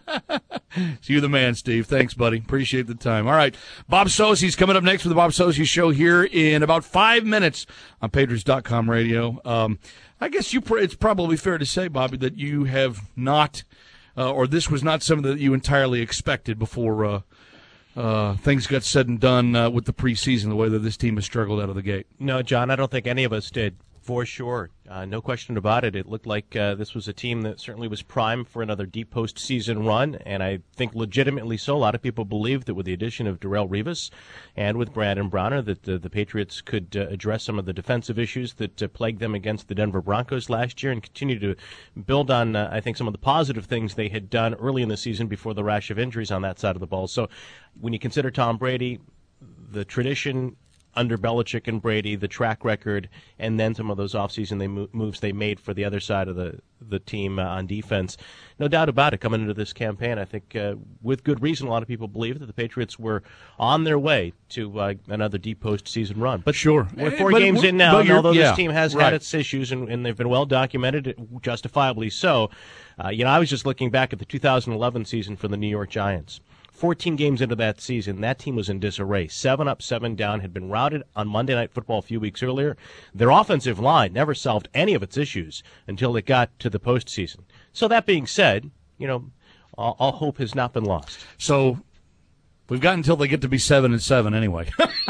So you're the man, Steve. Thanks, buddy. Appreciate the time. All right. Bob Socci's coming up next with the Bob Socci Show here in about five minutes on Patriots dot com radio. Um, I guess you. Pr- it's probably fair to say, Bobby, that you have not, uh, or this was not something that you entirely expected before uh, uh, things got said and done uh, with the preseason, the way that this team has struggled out of the gate. No, John, I don't think any of us did. For sure. Uh, no question about it. It looked like uh, this was a team that certainly was primed for another deep postseason run, and I think legitimately so. A lot of people believed that with the addition of Darrelle Revis and with Brandon Browner that uh, the Patriots could uh, address some of the defensive issues that uh, plagued them against the Denver Broncos last year and continue to build on, uh, I think, some of the positive things they had done early in the season before the rash of injuries on that side of the ball. So when you consider Tom Brady, the tradition under Belichick and Brady, the track record, and then some of those offseason they mo- moves they made for the other side of the, the team uh, on defense. No doubt about it, coming into this campaign, I think uh, with good reason, a lot of people believe that the Patriots were on their way to uh, another deep postseason run. But sure, we're four but, games in now, and although yeah, this team has right. had its issues, and, and they've been well documented, justifiably so, uh, you know, I was just looking back at the two thousand eleven season for the New York Giants. fourteen games into that season, that team was in disarray. Seven up, seven down, had been routed on Monday Night Football a few weeks earlier. Their offensive line never solved any of its issues until it got to the postseason. So that being said, you know, all, all hope has not been lost. So we've got until they get to be seven and seven anyway.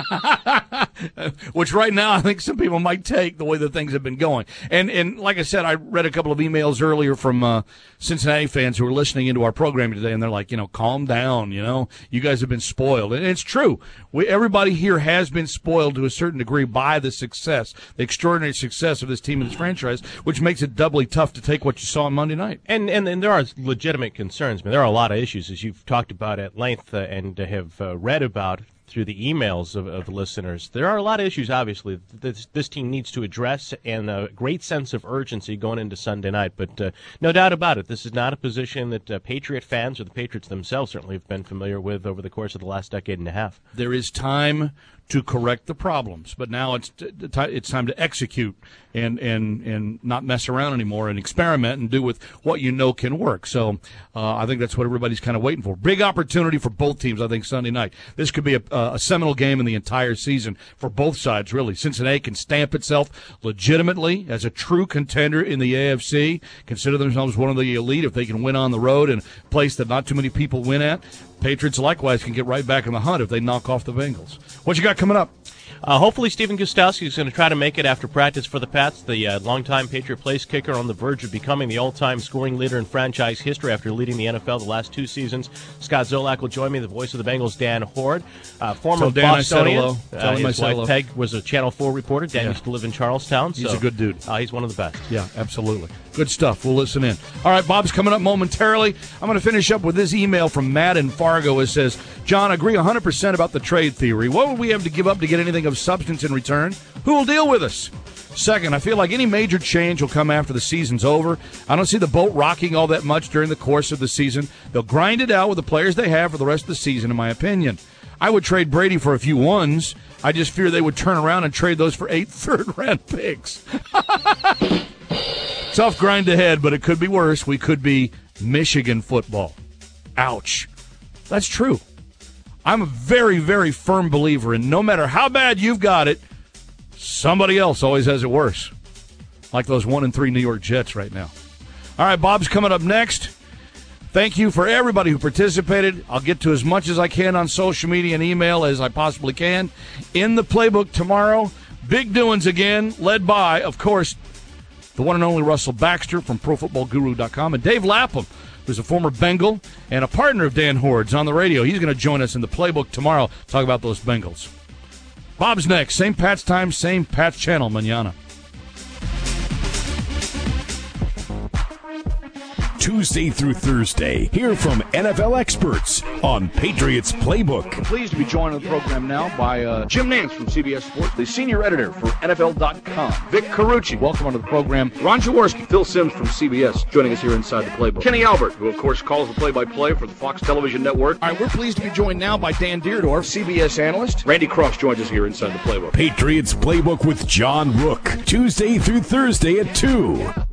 Which right now I think some people might take the way that things have been going. And and like I said, I read a couple of emails earlier from uh, Cincinnati fans who were listening into our program today, and they're like, you know, calm down, you know, you guys have been spoiled. And it's true. We, everybody here has been spoiled to a certain degree by the success, the extraordinary success of this team and this franchise, which makes it doubly tough to take what you saw on Monday night. And and, and there are legitimate concerns. I mean, there are a lot of issues, as you've talked about at length uh, and have uh, read about through the emails of, of the listeners. There are a lot of issues, obviously, this, this team needs to address, and a great sense of urgency going into Sunday night. But uh, no doubt about it, this is not a position that uh, Patriot fans or the Patriots themselves certainly have been familiar with over the course of the last decade and a half. There is time to correct the problems, but now it's t- t- it's time to execute and, and, and not mess around anymore and experiment and do with what you know can work. So uh, I think that's what everybody's kind of waiting for. Big opportunity for both teams, I think, Sunday night. This could be a, a seminal game in the entire season for both sides, really. Cincinnati can stamp itself legitimately as a true contender in the A F C, consider themselves one of the elite if they can win on the road in a place that not too many people win at. Patriots likewise can get right back in the hunt if they knock off the Bengals. What you got coming up? Uh, hopefully Stephen Gostkowski is going to try to make it after practice for the Pats, the uh, longtime Patriot place kicker on the verge of becoming the all-time scoring leader in franchise history after leading the N F L the last two seasons. Scott Zolak will join me, the voice of the Bengals, Dan Horde. Uh, former Dan, Bostonian, uh, his wife hello. Peg was a Channel four reporter. Dan yeah. used to live in Charlestown. He's so, a good dude. Uh, he's one of the best. Yeah, absolutely. Good stuff. We'll listen in. All right, Bob's coming up momentarily. I'm going to finish up with this email from Matt in Fargo. It says, John, agree one hundred percent about the trade theory. What would we have to give up to get anything of substance in return? Who will deal with us? Second, I feel like any major change will come after the season's over. I don't see the boat rocking all that much during the course of the season. They'll grind it out with the players they have for the rest of the season, in my opinion. I would trade Brady for a few ones. I just fear they would turn around and trade those for eight third-round picks. Tough grind ahead, but it could be worse. We could be Michigan football. Ouch. That's true. I'm a very, very firm believer in no matter how bad you've got it, somebody else always has it worse. Like those one and three New York Jets right now. All right, Bob's coming up next. Thank you for everybody who participated. I'll get to as much as I can on social media and email as I possibly can. In the playbook tomorrow, big doings again, led by, of course, the one and only Russell Baxter from Pro Football Guru dot com, and Dave Lapham, who's a former Bengal and a partner of Dan Horde's on the radio. He's going to join us in the playbook tomorrow to talk about those Bengals. Bob's next. Same Pat's time, same Pat's channel, mañana. Tuesday through Thursday, hear from N F L experts on Patriots Playbook. I'm pleased to be joined on the program now by uh, Jim Nantz from C B S Sports, the senior editor for N F L dot com. Vic Carucci, welcome onto the program. Ron Jaworski, Phil Simms from C B S, joining us here inside the Playbook. Kenny Albert, who of course calls the play-by-play for the Fox Television Network. All right, we're pleased to be joined now by Dan Deerdorf, C B S analyst. Randy Cross joins us here inside the Playbook. Patriots Playbook with John Rook, Tuesday through Thursday at two